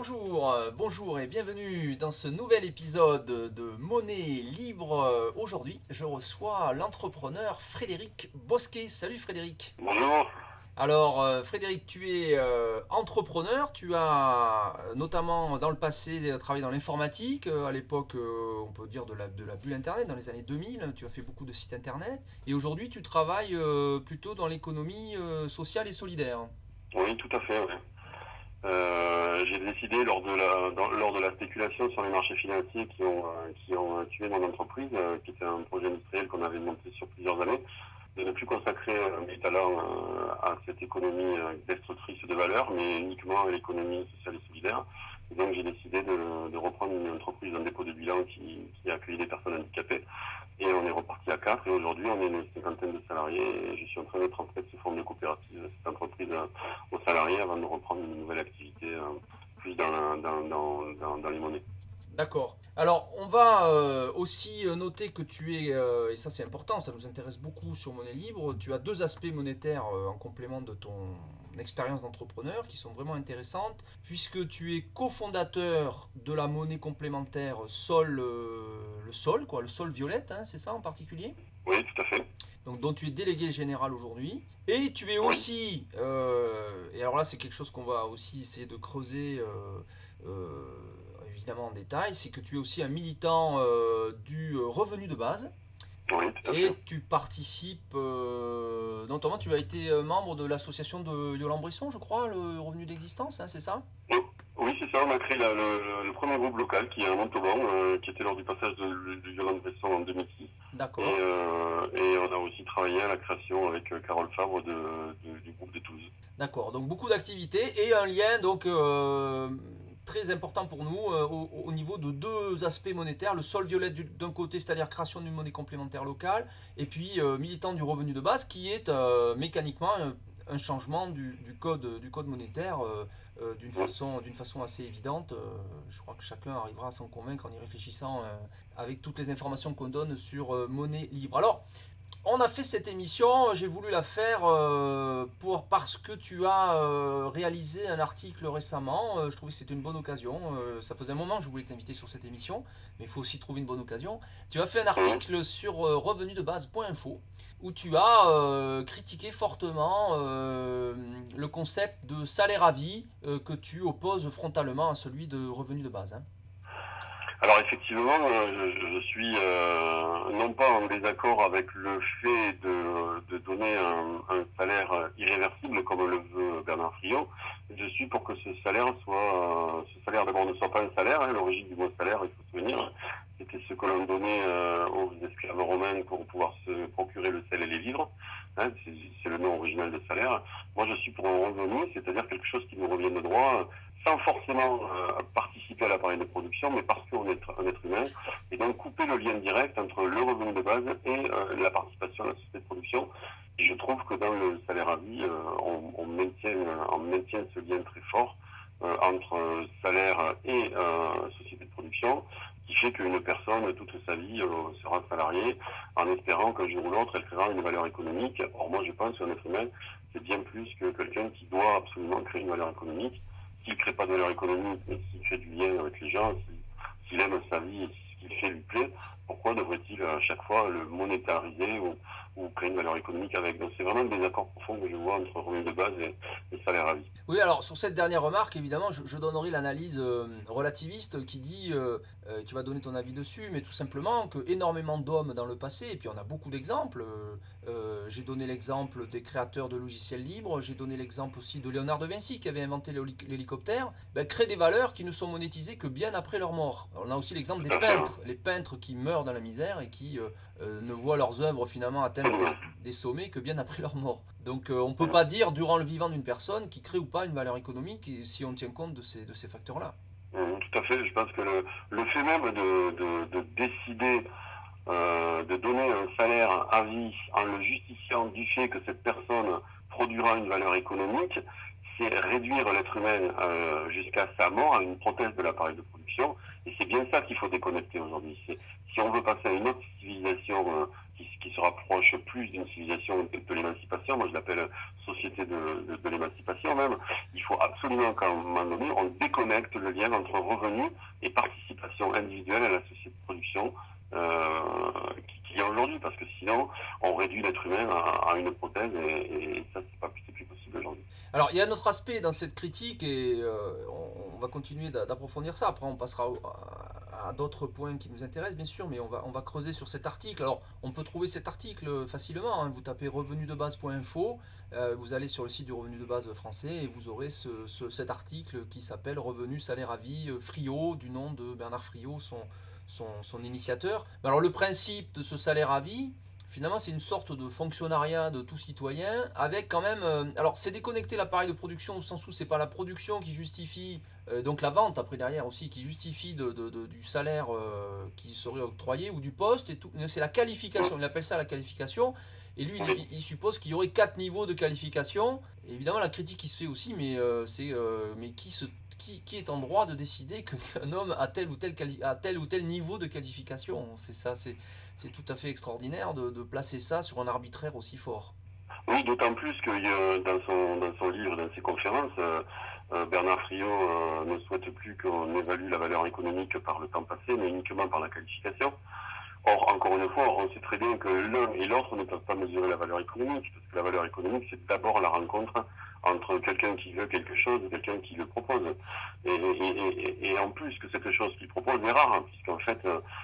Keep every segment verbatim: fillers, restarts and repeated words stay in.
Bonjour, euh, bonjour et bienvenue dans ce nouvel épisode de Monnaie Libre. Aujourd'hui, je reçois l'entrepreneur Frédéric Bosquet. Salut Frédéric. Bonjour. Alors euh, Frédéric, tu es euh, entrepreneur, tu as euh, notamment dans le passé euh, travaillé dans l'informatique, euh, à l'époque euh, on peut dire de la, de la bulle internet, dans les années deux mille, tu as fait beaucoup de sites internet et aujourd'hui tu travailles euh, plutôt dans l'économie euh, sociale et solidaire. Oui, tout à fait. Ouais. Euh, j'ai décidé lors de la dans- lors de la spéculation sur les marchés financiers qui ont euh, qui ont euh, tué mon entreprise, euh, qui était un projet industriel qu'on avait monté sur plusieurs années, de ne plus consacrer euh, mes talents euh, à cette économie euh, destructrice de valeur, mais uniquement à l'économie sociale et solidaire. Et donc j'ai décidé de, de reprendre une entreprise, un dépôt de bilan qui, qui accueille des personnes handicapées. Et on est reparti à quatre et aujourd'hui on est une cinquantaine de salariés et je suis en train de transmettre sous forme de coopérative cette entreprise euh, aux salariés avant de reprendre une nouvelle activité euh, plus dans, la- dans, dans, dans, dans les monnaies. D'accord. Alors, on va euh, aussi euh, noter que tu es, euh, et ça c'est important, ça nous intéresse beaucoup sur Monnaie Libre, tu as deux aspects monétaires euh, en complément de ton expérience d'entrepreneur qui sont vraiment intéressantes, puisque tu es cofondateur de la monnaie complémentaire Sol, euh, le Sol, quoi, le Sol Violette, hein, c'est ça en particulier? Oui, tout à fait. Donc, dont tu es délégué général aujourd'hui. Et tu es Oui. aussi, euh, et alors là c'est quelque chose qu'on va aussi essayer de creuser euh, euh, évidemment en détail, c'est que tu es aussi un militant euh, du euh, revenu de base. Oui, tout à fait. Et tu participes, euh, notamment tu as été euh, membre de l'association de Yolande Brisson, je crois, le revenu d'existence, hein, c'est ça? Oui, oui, c'est ça, on a créé la- le, le premier groupe local qui est à Montauban, euh, qui était lors du passage de, de Yolande Besson en deux mille six. Et, D'accord. euh, et on a aussi travaillé à la création avec euh, Carole Fabre de, de- du groupe des Toulouse. D'accord, donc beaucoup d'activités et un lien donc euh, très important pour nous euh, au, au niveau de deux aspects monétaires, le sol violet du- d'un côté, c'est-à-dire création d'une monnaie complémentaire locale, et puis euh, militant du revenu de base qui est euh, mécaniquement un, un changement du, du code, du code monétaire euh, euh, d'une Oui. façon, d'une façon assez évidente. Euh, je crois que chacun arrivera à s'en convaincre en y réfléchissant euh, avec toutes les informations qu'on donne sur euh, monnaie libre. Alors, on a fait cette émission, j'ai voulu la faire euh, pour, parce que tu as euh, réalisé un article récemment. Euh, je trouvais que c'était une bonne occasion. Euh, ça faisait un moment que je voulais t'inviter sur cette émission, mais il faut aussi trouver une bonne occasion. Tu as fait un Mhm. article sur euh, revenusdebase point info où tu as euh, critiqué fortement euh, le concept de salaire à vie euh, que tu opposes frontalement à celui de revenu de base, hein. Alors effectivement, euh, je, je suis euh, non pas en désaccord avec le fait de, de donner un, un salaire irréversible comme le veut Bernard Friot. Je suis pour que ce salaire soit, euh, ce salaire d'abord ne soit pas un salaire. Hein, l'origine du mot salaire, il faut se souvenir, c'était ce que l'on donnait euh, aux esclaves romains pour pouvoir se procurer le sel et les vivres. Hein, c'est, c'est le nom original de salaire. Moi, je suis pour un revenu, c'est-à-dire quelque chose qui nous revienne de droit sans forcément euh, participer à l'appareil de production, mais parce qu'on est un être humain, et donc couper le lien direct entre le revenu de base et euh, la participation à la société de production. Et je trouve que dans le salaire à vie, euh, on, on, maintient, on maintient ce lien très fort euh, entre salaire et euh, société de production, qui fait qu'une personne, toute sa vie, euh, sera salariée en espérant qu'un jour ou l'autre, elle créera une valeur économique. Or, moi, je pense qu'un être humain, c'est bien plus que quelqu'un qui doit absolument créer une valeur économique. S'il ne crée pas de valeur économique, mais s'il fait du lien avec les gens, s'il aime sa vie et ce qu'il fait lui plaît, pourquoi devrait-il à chaque fois le monétariser ou, ou créer une valeur économique avec? Donc c'est vraiment des accords profonds que je vois entre revenu de base et, et salaire à vie. Oui, alors sur cette dernière remarque, évidemment, je, je donnerai l'analyse euh, relativiste qui dit, euh, euh, tu vas donner ton avis dessus, mais tout simplement que énormément d'hommes dans le passé, et puis on a beaucoup d'exemples, euh, euh, j'ai donné l'exemple des créateurs de logiciels libres, j'ai donné l'exemple aussi de Léonard de Vinci qui avait inventé l'hélicoptère, ben, créent des valeurs qui ne sont monétisées que bien après leur mort. Alors, on a aussi l'exemple des Tout à fait. Hein. peintres, les peintres qui meurent dans la misère et qui euh, euh, ne voient leurs œuvres finalement atteindre des, des sommets que bien après leur mort. Donc euh, on ne peut pas dire durant le vivant d'une personne qui crée ou pas une valeur économique si on tient compte de ces, de ces facteurs-là. Mmh, tout à fait. Je pense que le, le fait même de, de, de décider euh, de donner un salaire à vie en le justifiant du fait que cette personne produira une valeur économique, c'est réduire l'être humain euh, jusqu'à sa mort à une prothèse de l'appareil de production. Et c'est bien ça qu'il faut déconnecter aujourd'hui. C'est, si on veut passer à une autre civilisation euh, qui qui, qui se rapproche plus d'une civilisation de, de l'émancipation. Moi, je l'appelle société de, de, de l'émancipation même. Il faut absolument qu'à un moment donné, on déconnecte le lien entre revenus et participation individuelle à la société de production euh, qu'il y a aujourd'hui, parce que sinon, on réduit l'être humain à, à une prothèse, et, et ça, c'est pas c'est plus possible aujourd'hui. Alors, il y a un autre aspect dans cette critique, et euh, on, on va continuer d'approfondir ça. Après, on passera au, à, à d'autres points qui nous intéressent, bien sûr, mais on va, on va creuser sur cet article. Alors, on peut trouver cet article facilement, hein. Vous tapez revenu de base point info, euh, vous allez sur le site du revenu de base français, et vous aurez ce, ce, cet article qui s'appelle Revenu, salaire à vie, Friot, du nom de Bernard Friot, son, son, son initiateur. Alors, le principe de ce salaire à vie, finalement, c'est une sorte de fonctionnariat de tout citoyen, avec quand même... Euh, alors, c'est déconnecter l'appareil de production, au sens où c'est pas la production qui justifie, euh, donc la vente, après derrière aussi, qui justifie de, de, de, du salaire euh, qui serait octroyé, ou du poste, et tout. C'est la qualification, il appelle ça la qualification, et lui, il, il suppose qu'il y aurait quatre niveaux de qualification. Et évidemment, la critique qui se fait aussi, mais, euh, c'est, euh, mais qui, se, qui, qui est en droit de décider qu'un homme a tel ou tel, quali- a tel ou tel niveau de qualification? C'est ça, c'est... C'est tout à fait extraordinaire de, de placer ça sur un arbitraire aussi fort. Oui, d'autant plus que euh, dans, son, dans son livre, dans ses conférences, euh, euh, Bernard Friot euh, ne souhaite plus qu'on évalue la valeur économique par le temps passé, mais uniquement par la qualification. Or, encore une fois, on sait très bien que l'un et l'autre ne peuvent pas mesurer la valeur économique, parce que la valeur économique, c'est d'abord la rencontre entre quelqu'un qui veut quelque chose et quelqu'un qui le propose. Et, et, et, et en plus que cette chose qu'il propose est rare, hein, puisqu'en fait,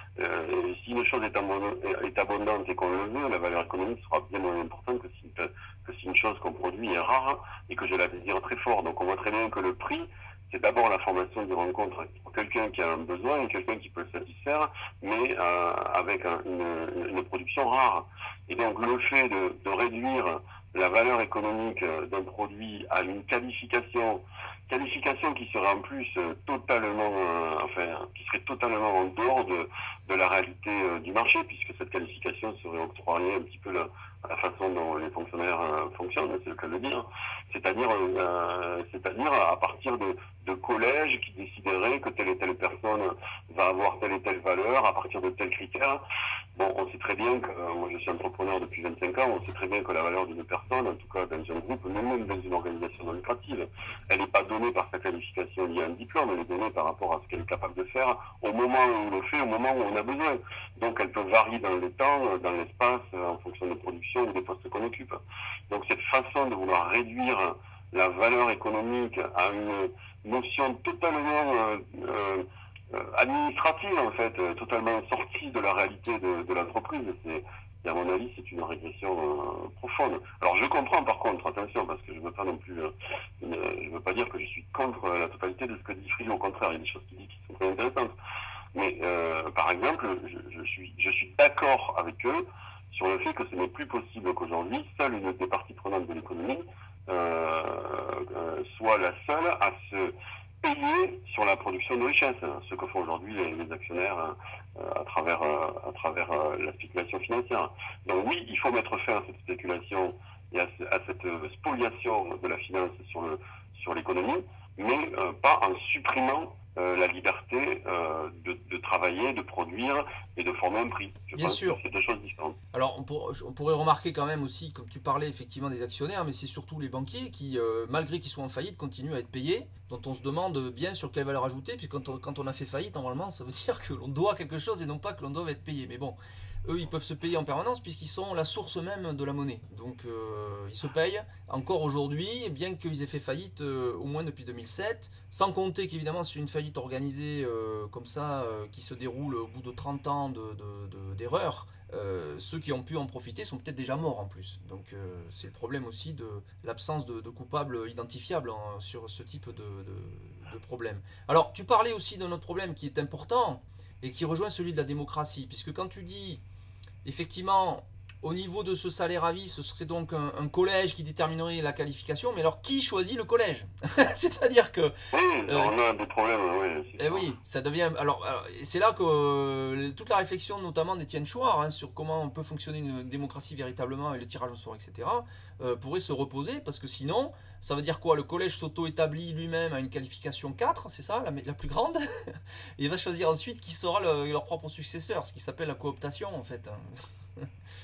euh, si une chose est, est abondante et qu'on le veut, la valeur économique sera bien moins importante que si, que si une chose qu'on produit est rare et que je la désire très fort. Donc on voit très bien que le prix, c'est d'abord la formation d'une rencontre pour quelqu'un qui a un besoin et quelqu'un qui peut le satisfaire, mais euh, avec un, une, une production rare. Et donc le fait de, de réduire la valeur économique d'un produit à une qualification, qualification qui serait en plus totalement, euh, enfin, qui serait totalement en dehors de, de la réalité euh, du marché, puisque cette qualification serait octroyée un petit peu la, la façon dont les fonctionnaires euh, fonctionnent, c'est le cas de le dire, c'est-à-dire, euh, c'est-à-dire à partir de, de collèges qui décideraient que telle et telle personne va avoir telle et telle valeur à partir de tels critères. Bon, on sait très bien que, euh, moi je suis entrepreneur depuis vingt-cinq ans, on sait très bien que la valeur d'une personne, en tout cas dans un groupe, même dans une organisation non lucrative, elle n'est pas donnée par sa qualification liée à un diplôme, elle est donnée par rapport à ce qu'elle est capable de faire au moment où on le fait, au moment où on a besoin. Donc elle peut varier dans le temps, dans l'espace, en fonction des productions ou des postes qu'on occupe. Donc cette façon de vouloir réduire la valeur économique à une notion totalement euh, euh, administrative, en fait, euh, totalement sortie de la réalité de, de l'entreprise, c'est, et à mon avis, c'est une régression euh, profonde. Alors je comprends par contre, attention, parce que je ne veux pas non plus, euh, une, je veux pas dire que je suis contre la totalité de ce que dit Friot, au contraire, il y a des choses qu'il dit qui sont très intéressantes. Mais euh, par exemple, je, je suis, je suis d'accord avec eux sur le fait que ce n'est plus possible qu'aujourd'hui, seule une des parties prenantes de l'économie euh, euh, soit la seule à se payer sur la production de richesse, ce que font aujourd'hui les, les actionnaires euh, à travers, euh, à travers euh, la spéculation financière. Donc oui, il faut mettre fin à cette spéculation et à, ce, à cette spoliation de la finance sur, le, sur l'économie, mais euh, pas en supprimant euh, la liberté euh, de, de travailler, de produire et de former un prix. Je Bien pense sûr. que c'est deux choses différentes. Alors, on, pour, on pourrait remarquer quand même aussi, comme tu parlais effectivement des actionnaires, mais c'est surtout les banquiers qui, euh, malgré qu'ils soient en faillite, continuent à être payés, dont on se demande bien sur quelle valeur ajoutée, puisque quand on, quand on a fait faillite, normalement, ça veut dire que l'on doit quelque chose et non pas que l'on doit être payé. Mais bon, eux, ils peuvent se payer en permanence puisqu'ils sont la source même de la monnaie. Donc, euh, ils se payent encore aujourd'hui, bien qu'ils aient fait faillite euh, au moins depuis deux mille sept, sans compter qu'évidemment, c'est une faillite organisée euh, comme ça, euh, qui se déroule au bout de trente ans de, de, de, d'erreurs. Euh, ceux qui ont pu en profiter sont peut-être déjà morts en plus. Donc euh, c'est le problème aussi de l'absence de, de coupables identifiables hein, sur ce type de, de, de problème. Alors tu parlais aussi d'un autre problème qui est important et qui rejoint celui de la démocratie, puisque quand tu dis effectivement au niveau de ce salaire à vie, ce serait donc un, un collège qui déterminerait la qualification, mais alors qui choisit le collège? C'est-à-dire que... Oui, euh, on a des problèmes, oui. Eh oui, ça devient. Alors, alors c'est là que euh, toute la réflexion, notamment d'Étienne Chouard, hein, sur comment peut fonctionner une démocratie véritablement et le tirage au sort, et cetera, euh, pourrait se reposer, parce que sinon, ça veut dire quoi? Le collège s'auto-établit lui-même à une qualification quatre, c'est ça, la, la plus grande, et il va choisir ensuite qui sera le, leur propre successeur, ce qui s'appelle la cooptation, en fait.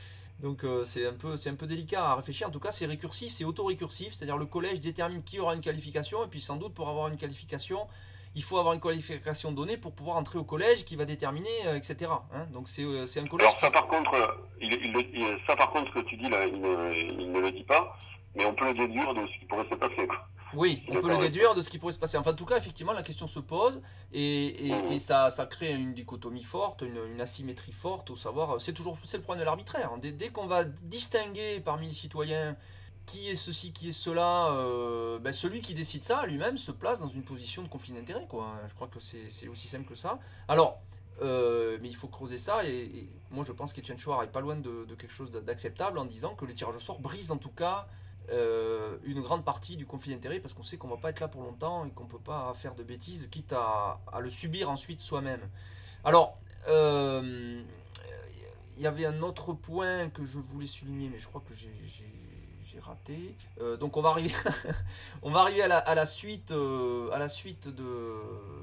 Donc euh, c'est un peu, c'est un peu délicat à réfléchir. En tout cas, c'est récursif, c'est auto-récursif, c'est-à-dire le collège détermine qui aura une qualification, et puis sans doute pour avoir une qualification, il faut avoir une qualification donnée pour pouvoir entrer au collège qui va déterminer, euh, et cetera. Hein, donc c'est, euh, c'est un collège. Alors ça par contre, il, il, il, ça par contre ce que tu dis là, il ne, il ne le dit pas, mais on peut le déduire de ce qui pourrait se passer, quoi. Oui, on peut le déduire de ce qui pourrait se passer. Enfin, en tout cas, effectivement, la question se pose et, et, mmh. et ça, ça crée une dichotomie forte, une, une asymétrie forte, au savoir, c'est toujours c'est le problème de l'arbitraire. Dès, dès qu'on va distinguer parmi les citoyens qui est ceci, qui est cela, euh, ben celui qui décide ça lui-même se place dans une position de conflit d'intérêt, quoi. Je crois que c'est, c'est aussi simple que ça. Alors, euh, mais il faut creuser ça et, et moi je pense qu'Étienne Chouard est pas loin de, de quelque chose d'acceptable en disant que les tirages au sort brisent en tout cas Euh, une grande partie du conflit d'intérêts parce qu'on sait qu'on va pas être là pour longtemps et qu'on peut pas faire de bêtises quitte à, à le subir ensuite soi-même. Alors il euh, y avait un autre point que je voulais souligner mais je crois que j'ai, j'ai, j'ai raté. Euh, donc on va arriver on va arriver à la, à la suite euh, à la suite de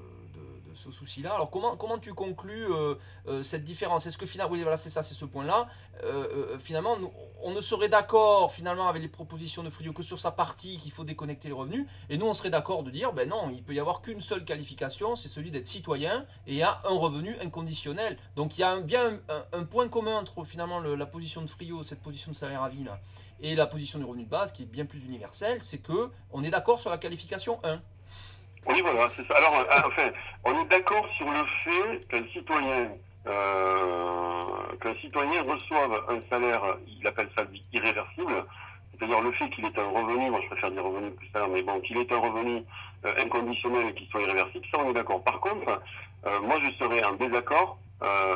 ce souci-là. Alors comment, comment tu conclus euh, euh, cette différence? Est-ce que finalement, oui voilà c'est ça, c'est ce point-là, euh, euh, finalement nous, on ne serait d'accord finalement avec les propositions de Friot que sur sa partie qu'il faut déconnecter les revenus, et nous on serait d'accord de dire ben non, il peut y avoir qu'une seule qualification, c'est celui d'être citoyen et il y a un revenu inconditionnel. Donc il y a un, bien un, un, un point commun entre finalement le, la position de Friot, cette position de salaire à vie là, et la position du revenu de base qui est bien plus universelle, c'est que on est d'accord sur la qualification un. Oui, voilà, c'est ça. Alors, enfin, on est d'accord sur le fait qu'un citoyen, euh, qu'un citoyen reçoive un salaire, il appelle ça irréversible, c'est-à-dire le fait qu'il ait un revenu, moi je préfère dire revenu plus salaire, mais bon, qu'il ait un revenu euh, inconditionnel et qu'il soit irréversible, ça on est d'accord. Par contre, euh, moi je serais en désaccord euh,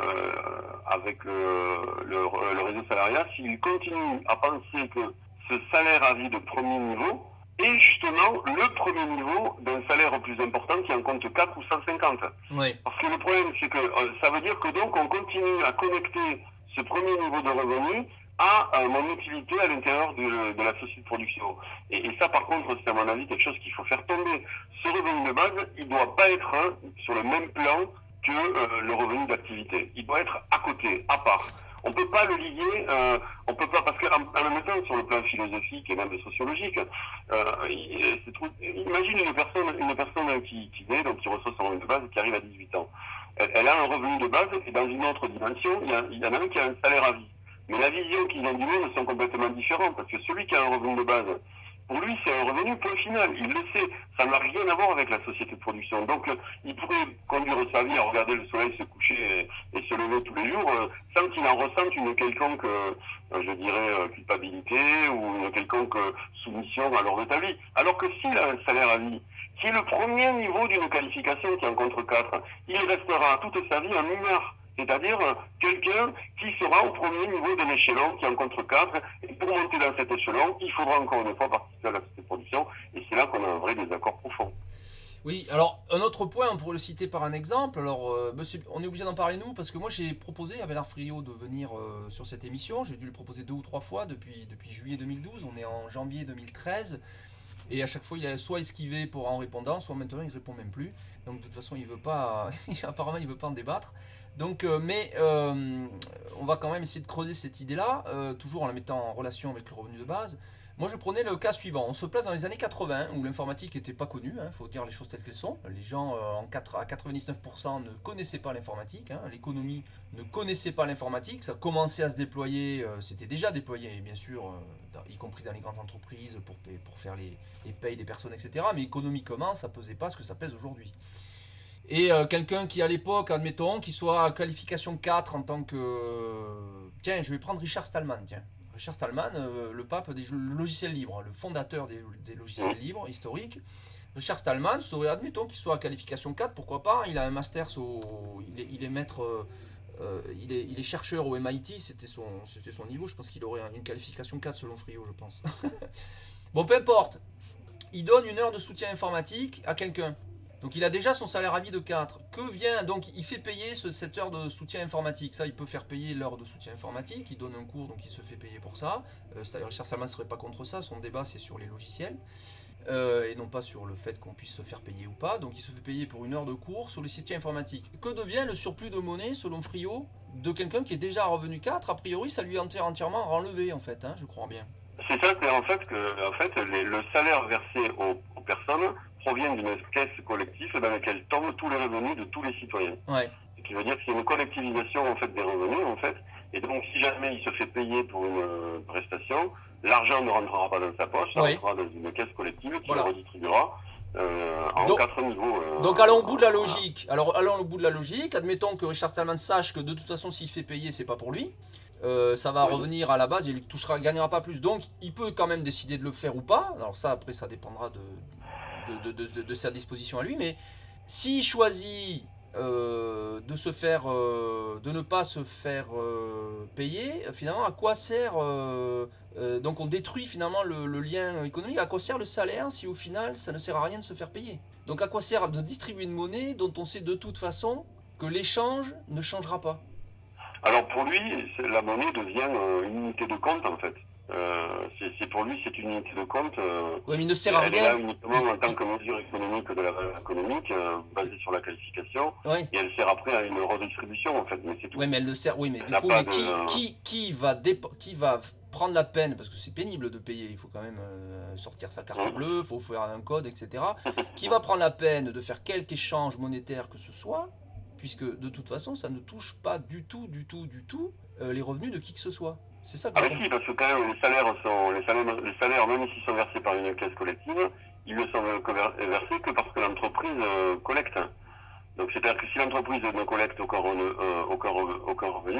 avec le, le, le réseau salarial s'il continue à penser que ce salaire à vie de premier niveau et justement le premier niveau d'un salaire plus important qui en compte quatre ou cent cinquante. Oui. Parce que le problème, c'est que euh, ça veut dire que donc on continue à connecter ce premier niveau de revenu à euh, mon utilité à l'intérieur de, de la société de production. Et, et ça, par contre, c'est à mon avis quelque chose qu'il faut faire tomber. Ce revenu de base, il ne doit pas être hein, sur le même plan que euh, le revenu d'activité. Il doit être à côté, à part. On ne peut pas le lier, euh, on peut pas, parce qu'en en même temps, sur le plan philosophique et même sociologique, euh, c'est trop, imagine une personne, une personne qui, qui naît, donc qui reçoit son revenu de base et qui arrive à dix-huit ans. Elle, elle a un revenu de base et dans une autre dimension, il y, a, il y en a un qui a un salaire à vie. Mais la vision qu'ils ont du monde sont complètement différentes, parce que celui qui a un revenu de base, pour lui, c'est un revenu point final. Il le sait. Ça n'a rien à voir avec la société de production. Donc, euh, il pourrait conduire sa vie à regarder le soleil se coucher et, et se lever tous les jours euh, sans qu'il en ressente une quelconque, euh, je dirais, euh, culpabilité ou une quelconque euh, soumission à l'ordre de ta vie. Alors que s'il a un salaire à vie, qui est le premier niveau d'une qualification qui en compte quatre, il restera toute sa vie un mineur. C'est-à-dire euh, quelqu'un qui sera au premier niveau d'un échelon qui en compte quatre. Et pour monter dans cet échelon, il faudra encore une fois participer à la société de production. Et c'est là qu'on a un vrai désaccord profond. Oui, alors un autre point, on pourrait le citer par un exemple. Alors, euh, on est obligé d'en parler nous, parce que moi j'ai proposé à Bernard Friot de venir euh, sur cette émission. J'ai dû le proposer deux ou trois fois depuis, depuis juillet deux mille douze. On est en janvier deux mille treize. Et à chaque fois, il a soit esquivé pour en répondant, soit maintenant il ne répond même plus. Donc de toute façon, il veut pas, apparemment, il ne veut pas en débattre. Donc, euh, mais euh, on va quand même essayer de creuser cette idée-là, euh, toujours en la mettant en relation avec le revenu de base. Moi, je prenais le cas suivant. On se place dans les années quatre-vingts, où l'informatique n'était pas connue, il hein, faut dire les choses telles qu'elles sont. Les gens, euh, en quatre, à quatre-vingt-dix-neuf pour cent, ne connaissaient pas l'informatique. Hein. L'économie ne connaissait pas l'informatique. Ça commençait à se déployer, euh, c'était déjà déployé, bien sûr, euh, dans, y compris dans les grandes entreprises, pour, pour faire les, les payes des personnes, et cetera. Mais économiquement, ça ne pesait pas ce que ça pèse aujourd'hui. Et euh, quelqu'un qui à l'époque, admettons, qui soit à qualification quatre en tant que... Euh, tiens, je vais prendre Richard Stallman, tiens. Richard Stallman, euh, le pape des logiciels libres, le fondateur des, des logiciels libres historiques. Richard Stallman serait, admettons, qu'il soit à qualification quatre, pourquoi pas. Il a un master, so, il, est, il est maître, euh, il, est, il est chercheur au M I T, c'était son, c'était son niveau. Je pense qu'il aurait une qualification quatre selon Friot, je pense. Bon, peu importe. Il donne une heure de soutien informatique à quelqu'un. Donc il a déjà son salaire à vie de quatre. Que vient donc il fait payer ce, cette heure de soutien informatique. Ça, il peut faire payer l'heure de soutien informatique. Il donne un cours, donc il se fait payer pour ça. Euh, c'est-à-dire Richard Stallman ne serait pas contre ça. Son débat, c'est sur les logiciels. euh, et non pas sur le fait qu'on puisse se faire payer ou pas. Donc il se fait payer pour une heure de cours sur les sites informatiques. Que devient le surplus de monnaie, selon Friot, de quelqu'un qui est déjà à revenu quatre? A priori, ça lui est enti- entièrement enlevé, en fait, hein, je crois bien. C'est ça, c'est en fait que en fait, les, le salaire versé aux, aux personnes provient d'une caisse collective dans laquelle tombent tous les revenus de tous les citoyens. Ouais. Ce qui veut dire que c'est une collectivisation en fait des revenus en fait. Et donc si jamais il se fait payer pour une euh, prestation, l'argent ne rentrera pas dans sa poche, ça Ouais. rentrera dans une caisse collective qui Voilà. le redistribuera euh, en Donc- quatre niveaux. euh, Donc allons au bout de la voilà. logique. Alors allons au bout de la logique. Admettons que Richard Stallman sache que de toute façon, s'il fait payer, c'est pas pour lui. Euh, ça va Oui. revenir à la base, il ne touchera, gagnera pas plus. Donc il peut quand même décider de le faire ou pas. Alors ça, après, ça dépendra de, de, de, de, de sa disposition à lui. Mais s'il choisit euh, de se faire, euh, de ne pas se faire euh, payer, finalement, à quoi sert euh, euh, donc on détruit finalement le, le lien économique. À quoi sert le salaire si au final ça ne sert à rien de se faire payer? Donc à quoi sert de distribuer une monnaie dont on sait de toute façon que l'échange ne changera pas? Alors pour lui, c'est- la monnaie devient euh, une unité de compte en fait. Euh, c'est c'est pour lui, c'est une unité de compte. Euh, Oui, mais il ne sert à elle est là rien. uniquement en tant que mesure économique de la valeur économique, euh, basée sur la qualification, Ouais. et elle sert après à une redistribution en fait, mais c'est tout. Ouais, mais elle ne sert. Oui, mais Elle du n'a coup, pas mais qui, de- qui, qui va dép- qui va prendre la peine, parce que c'est pénible de payer, il faut quand même euh, sortir sa carte Mhm. bleue, il faut faire un code, et cetera. Qui va prendre la peine de faire quelque échange monétaire que ce soit, puisque de toute façon, ça ne touche pas du tout, du tout, du tout euh, les revenus de qui que ce soit. C'est ça que Ah je bah comprends. si, parce que quand même les salaires sont les salaires, les salaires même s'ils sont versés par une caisse collective, ils ne sont versés que parce que l'entreprise euh, collecte. Donc c'est-à-dire que si l'entreprise ne collecte aucun, euh, aucun, aucun revenu,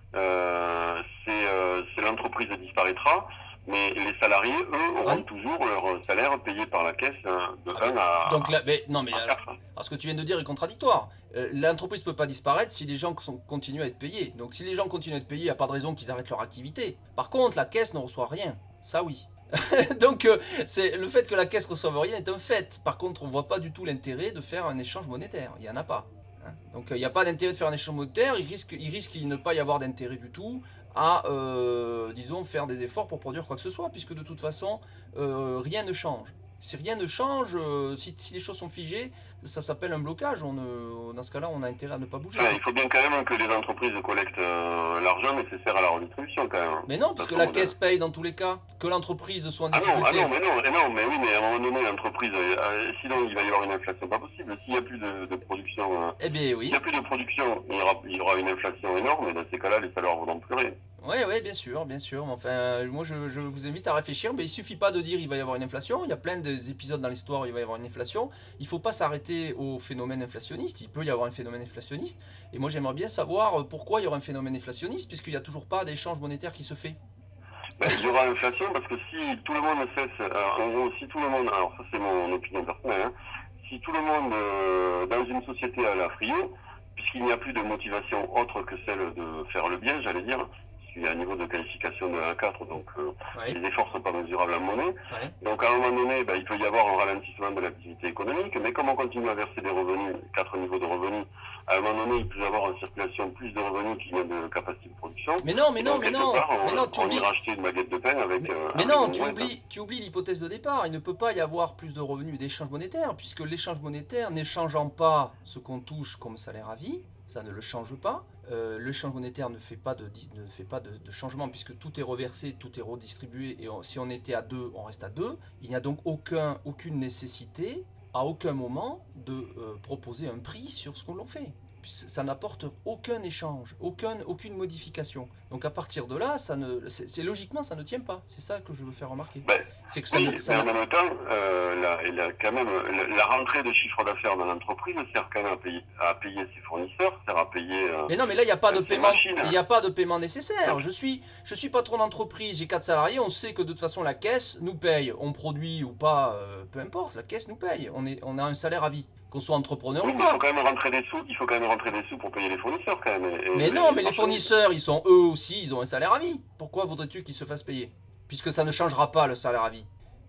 euh, c'est euh, c'est l'entreprise disparaîtra, mais les salariés, eux, auront Ouais. toujours leur salaire payé par la caisse euh, de Ah, un à, Donc là, mais, non, mais à alors, quatre. alors, ce que tu viens de dire est contradictoire. Euh, L'entreprise ne peut pas disparaître si les gens sont- continuent à être payés. Donc si les gens continuent à être payés, il n'y a pas de raison qu'ils arrêtent leur activité. Par contre, la caisse ne reçoit rien. Ça oui. Donc euh, c'est le fait que la caisse ne reçoive rien est un fait. Par contre, on ne voit pas du tout l'intérêt de faire un échange monétaire. Il n'y en a pas. Hein. Donc il n'y a pas d'intérêt de faire un échange monétaire. Il risque, il risque de ne pas y avoir d'intérêt du tout à, euh, disons, faire des efforts pour produire quoi que ce soit, puisque de toute façon, euh, rien ne change. Si rien ne change, euh, si, si les choses sont figées, ça s'appelle un blocage. On ne- dans ce cas-là, on a intérêt à ne pas bouger. Ouais, il faut bien quand même que les entreprises collectent euh, l'argent nécessaire à la redistribution quand même. Mais non, puisque Parce la qu'on- caisse paye dans tous les cas. Que l'entreprise soit en Ah non, ah difficulté. non, mais non, mais non, mais oui, mais à un moment donné, l'entreprise, euh, sinon il va y avoir une inflation pas possible. S'il n'y a plus de, de production, euh, Eh bien s'il oui. n'y a plus de production, il y aura, il y aura une inflation énorme, et dans ces cas-là, les salaires vont plus rien. Oui, oui, bien sûr, bien sûr. Mais enfin, moi, je, je vous invite à réfléchir. Mais il suffit pas de dire il va y avoir une inflation. Il y a plein d'épisodes dans l'histoire où il va y avoir une inflation. Il faut pas s'arrêter au phénomène inflationniste. Il peut y avoir un phénomène inflationniste. Et moi, j'aimerais bien savoir pourquoi il y aura un phénomène inflationniste, puisqu'il n'y a toujours pas d'échange monétaire qui se fait. Ben, il y aura inflation parce que si tout le monde cesse, euh, en gros, si tout le monde, alors ça c'est mon opinion personnelle, hein, si tout le monde euh, dans une société à la Frio, puisqu'il n'y a plus de motivation autre que celle de faire le bien, j'allais dire, puisqu'il y a un niveau de qualification de un à quatre, donc euh, Ouais, les efforts ne sont pas mesurables en monnaie. ouais. Donc à un moment donné, ben, il peut y avoir un ralentissement de l'activité économique, mais comme on continue à verser des revenus, quatre niveaux de revenus, à un moment donné, il peut y avoir en circulation plus de revenus qu'il y a de capacité de production. Mais non, mais Et non, donc, mais quelque non, part, on, mais non, tu on oublies. ira acheter une baguette de pain avec. Mais, euh, mais avec non, une tu boîte. oublies, tu oublies l'hypothèse de départ. Il ne peut pas y avoir plus de revenus d'échange monétaire, puisque l'échange monétaire, n'échangeant pas ce qu'on touche comme salaire à vie, ça ne le change pas. Euh, l'échange monétaire ne fait pas, de, ne fait pas de, de changement, puisque tout est reversé, tout est redistribué, et on- si on était à deux, on reste à deux. Il n'y a donc aucun, aucune nécessité, à aucun moment, de euh, proposer un prix sur ce qu'on l'on fait. Puisque ça n'apporte aucun échange, aucun, aucune modification. Donc à partir de là, ça ne, c'est, c'est- logiquement, ça ne tient pas. C'est ça que je veux faire remarquer. Ben, C'est que ça Oui, ne, mais ça en n'a- même temps, euh, la, la- quand même, la, la rentrée de chiffre d'affaires dans l'entreprise sert quand même à payer, à payer ses fournisseurs, sert à payer. euh, Mais non, mais là, il n'y a pas de c'est paiement. machine, hein. Il n'y a pas de paiement nécessaire. Je suis, je suis patron d'entreprise, j'ai quatre salariés. On sait que de toute façon, la caisse nous paye. On produit ou pas, euh, peu importe, la caisse nous paye. On, est, on a un salaire à vie. Qu'on soit entrepreneur oui, ou mais il faut pas. quand même rentrer des sous. Il faut quand même rentrer des sous pour payer les fournisseurs quand même. et- Mais et non, mais les marchandises. fournisseurs, ils sont eux aussi, ils ont un salaire à vie. Pourquoi voudrais-tu qu'ils se fassent payer? Puisque ça ne changera pas le salaire à vie.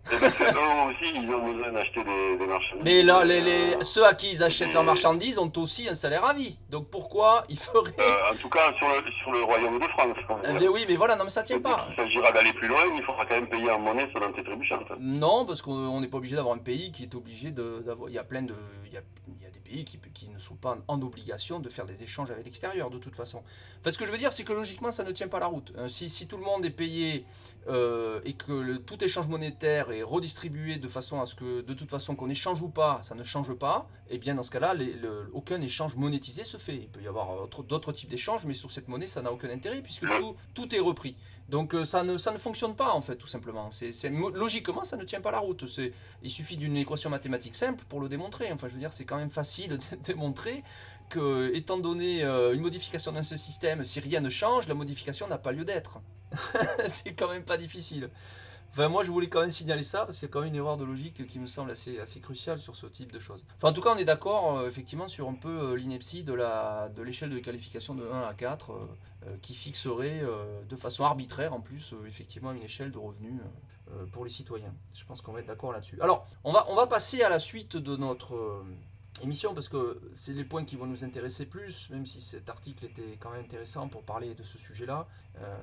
Et parce que eux aussi, ils ont besoin d'acheter des, des marchandises. Mais là, les, Euh, les- ceux à qui ils achètent et, leurs marchandises ont aussi un salaire à vie. Donc pourquoi ils feraient... euh, en tout cas, sur le, sur le Royaume de France, on va Eh dire. bien oui, mais voilà, non mais ça tient Et dès pas. qu'il s'agira d'aller plus loin, il faudra quand même payer en monnaie sonnante et trébuchante. Non, parce qu'on n'est pas obligé d'avoir un pays qui est obligé de- d'avoir. Il y a plein de. Il y a, il y a des pays qui, qui ne sont pas en obligation de faire des échanges avec l'extérieur, de toute façon. Enfin, ce que je veux dire, c'est que logiquement, ça ne tient pas la route. Euh, Si, si tout le monde est payé euh, et que le- tout échange monétaire est redistribué de façon à ce que, de toute façon, qu'on échange ou pas, ça ne change pas, et bien dans ce cas-là, les- le- aucun échange monétisé se fait. Il peut y avoir autre- d'autres types d'échanges, mais sur cette monnaie, ça n'a aucun intérêt puisque Le, tout, tout est repris. Donc euh, ça, ne, ça ne fonctionne pas en fait, tout simplement. C'est, c'est- logiquement, ça ne tient pas la route. C'est, il suffit d'une équation mathématique simple pour le démontrer. Enfin, je veux dire, c'est quand même facile de démontrer que, étant donné euh, une modification dans ce système, si rien ne change, la modification n'a pas lieu d'être. C'est quand même pas difficile. Enfin, moi, je voulais quand même signaler ça parce qu'il y a quand même une erreur de logique qui me semble assez, assez cruciale sur ce type de choses. Enfin, en tout cas, on est d'accord euh, effectivement sur un peu euh, l'ineptie de, la, de l'échelle de qualification de un à quatre euh, euh, qui fixerait euh, de façon arbitraire en plus euh, effectivement une échelle de revenus euh, pour les citoyens. Je pense qu'on va être d'accord là-dessus. Alors, on va, on va passer à la suite de notre euh, émission parce que c'est les points qui vont nous intéresser plus, même si cet article était quand même intéressant pour parler de ce sujet-là. Euh,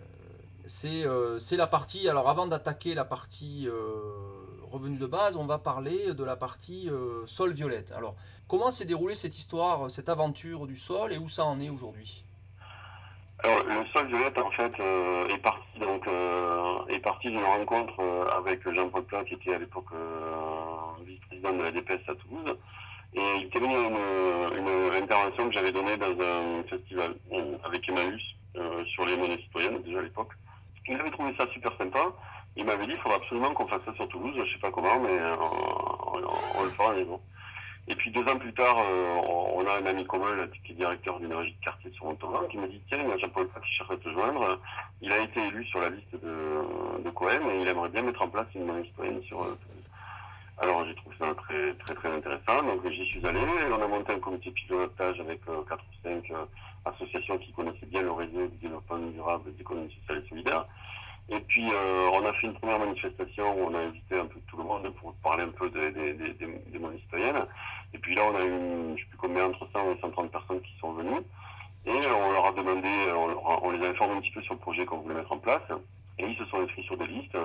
c'est euh, c'est la partie, alors avant d'attaquer la partie euh, revenu de base, on va parler de la partie euh, sol violette. Alors, comment s'est déroulée cette histoire, cette aventure du sol et où ça en est aujourd'hui? alors, le sol violette, en fait, euh, est parti donc euh, est parti d'une rencontre euh, avec Jean-Paul Plat, qui était à l'époque euh, vice-président de la D P S à Toulouse. Et il témoignait une, une intervention que j'avais donnée dans un festival euh, avec Emmaüs euh, sur les monnaies citoyennes, déjà à l'époque. Il avait trouvé ça super sympa. Il m'avait dit il faudra absolument qu'on fasse ça sur Toulouse, je sais pas comment, mais euh, on, on, on le fera un jour. Et puis deux ans plus tard, euh, on a un ami commun là, qui est directeur d'une régie de quartier sur Montauban, qui m'a dit tiens, il y a Jean-Paul Prat qui cherche à te joindre. Il a été élu sur la liste de, de Cohen et il aimerait bien mettre en place une monnaie citoyenne sur euh, Toulouse. Alors j'ai trouvé ça très très très intéressant, donc j'y suis allé, on a monté un comité de pilotage avec euh, quatre ou cinq euh, associations qui connaissaient bien le réseau du développement durable des économies sociales et solidaires. Et puis euh, on a fait une première manifestation où on a invité un peu tout le monde pour parler un peu des, des, des, des, des monnaies citoyennes. Et puis là on a eu, je ne sais plus combien, entre cent et cent trente personnes qui sont venues. Et on leur a demandé, on, leur a, on les a informés un petit peu sur le projet qu'on voulait mettre en place. Et ils se sont inscrits sur des listes,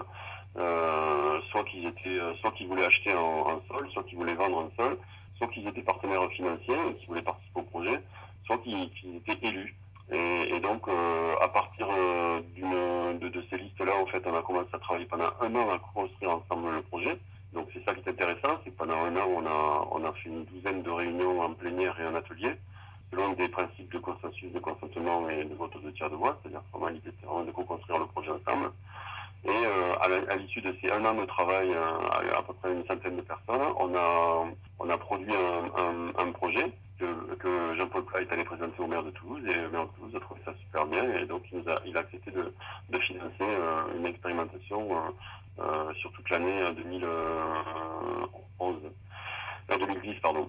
euh, soit qu'ils étaient, soit qu'ils voulaient acheter en, en sol, soit qu'ils voulaient vendre en sol, soit qu'ils étaient partenaires financiers et qu'ils voulaient participer au projet, soit qu'ils, qu'ils étaient élus. Et, et donc, euh, à partir euh, d'une, de, de ces listes-là, en fait, on a commencé à travailler pendant un an à construire ensemble le projet. Donc, c'est ça qui est intéressant, c'est que pendant un an, on a, on a fait une douzaine de réunions en plénière et en atelier, selon des principes de consensus, de consentement et de vote de tiers de voix, c'est-à-dire vraiment l'idée c'est vraiment de co-construire le projet ensemble. Et euh, à, la, à l'issue de ces un an de travail, euh, à, à peu près une centaine de personnes, on a, on a produit un, un, un projet que, que Jean-Paul Plat est allé présenter au maire de Toulouse, et le maire de Toulouse a trouvé ça super bien, et donc il, nous a, il a accepté de, de financer euh, une expérimentation euh, euh, sur toute l'année deux mille onze. deux mille dix, pardon.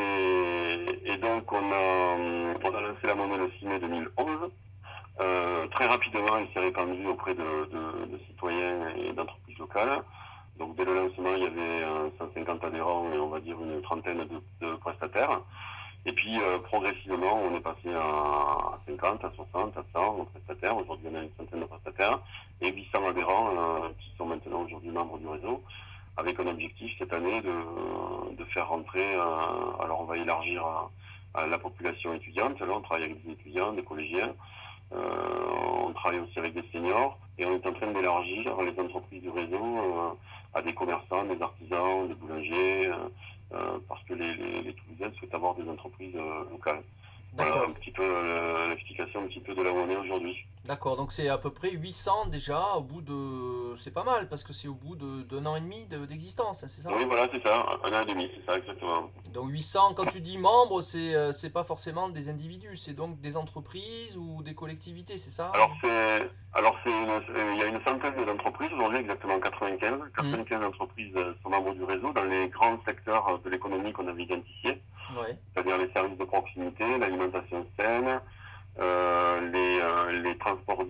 Et, et donc, on a, on a lancé la monnaie le six mai deux mille onze. Euh, très rapidement, il s'est répandu auprès de, de, de citoyens et d'entreprises locales. Donc, dès le lancement, il y avait euh, cent cinquante adhérents et on va dire une trentaine de, de prestataires. Et puis, euh, progressivement, on est passé à cinquante, à soixante, à cent prestataires. Aujourd'hui, on a une centaine de prestataires et huit cents adhérents euh, qui sont maintenant aujourd'hui membres du réseau, avec un objectif cette année de, de faire rentrer, euh, alors on va élargir à, à la population étudiante, là on travaille avec des étudiants, des collégiens, euh, on travaille aussi avec des seniors, et on est en train d'élargir les entreprises du réseau euh, à des commerçants, des artisans, des boulangers, euh, parce que les, les, les Toulousains souhaitent avoir des entreprises euh, locales. Voilà un D'accord. petit peu euh, l'explication un petit peu de la monnaie aujourd'hui. D'accord, donc c'est à peu près huit cents déjà au bout de... C'est pas mal parce que c'est au bout de, d'un an et demi de- d'existence, hein, c'est ça? Oui, voilà, c'est ça, un an et demi, c'est ça exactement. Donc huit cents, quand tu dis membres, c'est euh, c'est pas forcément des individus, c'est donc des entreprises ou des collectivités, c'est ça? Alors c'est alors c'est une- il y a une centaine d'entreprises aujourd'hui, exactement quatre-vingt-quinze. Hmm. quatre-vingt-quinze entreprises sont membres du réseau dans les grands secteurs de l'économie qu'on avait identifiés, Ouais. c'est-à-dire les services de proximité, l'alimentation saine, euh, les, euh, les transports doux,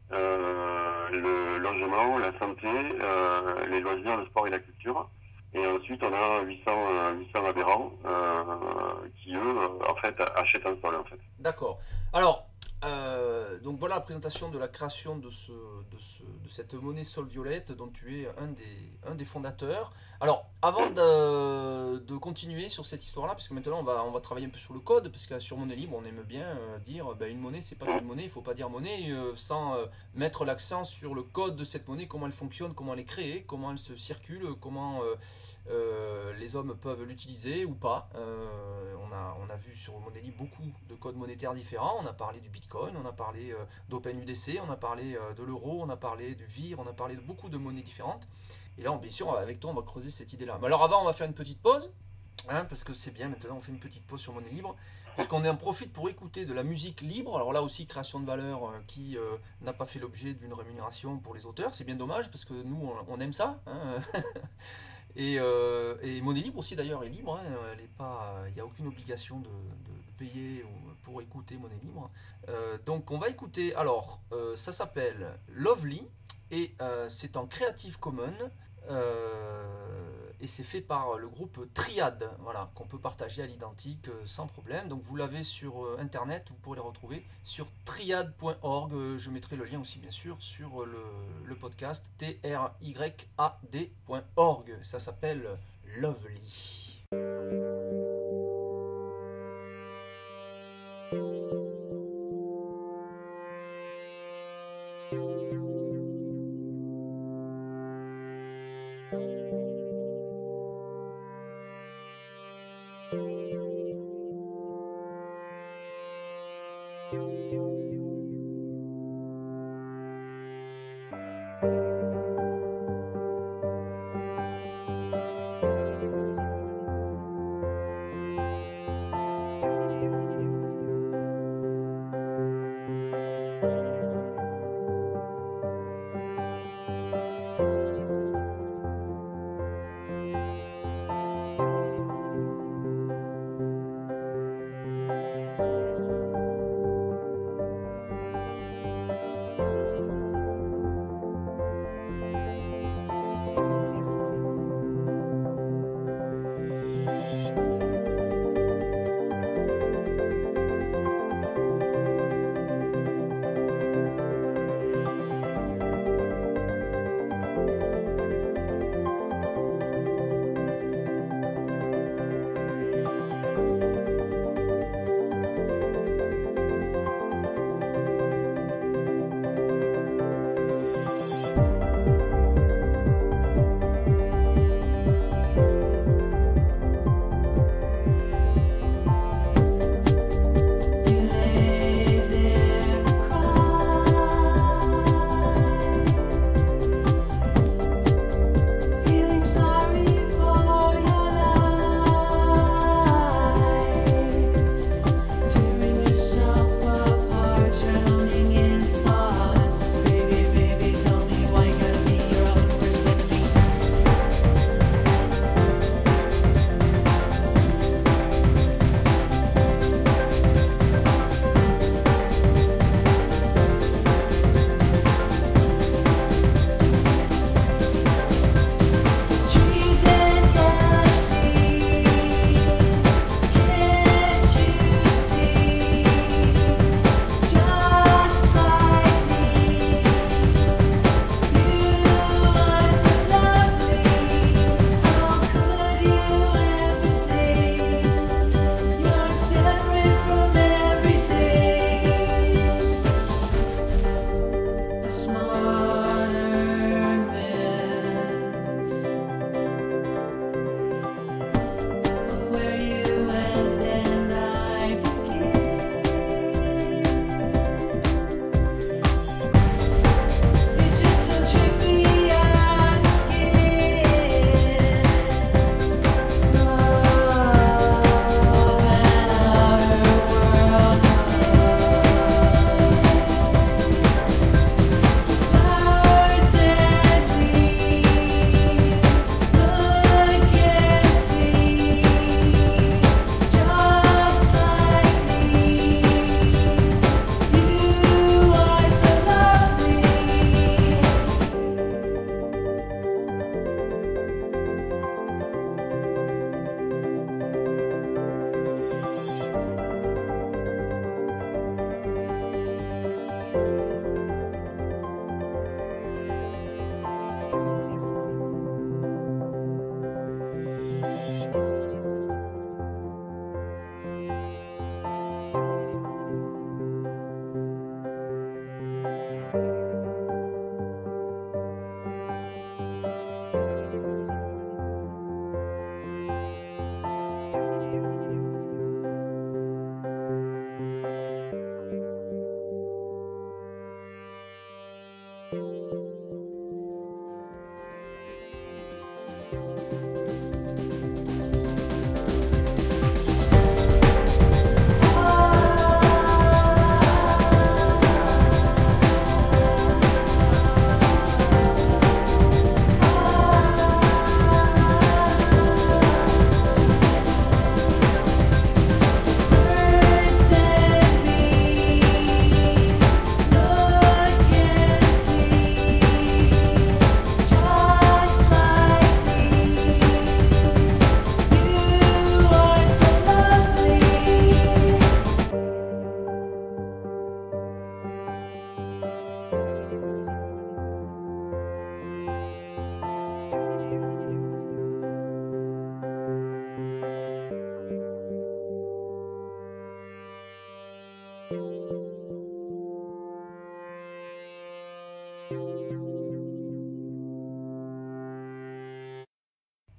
euh, le logement, la santé, euh, les loisirs, le sport et la culture. Et ensuite, on a huit cents, euh, huit cents adhérents euh, qui, eux, euh, en fait, achètent un sol, en fait. D'accord. Alors, euh, donc voilà la présentation de la création de, ce, de, ce, de cette monnaie Sol Violette dont tu es un des, un des fondateurs. Alors, avant de, de continuer sur cette histoire-là, parce que maintenant on va, on va travailler un peu sur le code, parce que sur Monnaie Libre, on aime bien euh, dire ben, une monnaie, c'est pas qu'une monnaie, il faut pas dire monnaie euh, sans euh, mettre l'accent sur le code de cette monnaie, comment elle fonctionne, comment elle est créée, comment elle se circule, comment euh, euh, les hommes peuvent l'utiliser ou pas. Euh, on, a, on a vu sur Monnaie Libre beaucoup de codes monétaires différents. On a parlé du Bitcoin, on a parlé euh, d'OpenUDC, on a parlé euh, de l'euro, on a parlé du V I R, on a parlé de beaucoup de monnaies différentes. Et là, bien sûr, avec toi, on va creuser cette idée-là. Mais alors avant, on va faire une petite pause, hein, parce que c'est bien, maintenant, on fait une petite pause sur Monnaie Libre, puisqu'on en profite pour écouter de la musique libre. Alors là aussi, création de valeur euh, qui euh, n'a pas fait l'objet d'une rémunération pour les auteurs. C'est bien dommage, parce que nous, on, on aime ça. Hein. Et, euh, et Monnaie Libre aussi d'ailleurs est libre, hein, elle est pas, il n'y a aucune obligation de, de- de payer pour écouter Monnaie Libre. Euh, donc on va écouter, alors euh, ça s'appelle Lovely et euh, c'est en Creative Commons euh, et c'est fait par le groupe Triad, voilà, qu'on peut partager à l'identique euh, sans problème. Donc vous l'avez sur euh, internet, vous pourrez les retrouver sur triad point org. Euh, je mettrai le lien aussi bien sûr sur euh, le, le podcast t r y a d point org. Ça s'appelle Lovely.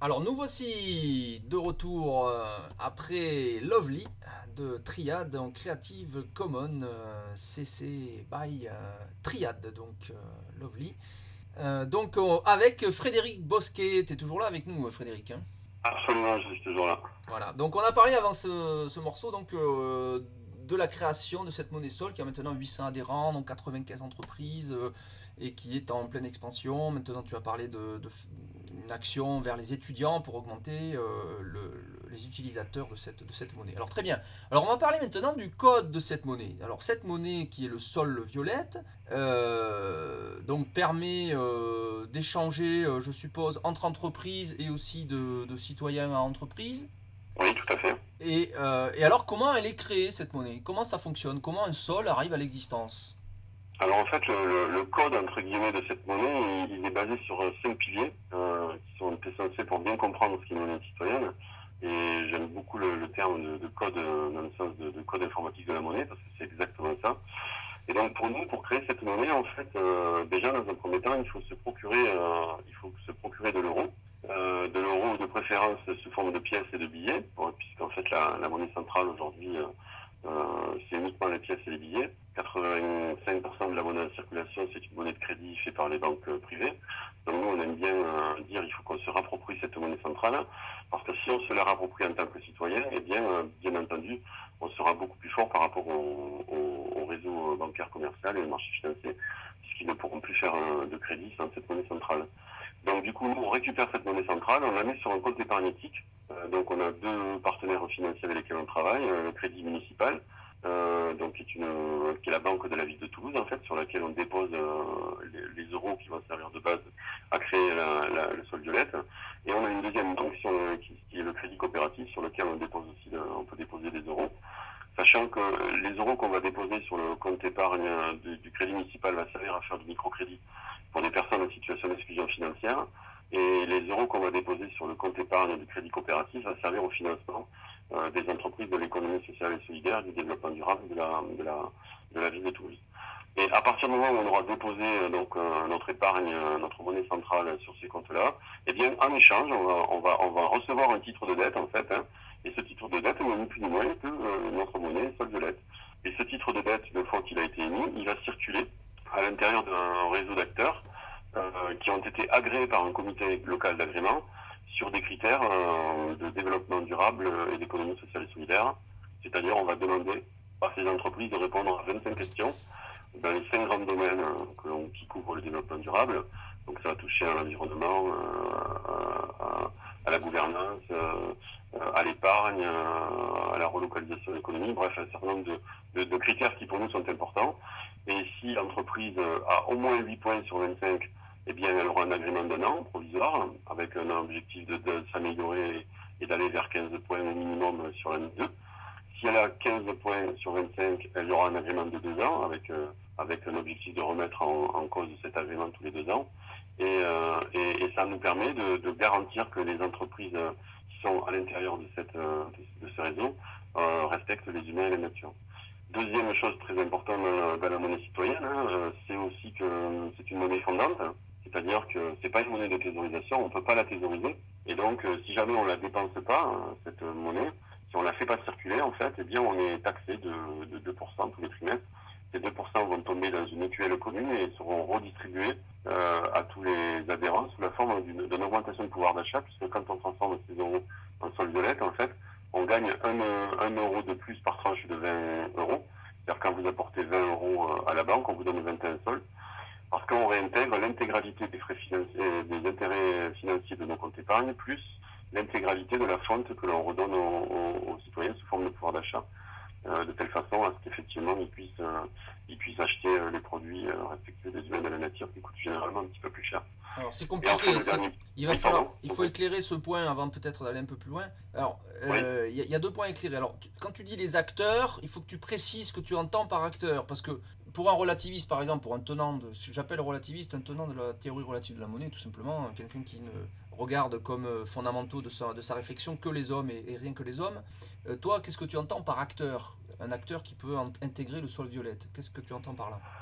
Alors nous voici de retour euh, après Lovely de Triad en Creative Commons euh, C C by euh, Triad, donc euh, Lovely. Euh, donc euh, avec Frédéric Bosquet, tu es toujours là avec nous Frédéric hein? Absolument, je suis toujours là. Voilà, donc on a parlé avant ce, ce morceau donc, euh, de la création de cette monnaie Sol qui a maintenant huit cents adhérents, donc quatre-vingt-quinze entreprises euh, et qui est en pleine expansion. Maintenant tu as parlé de, de une action vers les étudiants pour augmenter euh, le, le, les utilisateurs de cette, de cette monnaie. Alors très bien, alors on va parler maintenant du code de cette monnaie. Alors cette monnaie qui est le Sol Violette, euh, donc permet euh, d'échanger, euh, je suppose, entre entreprises et aussi de, de citoyens à entreprises. Oui, tout à fait. Et, euh, et alors, comment elle est créée, cette monnaie? Comment ça fonctionne? Comment un sol arrive à l'existence? Alors en fait, le, le, le code entre guillemets de cette monnaie, il, il est basé sur cinq piliers euh, qui sont essentiels pour bien comprendre ce qu'est une monnaie citoyenne. Et j'aime beaucoup le, le terme de, de code euh, dans le sens de, de code informatique de la monnaie parce que c'est exactement ça. Et donc pour nous, pour créer cette monnaie, en fait, euh, déjà dans un premier temps, il faut se procurer, euh, il faut se procurer de l'euro. Euh, de l'euro de préférence sous forme de pièces et de billets, puisqu'en fait la, la monnaie centrale aujourd'hui euh, euh, c'est uniquement les pièces et les billets. quatre-vingt-cinq pour cent de la monnaie en circulation c'est une monnaie de crédit faite par les banques euh, privées. Donc nous on aime bien euh, dire il faut qu'on se rapproprie cette monnaie centrale, parce que si on se la rapproprie en tant que citoyen, eh bien, euh, bien entendu, on sera beaucoup plus fort par rapport au, au, au réseau bancaire commercial et au marché financier, puisqu'ils ne pourront plus faire euh, de crédit sans cette monnaie centrale. Donc du coup, nous, on récupère cette monnaie centrale, on la met sur un compte épargne éthique. Euh, donc on a deux partenaires financiers avec lesquels on travaille, euh, le Crédit Municipal, euh, donc qui est, une, qui est la banque de la ville de Toulouse en fait, sur laquelle on dépose euh, les, les euros qui vont servir de base à créer la, la, le Sol Violette. Et on a une deuxième banque sur le, qui, qui est le Crédit Coopératif, sur lequel on dépose aussi, le, on peut déposer des euros. Sachant que les euros qu'on va déposer sur le compte épargne du, du Crédit Municipal va servir à faire du microcrédit pour des personnes en situation d'exclusion financière, et les euros qu'on va déposer sur le compte épargne du Crédit Coopératif va servir au financement euh, des entreprises de l'économie sociale et solidaire, du développement durable de la, de la, de la ville de Toulouse. Et à partir du moment où on aura déposé euh, donc euh, notre épargne, euh, notre monnaie centrale sur ces comptes-là, eh bien en échange, on va, on va, on va recevoir un titre de dette en fait, hein, et ce titre de dette n'est ni plus ni moins que euh, notre monnaie Sol Violette. Et ce titre de dette, une fois qu'il a été émis, il va circuler à l'intérieur d'un réseau d'acteurs euh, qui ont été agréés par un comité local d'agrément sur des critères euh, de développement durable et d'économie sociale et solidaire. C'est-à-dire, on va demander à ces entreprises de répondre à vingt-cinq questions dans les cinq grands domaines euh, qui couvrent le développement durable. Donc ça va toucher à l'environnement, euh, à, à la gouvernance, euh, à l'épargne, à la relocalisation de l'économie, bref, un certain nombre de, de, de critères qui pour nous sont importants. Et si l'entreprise a au moins huit points sur vingt-cinq, eh bien elle aura un agrément d'un an provisoire, avec un objectif de, de s'améliorer et d'aller vers quinze points au minimum sur l'année deux. Si elle a quinze points sur vingt-cinq, elle aura un agrément de deux ans, avec, euh, avec un objectif de remettre en, en cause cet agrément tous les deux ans. Et, euh, et, et ça nous permet de, de garantir que les entreprises qui sont à l'intérieur de, cette, de, de ce réseau euh, respectent les humains et la nature. Deuxième chose très importante dans, dans la monnaie citoyenne, hein, c'est aussi que c'est une monnaie fondante, hein, c'est-à-dire que c'est pas une monnaie de thésaurisation, on ne peut pas la thésauriser. Et donc, si jamais on la dépense pas, hein, cette monnaie, si on la fait pas circuler, en fait, eh bien, on est taxé de, de deux pour cent tous les trimestres. Ces deux pour cent vont tomber dans une mutuelle commune et seront redistribués euh, à tous les adhérents sous la forme d'une, d'une augmentation de pouvoir d'achat, puisque quand on transforme ces euros en Sol Violette, en fait, on gagne un, un euro de plus par tranche de vingt euros. C'est-à-dire quand vous apportez vingt euros à la banque, on vous donne vingt et un sols, parce qu'on réintègre l'intégralité des frais financiers, des intérêts financiers de nos comptes épargne, plus l'intégralité de la fonte que l'on redonne aux, aux, aux citoyens sous forme de pouvoir d'achat, euh, de telle façon à ce qu'effectivement ils puissent, euh, ils puissent acheter euh, les produits euh, respectueux des humains de la nature qui coûtent généralement un petit peu plus cher. Alors c'est compliqué, enfin, c'est... Dernier... il va oui, falloir, il faut éclairer ce point avant peut-être d'aller un peu plus loin. Alors, il euh, oui. y, y a deux points à éclairer. Alors, tu, quand tu dis les acteurs, il faut que tu précises ce que tu entends par acteur, parce que pour un relativiste, par exemple, pour un tenant, de, j'appelle relativiste un tenant de la théorie relative de la monnaie, tout simplement, quelqu'un qui ne regarde comme fondamentaux de sa, de sa réflexion que les hommes et, et rien que les hommes. Euh, toi, qu'est-ce que tu entends par acteur? Un acteur qui peut intégrer le Sol Violette, qu'est-ce que tu entends par là?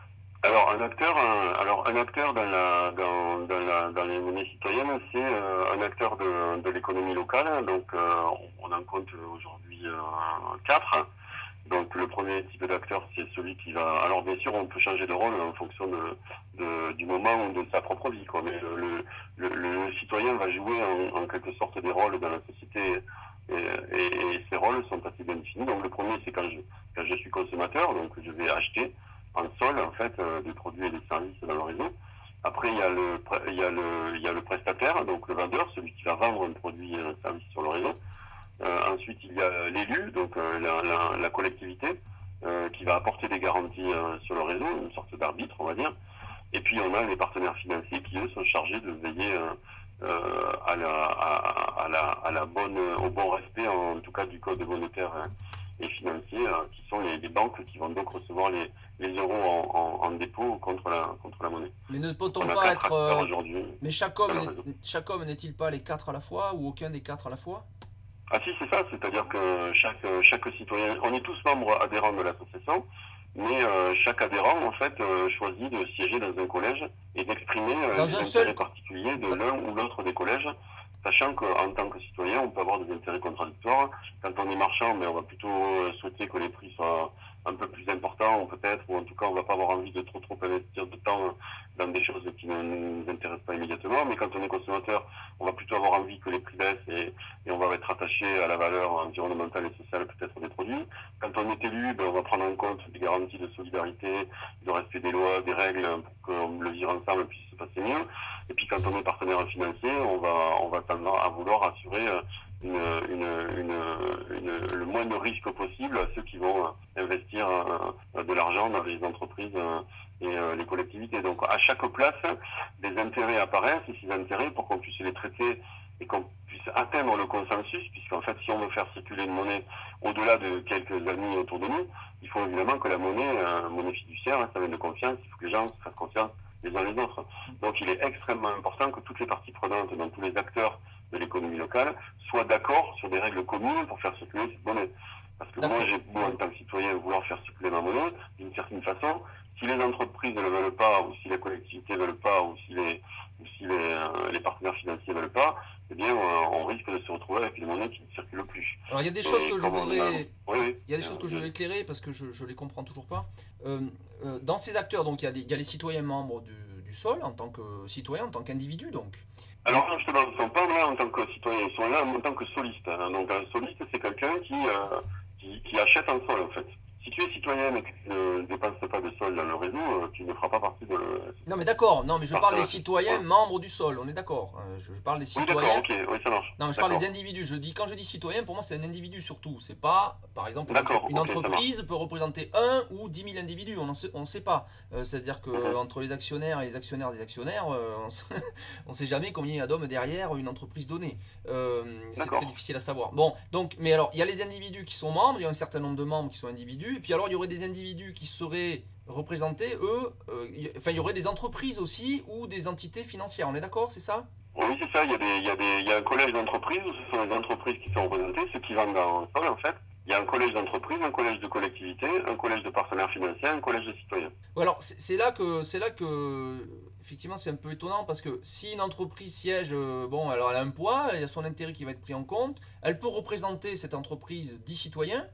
Alors un acteur, un, alors un acteur dans la dans, dans, la, dans les monnaies citoyennes, c'est euh, un acteur de, de l'économie locale. Donc euh, on en compte aujourd'hui euh, quatre. Donc le premier type d'acteur, c'est celui qui va. Alors bien sûr, on peut changer de rôle en fonction de, de du moment ou de sa propre vie, quoi. Mais le, le, le, le citoyen va jouer en, en quelque sorte des rôles dans la société. Et, et, et ces rôles sont assez bien définis. Donc le premier, c'est quand je, quand je suis consommateur, donc je vais acheter en sol en fait euh, des produits et des services dans le réseau. Après, il y a le, il y a le, il y a le prestataire, donc le vendeur, celui qui va vendre un produit et un service sur le réseau. Euh, ensuite, il y a l'élu, donc euh, la, la, la collectivité, euh, qui va apporter des garanties euh, sur le réseau, une sorte d'arbitre, on va dire. Et puis, on a les partenaires financiers qui, eux, sont chargés de veiller euh, euh, à, la, à, à, la, à la bonne, au bon respect, en, en tout cas, du code monétaire et financier, euh, qui sont les, les banques qui vont donc recevoir les, les euros en, en, en dépôt contre la, contre la monnaie. Mais ne peut-on On a pas quatre être... acteurs euh, aujourd'hui Mais chaque dans homme, le n'est- réseau. chaque homme n'est-il pas les quatre à la fois ou aucun des quatre à la fois? Ah si, c'est ça, c'est-à-dire que chaque, chaque citoyen, on est tous membres adhérents de l'association, mais euh, chaque adhérent, en fait, euh, choisit de siéger dans un collège et d'exprimer euh, Dans les un intérêts seul... particuliers de Dans- l'un ou l'autre des collèges, sachant qu'en tant que citoyen, on peut avoir des intérêts contradictoires. Quand on est marchand, mais on va plutôt euh, souhaiter que les prix soient un peu plus importants, peut-être, ou en tout cas, on va pas avoir envie de trop trop investir de temps dans des choses qui ne nous intéressent pas immédiatement. Mais quand on est consommateur, on va plutôt avoir envie que les prix baissent et, et on va être attaché à la valeur environnementale et sociale peut-être des produits. Quand on est élu, ben, on va prendre en compte des garanties de solidarité, de respect des lois, des règles, pour que le vivre ensemble puisse se passer mieux. Et puis quand on est partenaire financier, on va, on va tendre à vouloir assurer une, une, une, une, le moins de risques possible à ceux qui vont investir de l'argent dans les entreprises et les collectivités. Donc à chaque place, des intérêts apparaissent, et ces intérêts, pour qu'on puisse les traiter et qu'on puisse atteindre le consensus, puisqu'en fait, si on veut faire circuler une monnaie au-delà de quelques amis autour de nous, il faut évidemment que la monnaie, euh, monnaie fiduciaire, hein, ça vient de confiance, il faut que les gens se fassent confiance les uns les autres. Donc il est extrêmement important que toutes les parties prenantes, donc tous les acteurs de l'économie locale, soient d'accord sur des règles communes pour faire circuler cette monnaie. Parce que moi, j'ai beau, en tant que citoyen, vouloir faire circuler ma monnaie, d'une certaine façon, si les entreprises ne le veulent pas, ou si les collectivités ne veulent pas, ou si les, ou si les, euh, les partenaires financiers ne veulent pas, eh bien, on, on risque de se retrouver avec une monnaie qui ne circule plus. Alors il y a des Et choses que je comme on a- voudrais... Oui, oui. Il y a des choses que je veux éclairer parce que je ne les comprends toujours pas. Euh, euh, dans ces acteurs, donc il y a, des, il y a les citoyens membres du, du sol en tant que citoyens, en tant qu'individus donc. Alors non, justement, ils ne sont pas là en tant que citoyens, ils sont là en tant que solistes. hein. Donc un soliste, c'est quelqu'un qui, euh, qui, qui achète un sol, en fait. Si tu es citoyen et que tu ne dépenses pas de sol dans le réseau, euh, tu ne feras pas partie de... Non mais d'accord, non mais je parle des citoyens Ouais. membres du sol, on est d'accord. Euh, je, je parle des Oui, d'accord, citoyens. ok, oui, ça marche. Non mais je parle D'accord. des individus. Je dis quand je dis citoyen, pour moi c'est un individu surtout. C'est pas, par exemple, une, D'accord, entre- une ok, ça entreprise peut représenter un ou dix mille individus. On ne sait, on sait pas. Euh, C'est-à-dire que Mhm. entre les actionnaires et les actionnaires des actionnaires, euh, on ne sait jamais combien il y a d'hommes derrière une entreprise donnée. Euh, c'est D'accord. très difficile à savoir. Bon, donc, mais alors il y a les individus qui sont membres, il y a un certain nombre de membres qui sont individus, et puis alors il y aurait des individus qui seraient représentés, eux, euh, y- enfin il y aurait des entreprises aussi ou des entités financières. On est d'accord, c'est ça? Oui, c'est ça, il y, a des, il, y a des, il y a un collège d'entreprises où ce sont les entreprises qui sont représentées, ceux qui vendent en sol, en fait. Il y a un collège d'entreprises, un collège de collectivités, un collège de partenaires financiers, un collège de citoyens. Ouais, alors c'est c'est là que c'est là que effectivement c'est un peu étonnant parce que si une entreprise siège, euh, bon alors elle a un poids, il y a son intérêt qui va être pris en compte, elle peut représenter cette entreprise dix citoyens,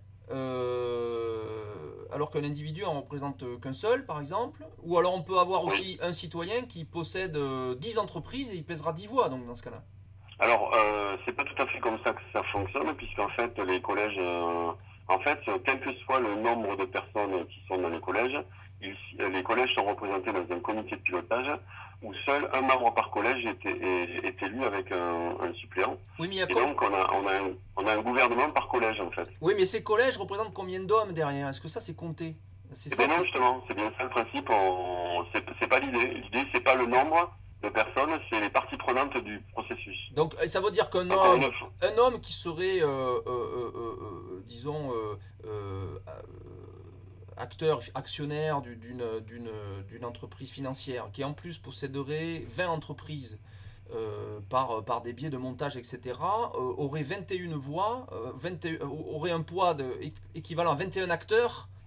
euh, alors qu'un individu en représente qu'un seul par exemple, ou alors on peut avoir Oui. aussi un citoyen qui possède euh, dix entreprises et il pèsera dix voix donc dans ce cas-là. Alors, euh, c'est pas tout à fait comme ça que ça fonctionne, puisqu'en fait, les collèges, euh, en fait, quel que soit le nombre de personnes qui sont dans les collèges, ils- les collèges sont représentés dans un comité de pilotage où seul un membre par collège est, est, est élu avec un, un suppléant. Oui mais, il y a Et co- donc, on a, on, a un, on a un gouvernement par collège, en fait. oui, mais ces collèges représentent combien d'hommes derrière? Est-ce que ça c'est compté? C'est Et ça bien non, qui- justement, c'est bien ça le principe. On, c'est, c'est pas l'idée. L'idée, c'est pas le nombre de personnes, c'est les parties prenantes du processus. Donc ça veut dire qu'un Encore homme, une fois. un homme qui serait, euh, euh, euh, euh, euh, disons, euh, euh, euh, acteur, actionnaire du- d'une d'une d'une entreprise financière, qui en plus posséderait vingt entreprises euh, par, par des biais de montage, et cetera, euh, aurait vingt et une voix, euh, vingt et un aurait un poids de, équivalent à vingt et un acteurs,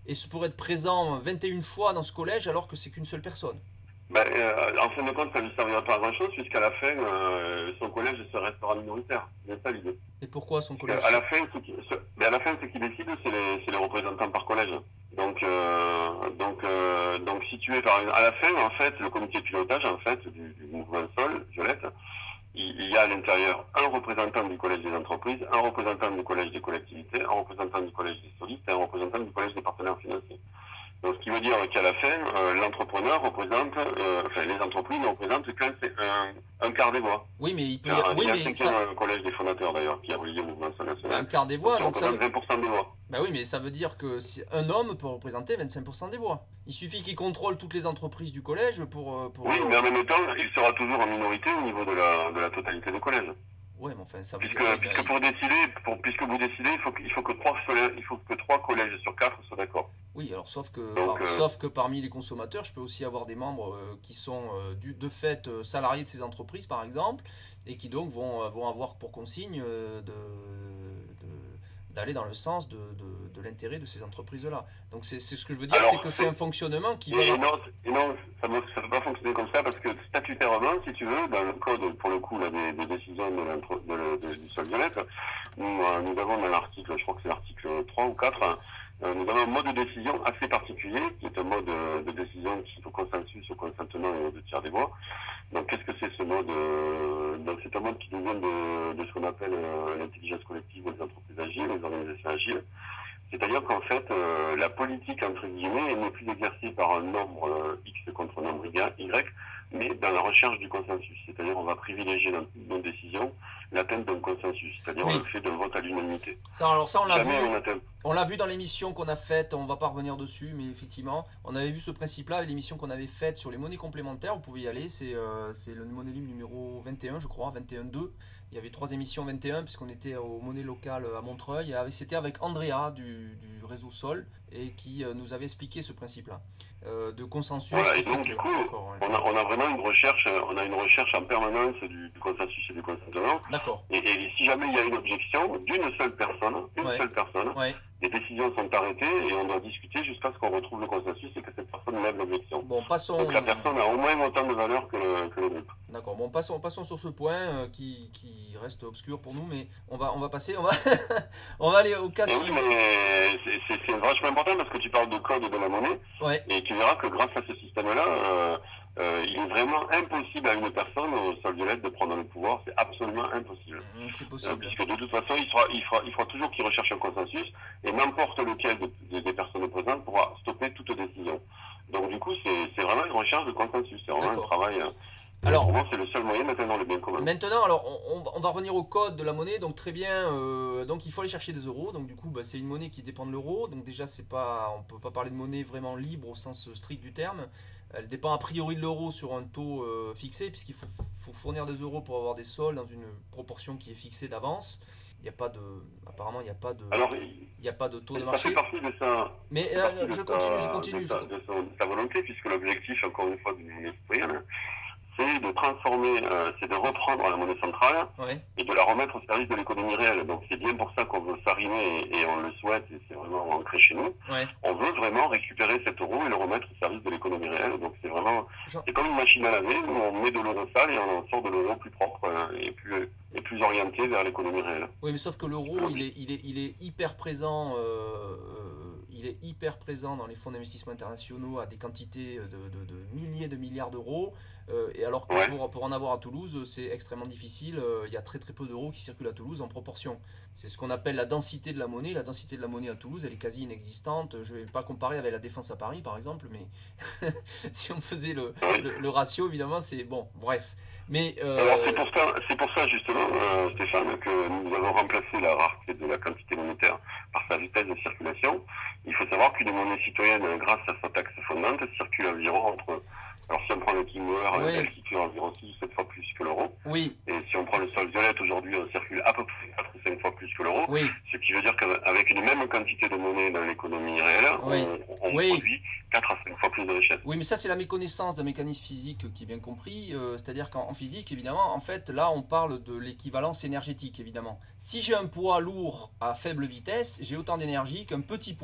et se pour être présent vingt et une fois dans ce collège alors que c'est qu'une seule personne. Ben, euh, en fin de compte, ça ne lui servira pas à grand-chose, puisqu'à la fin, euh, son collège se restera minoritaire. C'est ça l'idée. Et pourquoi son Parce collège qu'à la fin, ce qui, ce, ben, à la fin, ce qui décide, c'est les, c'est les représentants par collège. Donc, euh, donc, euh, donc, situé par une, à la fin, en fait, le comité de pilotage, en fait, du, du mouvement Sol, Violette, il, il y a à l'intérieur un représentant du collège des entreprises, un représentant du collège des collectivités, un représentant du collège des solistes et un représentant du collège des partenaires financiers. Donc, ce qui veut dire qu'à la fin, euh, l'entrepreneur représente, euh, enfin, les entreprises ne représentent qu'un un, un quart des voix. Oui, mais il peut y Alors, avoir. Oui, il y a mais cinquième ça... collège des fondateurs, d'ailleurs, qui a relié le mouvement un national. quart des voix, Donc, donc ça ça. représente vingt pour cent des voix. Bah oui, mais ça veut dire que si un homme peut représenter vingt-cinq pour cent des voix. Il suffit qu'il contrôle toutes les entreprises du collège pour. pour... Oui, mais en même temps, il sera toujours en minorité au niveau de la, de la totalité du collège. Ouais, mais enfin, ça veut Puisque, dire. puisque pour décider, pour, puisque vous décidez, il faut, que- il faut que trois, il faut que trois collèges sur quatre soient d'accord. Oui, alors sauf que, Donc, par- euh, sauf que parmi les consommateurs, je peux aussi avoir des membres euh, qui sont euh, du, de fait euh, salariés de ces entreprises, par exemple, et qui donc vont, euh, vont avoir pour consigne euh, de, de- d'aller dans le sens de, de, de l'intérêt de ces entreprises-là. Donc c'est c'est ce que je veux dire, Alors, c'est que c'est un fonctionnement qui Et, va... et non, et non, ça ne peut pas fonctionner comme ça parce que statutairement, si tu veux, dans le code, pour le coup, là, des, des décisions de l'intro- de le- de- du sol violette, nous, euh, nous avons dans l'article, je crois que c'est l'article trois ou quatre, hein, euh, nous avons un mode de décision assez particulier, qui est un mode euh, de décision qui est au consensus, au consentement et au deux tiers des voix. Donc, qu'est-ce que c'est ce mode euh, Donc, c'est un mode qui nous vient de, de ce qu'on appelle euh, l'intelligence collective, les entreprises agiles, les organisations agiles. C'est-à-dire qu'en fait, euh, la politique, entre guillemets, n'est plus exercée par un nombre euh, X contre un nombre Y, mais dans la recherche du consensus. C'est-à-dire on va privilégier dans nos décisions l'atteinte d'un consensus, c'est-à-dire Oui. le fait d'un vote à l'unanimité. Ça, alors ça, on l'a vu, Jamais on atteint. on l'a vu dans l'émission qu'on a faite, on va pas revenir dessus, mais effectivement, on avait vu ce principe-là avec l'émission qu'on avait faite sur les monnaies complémentaires, vous pouvez y aller, c'est euh, c'est le monnaie libre numéro vingt et un, je crois, vingt et un deux. Il y avait trois émissions vingt et un, puisqu'on était aux monnaies locales à Montreuil, et avec- c'était avec Andrea du, du réseau Sol, et qui euh, nous avait expliqué ce principe-là, euh, de consensus. Voilà, et qui fait donc que- du coup, D'accord, ouais. on a, on a vraiment une recherche, euh, on a une recherche en permanence du, du consensus et du consentement. D'accord, Et, et si jamais il y a une objection d'une seule personne, une Ouais. seule personne, ouais. les décisions sont arrêtées et on doit discuter jusqu'à ce qu'on retrouve le consensus et que cette personne lève l'objection. Bon, passons... Donc la personne a au moins autant de valeur que le, que le groupe. D'accord, bon, passons, passons sur ce point euh, qui, qui reste obscur pour nous, mais on va, on va passer, on va, on va aller au cas Et oui, suivant. mais c'est- c'est c'est vachement important parce que tu parles de code de la monnaie Ouais, et tu verras que grâce à ce système-là, euh, euh, il est vraiment impossible à une personne au sol violette de prendre le pouvoir. C'est absolument impossible. mm, c'est Euh, possible. puisque de toute façon, il fera, il fera, il fera toujours qu'il recherche un consensus et n'importe lequel de- de- des personnes présentes pourra stopper toute décision. Donc du coup, c'est c'est vraiment une recherche de consensus. C'est vraiment un D'accord. travail. euh, Alors, pour moi, c'est le seul moyen d'atteindre le bien commun. maintenant, alors, on, on va- on va revenir au code de la monnaie, donc très bien, euh, donc il faut aller chercher des euros, donc du coup, bah, c'est une monnaie qui dépend de l'euro, donc déjà, c'est pas, on peut pas parler de monnaie vraiment libre au sens strict du terme. Elle dépend a priori de l'euro sur un taux euh, fixé, puisqu'il faut, faut fournir des euros pour avoir des soldes dans une proportion qui est fixée d'avance. Il n'y a pas de, apparemment, il n'y a pas de, Alors, il- il n'y a pas de taux de ça marché. fait partie de ça. Mais C'est euh, partie de je sa- continue, je continue. de je sa, con- de son- de sa volonté, puisque l'objectif, encore une fois, d'une monnaie citoyenne, c'est de transformer, euh, c'est de reprendre la monnaie centrale Ouais, et de la remettre au service de l'économie réelle. Donc c'est bien pour ça qu'on veut s'arrimer et, et on le souhaite, et c'est vraiment ancré chez nous. ouais. On veut vraiment récupérer cet euro et le remettre au service de l'économie réelle. Donc c'est vraiment, Jean- c'est comme une machine à laver, nous on met de l'euro sale et on en sort de l'euro plus propre euh, et plus, et plus orienté vers l'économie réelle. Oui, mais sauf que l'euro, il est, il est, il est hyper présent. euh, euh, il est hyper présent dans les fonds d'investissement internationaux à des quantités de, de- de milliers de milliards d'euros. euh, et alors que Ouais. pour, pour en avoir à Toulouse, c'est extrêmement difficile. euh, Il y a très très peu d'euros qui circulent à Toulouse en proportion. C'est ce qu'on appelle la densité de la monnaie. La densité de la monnaie à Toulouse, elle est quasi inexistante. Je ne vais pas comparer avec la défense à Paris, par exemple, mais si on faisait le, le- le ratio, évidemment, c'est bon. Bref. Mais euh, Alors c'est pour ça, c'est pour ça justement, euh, Stéphane, que nous avons remplacé la rareté de la quantité monétaire par sa vitesse de circulation. Il faut savoir qu'une monnaie citoyenne, grâce à sa taxe fondante, circule environ entre, alors si on prend le Kimmer, Oui. elle circule environ six ou sept fois plus que l'euro. oui, Et si on prend le sol violette, aujourd'hui, on circule à peu près quatre ou cinq fois plus que l'euro. oui. Ce qui veut dire qu'avec une même quantité de monnaie dans l'économie réelle, Oui. on, on Oui. produit quatre à cinq fois plus de richesse. Oui, mais ça, c'est la méconnaissance d'un mécanisme physique qui est bien compris. euh, C'est-à-dire qu'en en physique, évidemment, en fait, là, on parle de l'équivalence énergétique, évidemment. Si j'ai un poids lourd à faible vitesse, j'ai autant d'énergie qu'un petit poids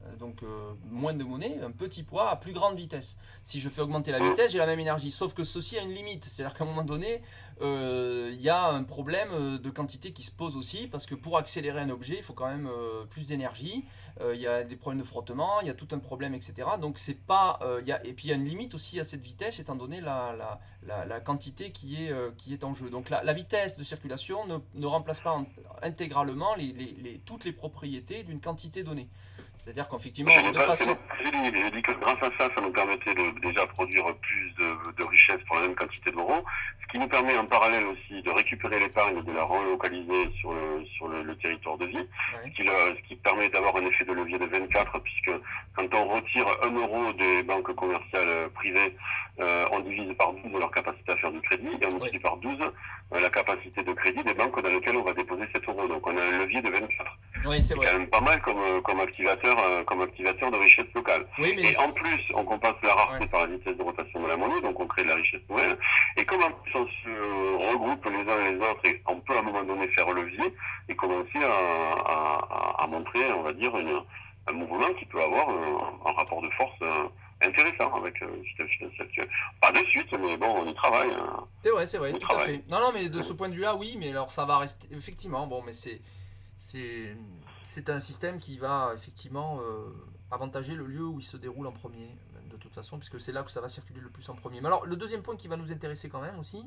donc euh, moins de monnaie, un petit poids à plus grande vitesse. Si je fais augmenter la vitesse, j'ai la même énergie. Sauf que ceci a une limite. C'est-à-dire qu'à un moment donné, il euh, y a un problème de quantité qui se pose aussi, parce que pour accélérer un objet, il faut quand même euh, plus d'énergie. Il euh, y a des problèmes de frottement, il y a tout un problème, et cetera. Donc c'est pas, euh, y a, et puis il y a une limite aussi à cette vitesse, étant donné la, la, la, la quantité qui est, euh, qui est en jeu. Donc la, la vitesse de circulation ne, ne remplace pas en, intégralement les, les, les, toutes les propriétés d'une quantité donnée. C'est-à-dire qu'effectivement, de pas, façon... J'ai dit que grâce à ça, ça nous permettait de déjà produire plus de, de richesses pour la même quantité d'euros, ce qui nous permet en parallèle aussi de récupérer l'épargne et de la relocaliser sur le, sur le, le territoire de vie, ouais. ce, qui, ce qui permet d'avoir un effet de levier de vingt-quatre, puisque quand on retire un euro des banques commerciales privées, euh, on divise par douze leur capacité à faire du crédit, et on multiplie ouais. par douze euh, la capacité de crédit des banques dans lesquelles on va déposer sept euros. Donc on a un levier de vingt-quatre. Oui, c'est quand même pas mal comme, comme, activateur, euh, comme activateur de richesse locale. Oui, mais et en plus, on compense la rareté ouais. par la vitesse de rotation de la monnaie, donc on crée de la richesse nouvelle. Et comme en plus on se regroupe les uns et les autres, et on peut à un moment donné faire levier et commencer à, à, à montrer, on va dire, une, un mouvement qui peut avoir un, un rapport de force euh, intéressant avec euh, le système financier actuel. Pas de suite, mais bon, on y travaille. Hein. C'est vrai, c'est vrai, tout travaille. à fait. Non, non, mais de ce point de vue-là, oui, mais alors ça va rester, effectivement, bon, mais c'est... C'est, c'est un système qui va effectivement euh, avantager le lieu où il se déroule en premier, de toute façon, puisque c'est là que ça va circuler le plus en premier. Mais alors, le deuxième point qui va nous intéresser quand même aussi,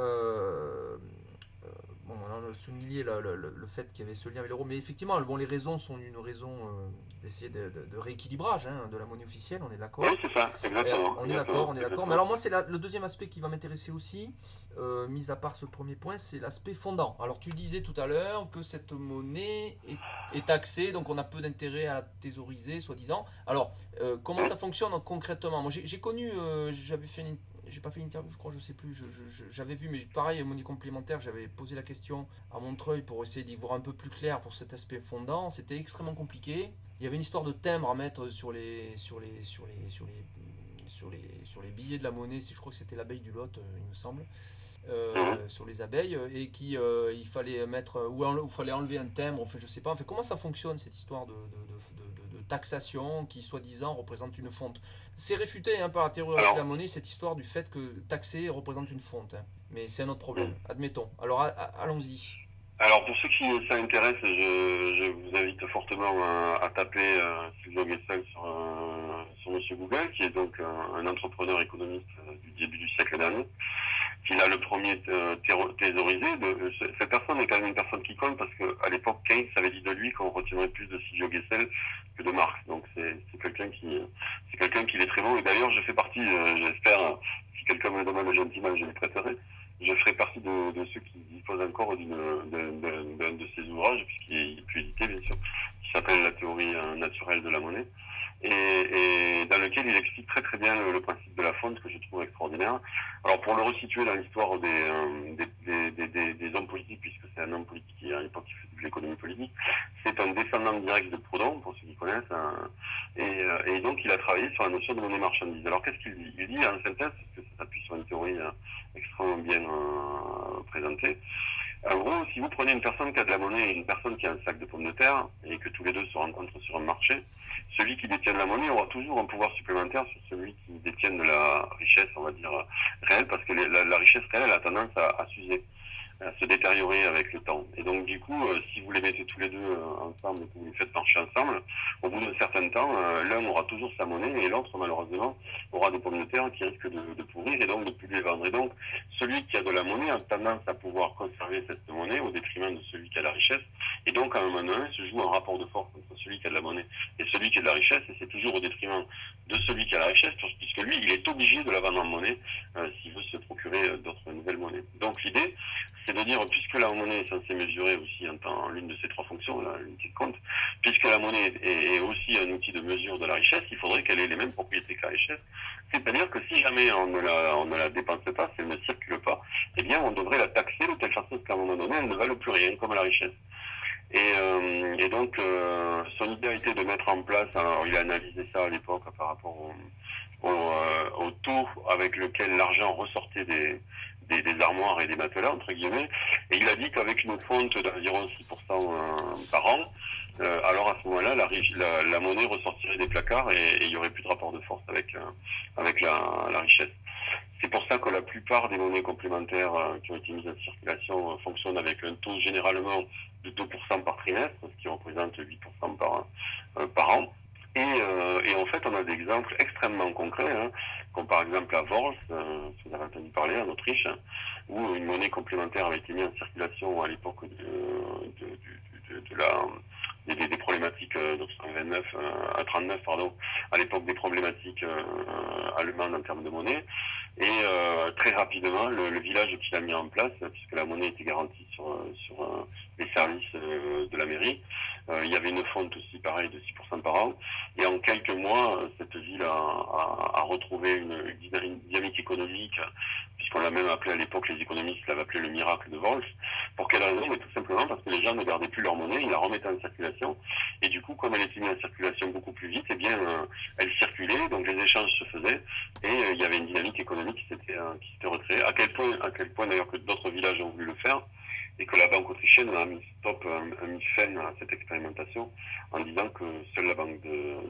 euh, euh, bon, on a souligné le, le, le fait qu'il y avait ce lien avec l'euro, mais effectivement, bon, les raisons sont une raison euh, d'essayer de, de, de rééquilibrage hein, de la monnaie officielle, on est d'accord. Oui, c'est ça, exactement. On est d'accord, on est d'accord. Mais alors moi, c'est la, le deuxième aspect qui va m'intéresser aussi, euh, mis à part ce premier point, c'est l'aspect fondant. Alors tu disais tout à l'heure que cette monnaie est, est taxée, donc on a peu d'intérêt à la thésauriser, soi-disant. Alors, euh, comment ça fonctionne concrètement? Moi, j'ai, j'ai connu, euh, j'avais fait une... J'ai pas fait une interview, je crois, je sais plus. Je, je, j'avais vu, mais pareil, monnaie complémentaire, j'avais posé la question à Montreuil pour essayer d'y voir un peu plus clair pour cet aspect fondant. C'était extrêmement compliqué. Il y avait une histoire de timbre à mettre sur les, sur les, sur les, sur les, sur les, sur les billets de la monnaie. Je crois que c'était l'abeille du Lot, il me semble. Euh, sur les abeilles et qui euh, il fallait mettre ou il fallait enlever un timbre, enfin je sais pas, enfin comment ça fonctionne cette histoire de, de, de, de, de taxation qui soi-disant représente une fonte. C'est réfuté hein, par la théorie de la monnaie, cette histoire du fait que taxer représente une fonte, hein. Mais c'est un autre problème, admettons. Alors a, a, allons-y. Alors pour ceux qui ça intéresse, je, je vous invite fortement à, à taper euh, Silvio Gesell sur, euh, sur Monsieur Google, qui est donc un, un entrepreneur économiste euh, du début du siècle dernier, qui a le premier euh, thésaurisé. De, cette personne est quand même une personne qui compte parce qu'à l'époque, Keynes avait dit de lui qu'on retiendrait plus de Silvio Gesell que de Marx. Donc c'est, c'est quelqu'un qui c'est quelqu'un qui est très bon. Et d'ailleurs, je fais partie, euh, j'espère, si quelqu'un me le demande gentiment, je le prêterai. Je ferai partie de, de ceux qui disposent encore d'une, d'un, d'un, d'un de ses ouvrages, puisqu'il est plus édité, bien sûr, qui s'appelle La théorie naturelle de la monnaie, et, et dans lequel il explique très très bien le, le principe de la fonte, que je trouve extraordinaire. Alors pour le resituer dans l'histoire des, euh, des, des, des, des hommes politiques, puisque c'est un homme politique qui à l'époque qui fait de l'économie politique, c'est un descendant direct de Proudhon, pour ceux qui connaissent, hein, et, et donc il a travaillé sur la notion de monnaie marchandise. Alors qu'est-ce qu'il dit? Il dit en synthèse, parce que ça s'appuie sur une théorie euh, extrêmement bien euh, présentée. En gros, si vous prenez une personne qui a de la monnaie et une personne qui a un sac de pommes de terre, et que tous les deux se rencontrent sur un marché, celui qui détient de la monnaie aura toujours un pouvoir supplémentaire sur celui qui détient de la richesse, on va dire, réelle, parce que la, la richesse réelle elle a tendance à, à s'user, à se détériorer avec le temps. Et donc du coup, euh, si vous les mettez tous les deux euh, ensemble et que vous les faites marcher ensemble, au bout d'un certain temps, euh, l'un aura toujours sa monnaie et l'autre, malheureusement, aura des pommes de terre qui risquent de, de pourrir et donc de plus les vendre. Et donc, celui qui a de la monnaie a tendance à pouvoir conserver cette monnaie au détriment de celui qui a la richesse. Et donc, à un moment donné, se joue un rapport de force entre celui qui a de la monnaie et celui qui a de la richesse, et c'est toujours au détriment de celui qui a la richesse, puisque lui, il est obligé de la vendre en monnaie euh, s'il veut se procurer euh, d'autres nouvelles monnaies. Donc l'idée, c'est de dire, puisque la monnaie est censée mesurer aussi en, en l'une de ces trois fonctions, là, l'unité de compte, puisque la monnaie est, est aussi un outil de mesure de la richesse, il faudrait qu'elle ait les mêmes propriétés que la richesse. C'est-à-dire que si jamais on ne la, on ne la dépense pas, si elle ne circule pas, eh bien on devrait la taxer de telle façon qu'à un moment donné, elle ne vale plus rien, comme la richesse. Et, euh, et donc, euh, son idée a été de mettre en place, alors il a analysé ça à l'époque par rapport au, au, euh, au taux avec lequel l'argent ressortait des, des, des armoires et des matelas, entre guillemets. Et il a dit qu'avec une fonte d'environ six pour cent euh, par an, euh, alors à ce moment-là, la, la, la monnaie ressortirait des placards et, et il n'y aurait plus de rapport de force avec, euh, avec la, la richesse. C'est pour ça que la plupart des monnaies complémentaires euh, qui ont été mises en circulation euh, fonctionnent avec un taux généralement de deux pour cent par trimestre, ce qui représente huit pour cent par, euh, par an. Et, euh, et en fait, on a des exemples extrêmement concrets, hein, comme par exemple la Worls, euh, si vous avez entendu parler, en Autriche, hein, où une monnaie complémentaire avait été mise en circulation à l'époque de, de, de, de, de la... Des, des problématiques euh, vingt-neuf euh, à trente-neuf, pardon, à l'époque des problématiques euh, allemandes en termes de monnaie. Et euh, très rapidement, le, le village qui l'a mis en place, puisque la monnaie était garantie sur, sur euh, les services euh, de la mairie, euh, il y avait une fonte aussi pareil de six pour cent par an. Et en quelques mois, cette ville a, a, a retrouvé une, une dynamique économique, puisqu'on l'a même appelé à l'époque, les économistes l'avaient appelé le miracle de Wolf. Pour quelle raison? Mais tout simplement parce que les gens ne gardaient plus leur monnaie, ils la remettaient en circulation. Et du coup, comme elle était mise en circulation beaucoup plus vite, eh bien, euh, elle circulait, donc les échanges se faisaient, et euh, il y avait une dynamique économique qui s'était euh, qui s'était recréée. À quel point, à quel point d'ailleurs que d'autres villages ont voulu le faire, et que la banque autrichienne a mis stop, a mis fin à cette expérimentation en disant que seule la banque de,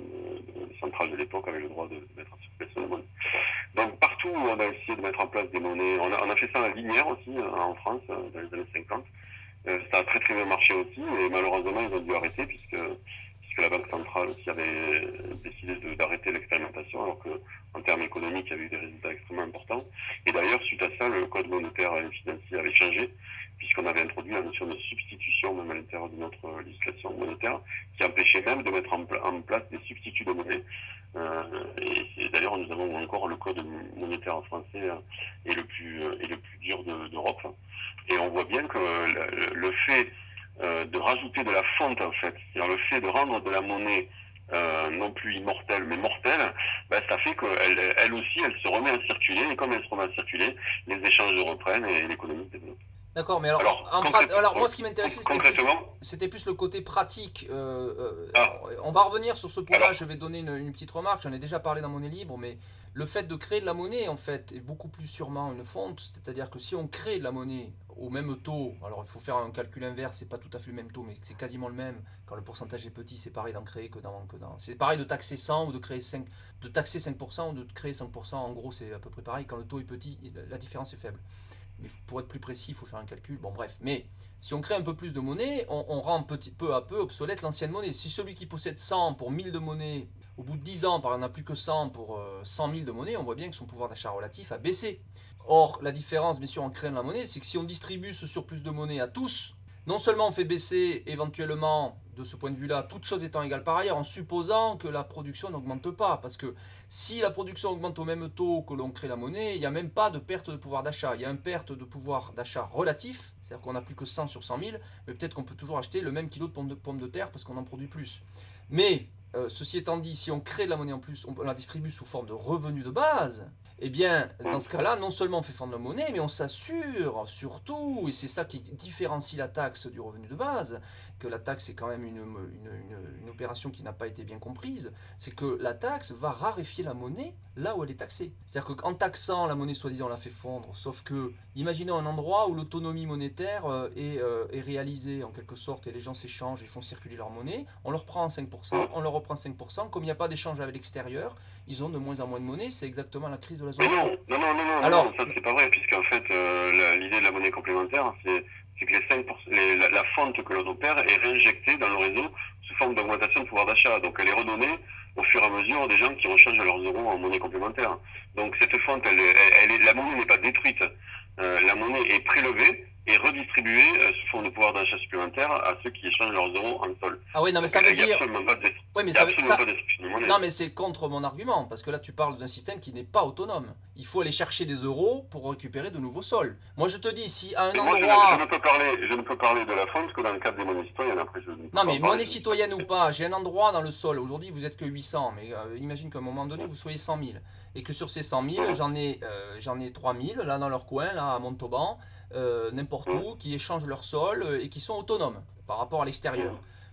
de, de centrale de l'époque avait le droit de, de mettre en circulation la monnaie. Donc partout où on a essayé de mettre en place des monnaies, on a, on a fait ça en linéaire aussi en France dans les années cinquante. Euh, ça a très très bien marché aussi, et malheureusement ils ont dû arrêter puisque, puisque la banque centrale aussi avait décidé de, d'arrêter l'expérimentation, alors qu'en termes économiques il y avait eu des résultats extrêmement importants. Et d'ailleurs suite à ça, le code monétaire et financier avait changé, puisqu'on avait introduit la notion de substitution même à l'intérieur de notre législation monétaire, qui empêchait même de mettre en, pla- en place des substituts de monnaie. Euh, et c'est, d'ailleurs, nous avons encore le code monétaire français euh, est le plus euh, est le plus dur de, d'Europe. Et on voit bien que le, le fait euh, de rajouter de la fonte, en fait, c'est-à-dire le fait de rendre de la monnaie euh, non plus immortelle mais mortelle, ben, ça fait qu'elle elle aussi, elle se remet à circuler. Et comme elle se remet à circuler, les échanges reprennent et l'économie se développe. D'accord, mais alors, Alors, en, en concrètement, alors moi ce qui m'intéressait c'était plus, concrètement, c'était plus le côté pratique. Euh, euh, ah, on va revenir sur ce point-là, alors, je vais donner une, une petite remarque, j'en ai déjà parlé dans Monnaie Libre, mais le fait de créer de la monnaie en fait est beaucoup plus sûrement une fonte, c'est-à-dire que si on crée de la monnaie au même taux, alors il faut faire un calcul inverse, c'est pas tout à fait le même taux, mais c'est quasiment le même, quand le pourcentage est petit, c'est pareil d'en créer que dans... Que dans c'est pareil de taxer cent ou de créer cinq, de taxer cinq pour cent ou de créer cinq pour cent, en gros c'est à peu près pareil, quand le taux est petit, la différence est faible. Mais pour être plus précis, il faut faire un calcul. Bon, bref. Mais si on crée un peu plus de monnaie, on, on rend petit, peu à peu obsolète l'ancienne monnaie. Si celui qui possède cent pour mille de monnaie, au bout de dix ans, par exemple, n'a plus que cent pour euh, cent mille de monnaie, on voit bien que son pouvoir d'achat relatif a baissé. Or, la différence, bien sûr, en créant de la monnaie, c'est que si on distribue ce surplus de monnaie à tous, non seulement on fait baisser éventuellement, de ce point de vue-là, toutes choses étant égales par ailleurs, en supposant que la production n'augmente pas. Parce que si la production augmente au même taux que l'on crée la monnaie, il n'y a même pas de perte de pouvoir d'achat. Il y a une perte de pouvoir d'achat relatif, c'est-à-dire qu'on n'a plus que cent sur cent mille, mais peut-être qu'on peut toujours acheter le même kilo de pommes de, pommes de terre parce qu'on en produit plus. Mais, euh, ceci étant dit, si on crée de la monnaie en plus, on la distribue sous forme de revenus de base, eh bien, dans ce cas-là, non seulement on fait fondre la monnaie, mais on s'assure surtout, et c'est ça qui différencie la taxe du revenu de base, que la taxe est quand même une, une, une, une opération qui n'a pas été bien comprise, c'est que la taxe va raréfier la monnaie là où elle est taxée. C'est-à-dire qu'en taxant la monnaie, soi-disant, on la fait fondre, sauf que, imaginons un endroit où l'autonomie monétaire est, euh, est réalisée en quelque sorte, et les gens s'échangent et font circuler leur monnaie, on leur prend cinq pour cent, on leur reprend cinq pour cent, comme il n'y a pas d'échange avec l'extérieur, ils ont de moins en moins de monnaie, c'est exactement la crise de la zone euro. Non, non, non, non, Alors, non, ça c'est pas vrai, puisqu'en fait, euh, la, l'idée de la monnaie complémentaire, c'est c'est que les cinq pour cent, les, la, la fonte que l'on opère est réinjectée dans le réseau sous forme d'augmentation de pouvoir d'achat. Donc elle est redonnée au fur et à mesure des gens qui rechangent leurs euros en monnaie complémentaire. Donc cette fonte, elle, elle, elle est, la monnaie n'est pas détruite. Euh, la monnaie est prélevée et redistribuée euh, sous forme de pouvoir d'achat supplémentaire à ceux qui échangent leurs euros en sol. Ah oui, non mais ça veut dire... absolument pas de destruction. Oui, mais ça, ça... Non, mais c'est contre mon argument, parce que là tu parles d'un système qui n'est pas autonome. Il faut aller chercher des euros pour récupérer de nouveaux sols. Moi je te dis, si à un endroit... Moi, je, je, ne peux parler, je ne peux parler de la fonte que dans le cadre des monnaies citoyennes. Après, je ne non, mais monnaie citoyenne ou pas, j'ai un endroit dans le sol. Aujourd'hui vous êtes que huit cents, mais euh, imagine qu'à un moment donné vous soyez cent mille. Et que sur ces cent mille, mmh. j'en ai, euh, j'en ai trois mille là dans leur coin, là à Montauban, euh, n'importe mmh. où, qui échangent leur sol euh, et qui sont autonomes par rapport à l'extérieur. Mmh.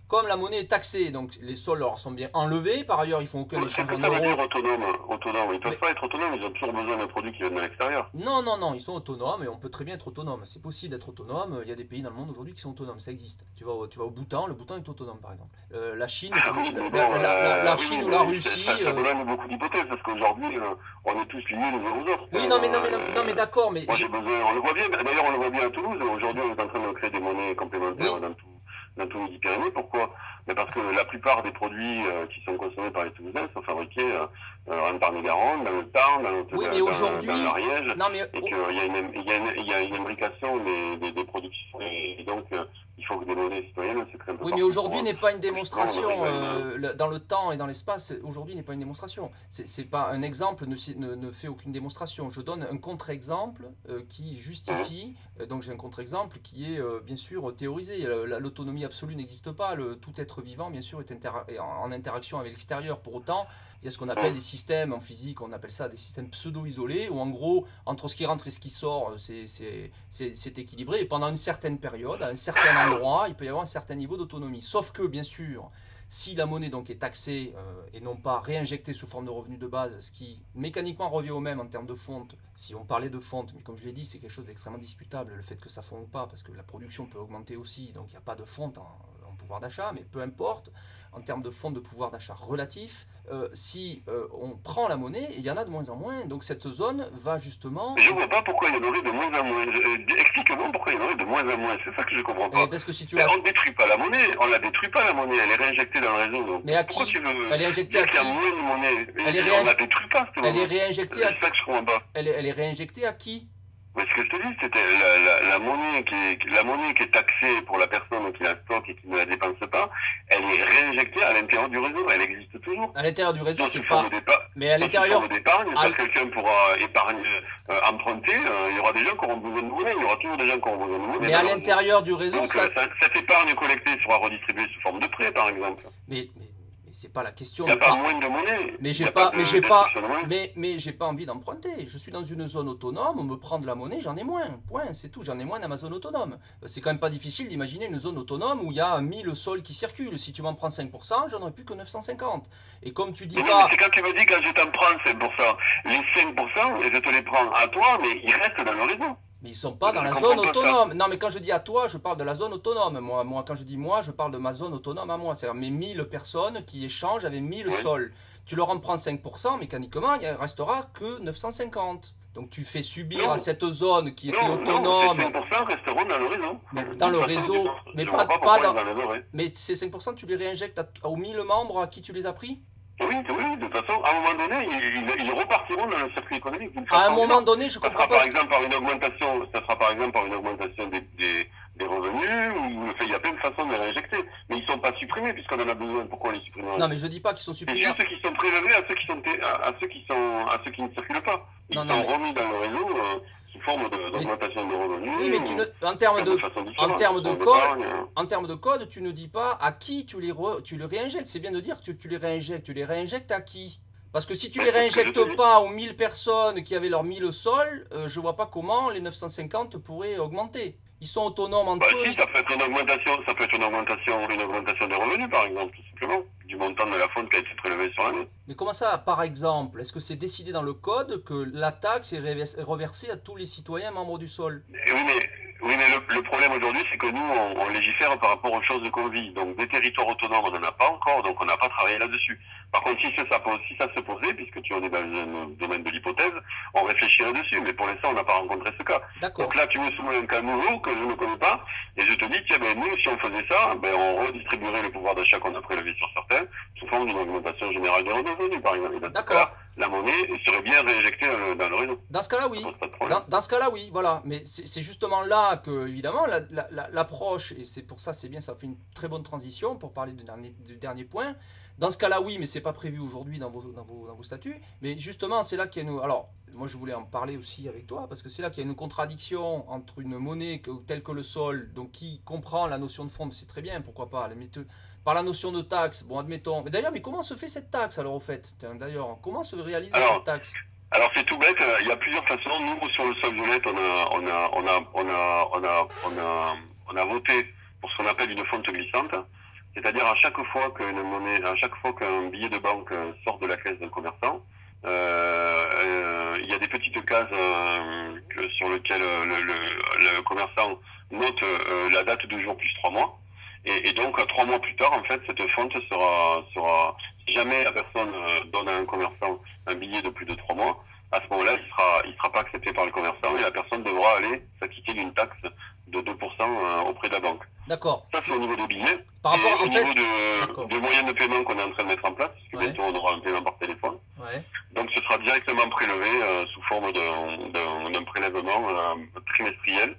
comme la monnaie est taxée, donc les sols leur sont bien enlevés, par ailleurs ils font aucun échange en Ça veut euros. dire autonome, autonome. Ils ne peuvent mais... pas être autonomes, ils ont toujours besoin d'un produit qui vient de l'extérieur. Non, non, non, ils sont autonomes et on peut très bien être autonome. C'est possible d'être autonome. Il y a des pays dans le monde aujourd'hui qui sont autonomes, ça existe. Tu vas au, tu vas au Bhoutan, le Bhoutan est autonome par exemple. Euh, la Chine, ah, oui, la, bon, la, la, la, la oui, Chine ou la oui, Russie. Ça, ça donne beaucoup d'hypothèses parce qu'aujourd'hui, euh, on est tous liés les uns aux autres. Oui, non, mais, non, mais, non, non, mais d'accord. Mais moi j'ai besoin, on le voit bien, d'ailleurs on le voit bien à Toulouse. Aujourd'hui, on est en train de créer des monnaies complémentaires oui. dans tout. dans tout Midi-Pyrénées. Pourquoi? Mais parce que la plupart des produits euh, qui sont consommés par les Toulousains sont fabriqués euh, en Tarn-et-Garonne, dans le Tarn, dans, oui, dans, mais aujourd'hui, dans l'Ariège, non, mais... et qu'il y a une, il y a une, il y a une imbrication des, des, des productions, et donc euh, il faut que des monnaies citoyennes se créent un peu. Oui, mais aujourd'hui n'est pas une démonstration euh, dans le temps et dans l'espace. Aujourd'hui n'est pas une démonstration. C'est pas un exemple ne, ne, ne fait aucune démonstration. Je donne un contre-exemple euh, qui justifie. Mmh. Euh, donc j'ai un contre-exemple qui est euh, bien sûr théorisé. L'autonomie absolue n'existe pas. Le, tout être vivant, bien sûr, est, inter est en interaction avec l'extérieur. Pour autant, il y a ce qu'on appelle des systèmes en physique, on appelle ça des systèmes pseudo-isolés, où en gros, entre ce qui rentre et ce qui sort, c'est équilibré. Et pendant une certaine période, à un certain endroit, il peut y avoir un certain niveau d'autonomie. Sauf que, bien sûr, si la monnaie donc est taxée euh, et non pas réinjectée sous forme de revenus de base, ce qui mécaniquement revient au même en termes de fonte, si on parlait de fonte, mais comme je l'ai dit, c'est quelque chose d'extrêmement discutable, le fait que ça fonde ou pas, parce que la production peut augmenter aussi, donc il n'y a pas de fonte en, en pouvoir d'achat, mais peu importe, en termes de fonds de pouvoir d'achat relatif, euh, si euh, on prend la monnaie, il y en a de moins en moins, donc cette zone va justement... Mais je ne vois pas pourquoi il y en aurait de moins en moins. Euh, Explique-moi pourquoi il y en aurait de moins en moins, c'est ça que je ne comprends pas. Eh, parce que si tu mais as... on ne détruit pas la monnaie, on ne la détruit pas la monnaie, elle est réinjectée dans le réseau. Donc mais à pourquoi qui tu veux Elle est injectée à qui qu'il y a moins de monnaie? elle est réin... On ne la détruit pas, cette elle est réinjectée à... C'est ça que je comprends pas. Elle est, elle est réinjectée à qui? Mais ce que je te dis, c'était la, la, la, monnaie qui est, la monnaie qui est taxée pour la personne qui la stocke et qui ne la dépense pas, elle est réinjectée à l'intérieur du réseau, elle existe toujours. À l'intérieur du réseau, c'est pas... Mais à l'intérieur... d'épargne, à... quelqu'un pourra épargner, euh, emprunter, euh, il y aura des gens qui auront besoin de monnaie, il y aura toujours des gens qui auront besoin de monnaie. Mais à l'intérieur du réseau, donc, ça... Euh, cette épargne collectée sera redistribuée sous forme de prêt, par exemple. Mais... mais... c'est pas la question. Il n'y a pas moins de monnaie. Mais j'ai pas, mais j'ai pas, mais mais j'ai pas envie d'emprunter. Je suis dans une zone autonome, on me prend de la monnaie, j'en ai moins. Point, c'est tout. J'en ai moins dans ma zone autonome. C'est quand même pas difficile d'imaginer une zone autonome où il y a mille sols qui circulent. Si tu m'en prends cinq pour cent, j'en aurai plus que neuf cent cinquante. Et comme tu dis mais pas. C'est quand tu me dis quand je t'en prends cinq pour cent, les cinq pour cent, je te les prends à toi, mais ils restent dans le réseau. Mais ils sont pas dans la zone autonome. Non, mais quand je dis à toi, je parle de la zone autonome. Moi, moi quand je dis moi, je parle de ma zone autonome à moi. C'est-à-dire mes mille personnes qui échangent avec mille oui. sols. Tu leur en prends cinq pour cent, mécaniquement, il ne restera que neuf cent cinquante. Donc tu fais subir non. à cette zone qui était non, autonome. Non, cinq pour cent resteront dans le réseau. Mais dans le réseau, mais pas, pas, pas dans. dans mais ces cinq pour cent, tu les réinjectes à, aux mille membres à qui tu les as pris? Oui, oui, de toute façon, à un moment donné, ils, ils, ils repartiront dans le circuit économique. À un moment donné, je comprends ça sera pas. Par exemple, par une augmentation, ça sera par exemple par une augmentation des, des, des revenus, ou enfin, il y a plein de façons de les réinjecter. Mais ils ne sont pas supprimés puisqu'on en a besoin. Pourquoi les supprimer? Non, mais je dis pas qu'ils sont supprimés. C'est juste ceux qui sont prélevés à ceux qui, sont, à, ceux qui, sont, à ceux qui ne circulent pas. Ils non, non, sont mais... remis dans le réseau euh, sous forme d'augmentation de, de revenus. Oui, mais tu ne, en termes de, de en termes de code, en termes de code, tu ne dis pas à qui tu les, re, tu les réinjectes. C'est bien de dire que tu, tu les réinjectes. Tu les réinjectes à qui? Parce que si tu les réinjectes pas aux mille personnes qui avaient leurs mille sols, euh, je vois pas comment les neuf cent cinquante pourraient augmenter. Ils sont autonomes entre bah, eux. Si, ça peut être une augmentation, ça peut être une augmentation, une augmentation des revenus, par exemple, tout simplement, du montant de la fonte qui a été prélevé sur l'année. Mais comment ça, par exemple? Est-ce que c'est décidé dans le code que la taxe est reversée à tous les citoyens membres du sol? Oui, mais, oui, mais le, le problème aujourd'hui, c'est que nous, on, on légifère par rapport aux choses qu'on vit. Donc, des territoires autonomes, on n'en a pas encore, donc on n'a pas travaillé là-dessus. Par contre, si ça, si ça se posait, puisque tu en es dans le domaine de l'hypothèse, on réfléchirait dessus. Mais pour l'instant, on n'a pas rencontré ce cas. Donc là, tu me soumets un cas nouveau que je ne connais pas, et je te dis, tiens, ben, nous, si on faisait ça, ben, on redistribuerait le pouvoir d'achat qu'on a prélevé sur certains, sous forme d'une augmentation générale des revenus, par exemple. D'accord. La monnaie serait bien réinjectée dans le, dans le réseau. Dans ce cas-là, oui. Dans, dans ce cas-là, oui, voilà. Mais c'est justement là que, évidemment, l'approche, la, la, et c'est pour ça, c'est bien, ça fait une très bonne transition pour parler du dernier, du dernier point. Dans ce cas-là, oui, mais c'est pas prévu aujourd'hui dans vos, dans, vos, dans vos statuts. Mais justement, c'est là qu'il y a une... Alors, moi, je voulais en parler aussi avec toi, parce que c'est là qu'il y a une contradiction entre une monnaie que, telle que le sol, donc qui comprend la notion de fonds, c'est très bien, pourquoi pas, par la notion de taxe, bon, admettons. Mais d'ailleurs, mais comment se fait cette taxe, alors, au fait? D'ailleurs, comment se réalise alors, cette taxe? Alors, c'est tout bête, il y a plusieurs façons. Nous, sur le sol violette, on a, on a, on a, on a, on a, on a, on a voté pour ce qu'on appelle une fonte glissante. C'est-à-dire à chaque fois qu'une monnaie, à chaque fois qu'un billet de banque sort de la caisse d'un commerçant, euh, euh, il y a des petites cases euh, que, sur lesquelles le, le, le commerçant note euh, la date de jour plus trois mois. Et, et donc trois mois plus tard, en fait, cette fonte sera, sera si jamais la personne donne à un commerçant un billet de plus de trois mois, à ce moment-là, il sera, il sera pas accepté par le commerçant et la personne devra aller s'acquitter d'une taxe de deux pour cent auprès de la banque. D'accord. Ça, c'est au niveau des billets. Par rapport, et au en fait, niveau de, de moyens de paiement qu'on est en train de mettre en place, parce que ouais. bientôt on aura un paiement par téléphone. Ouais. Donc ce sera directement prélevé euh, sous forme d'un prélèvement euh, trimestriel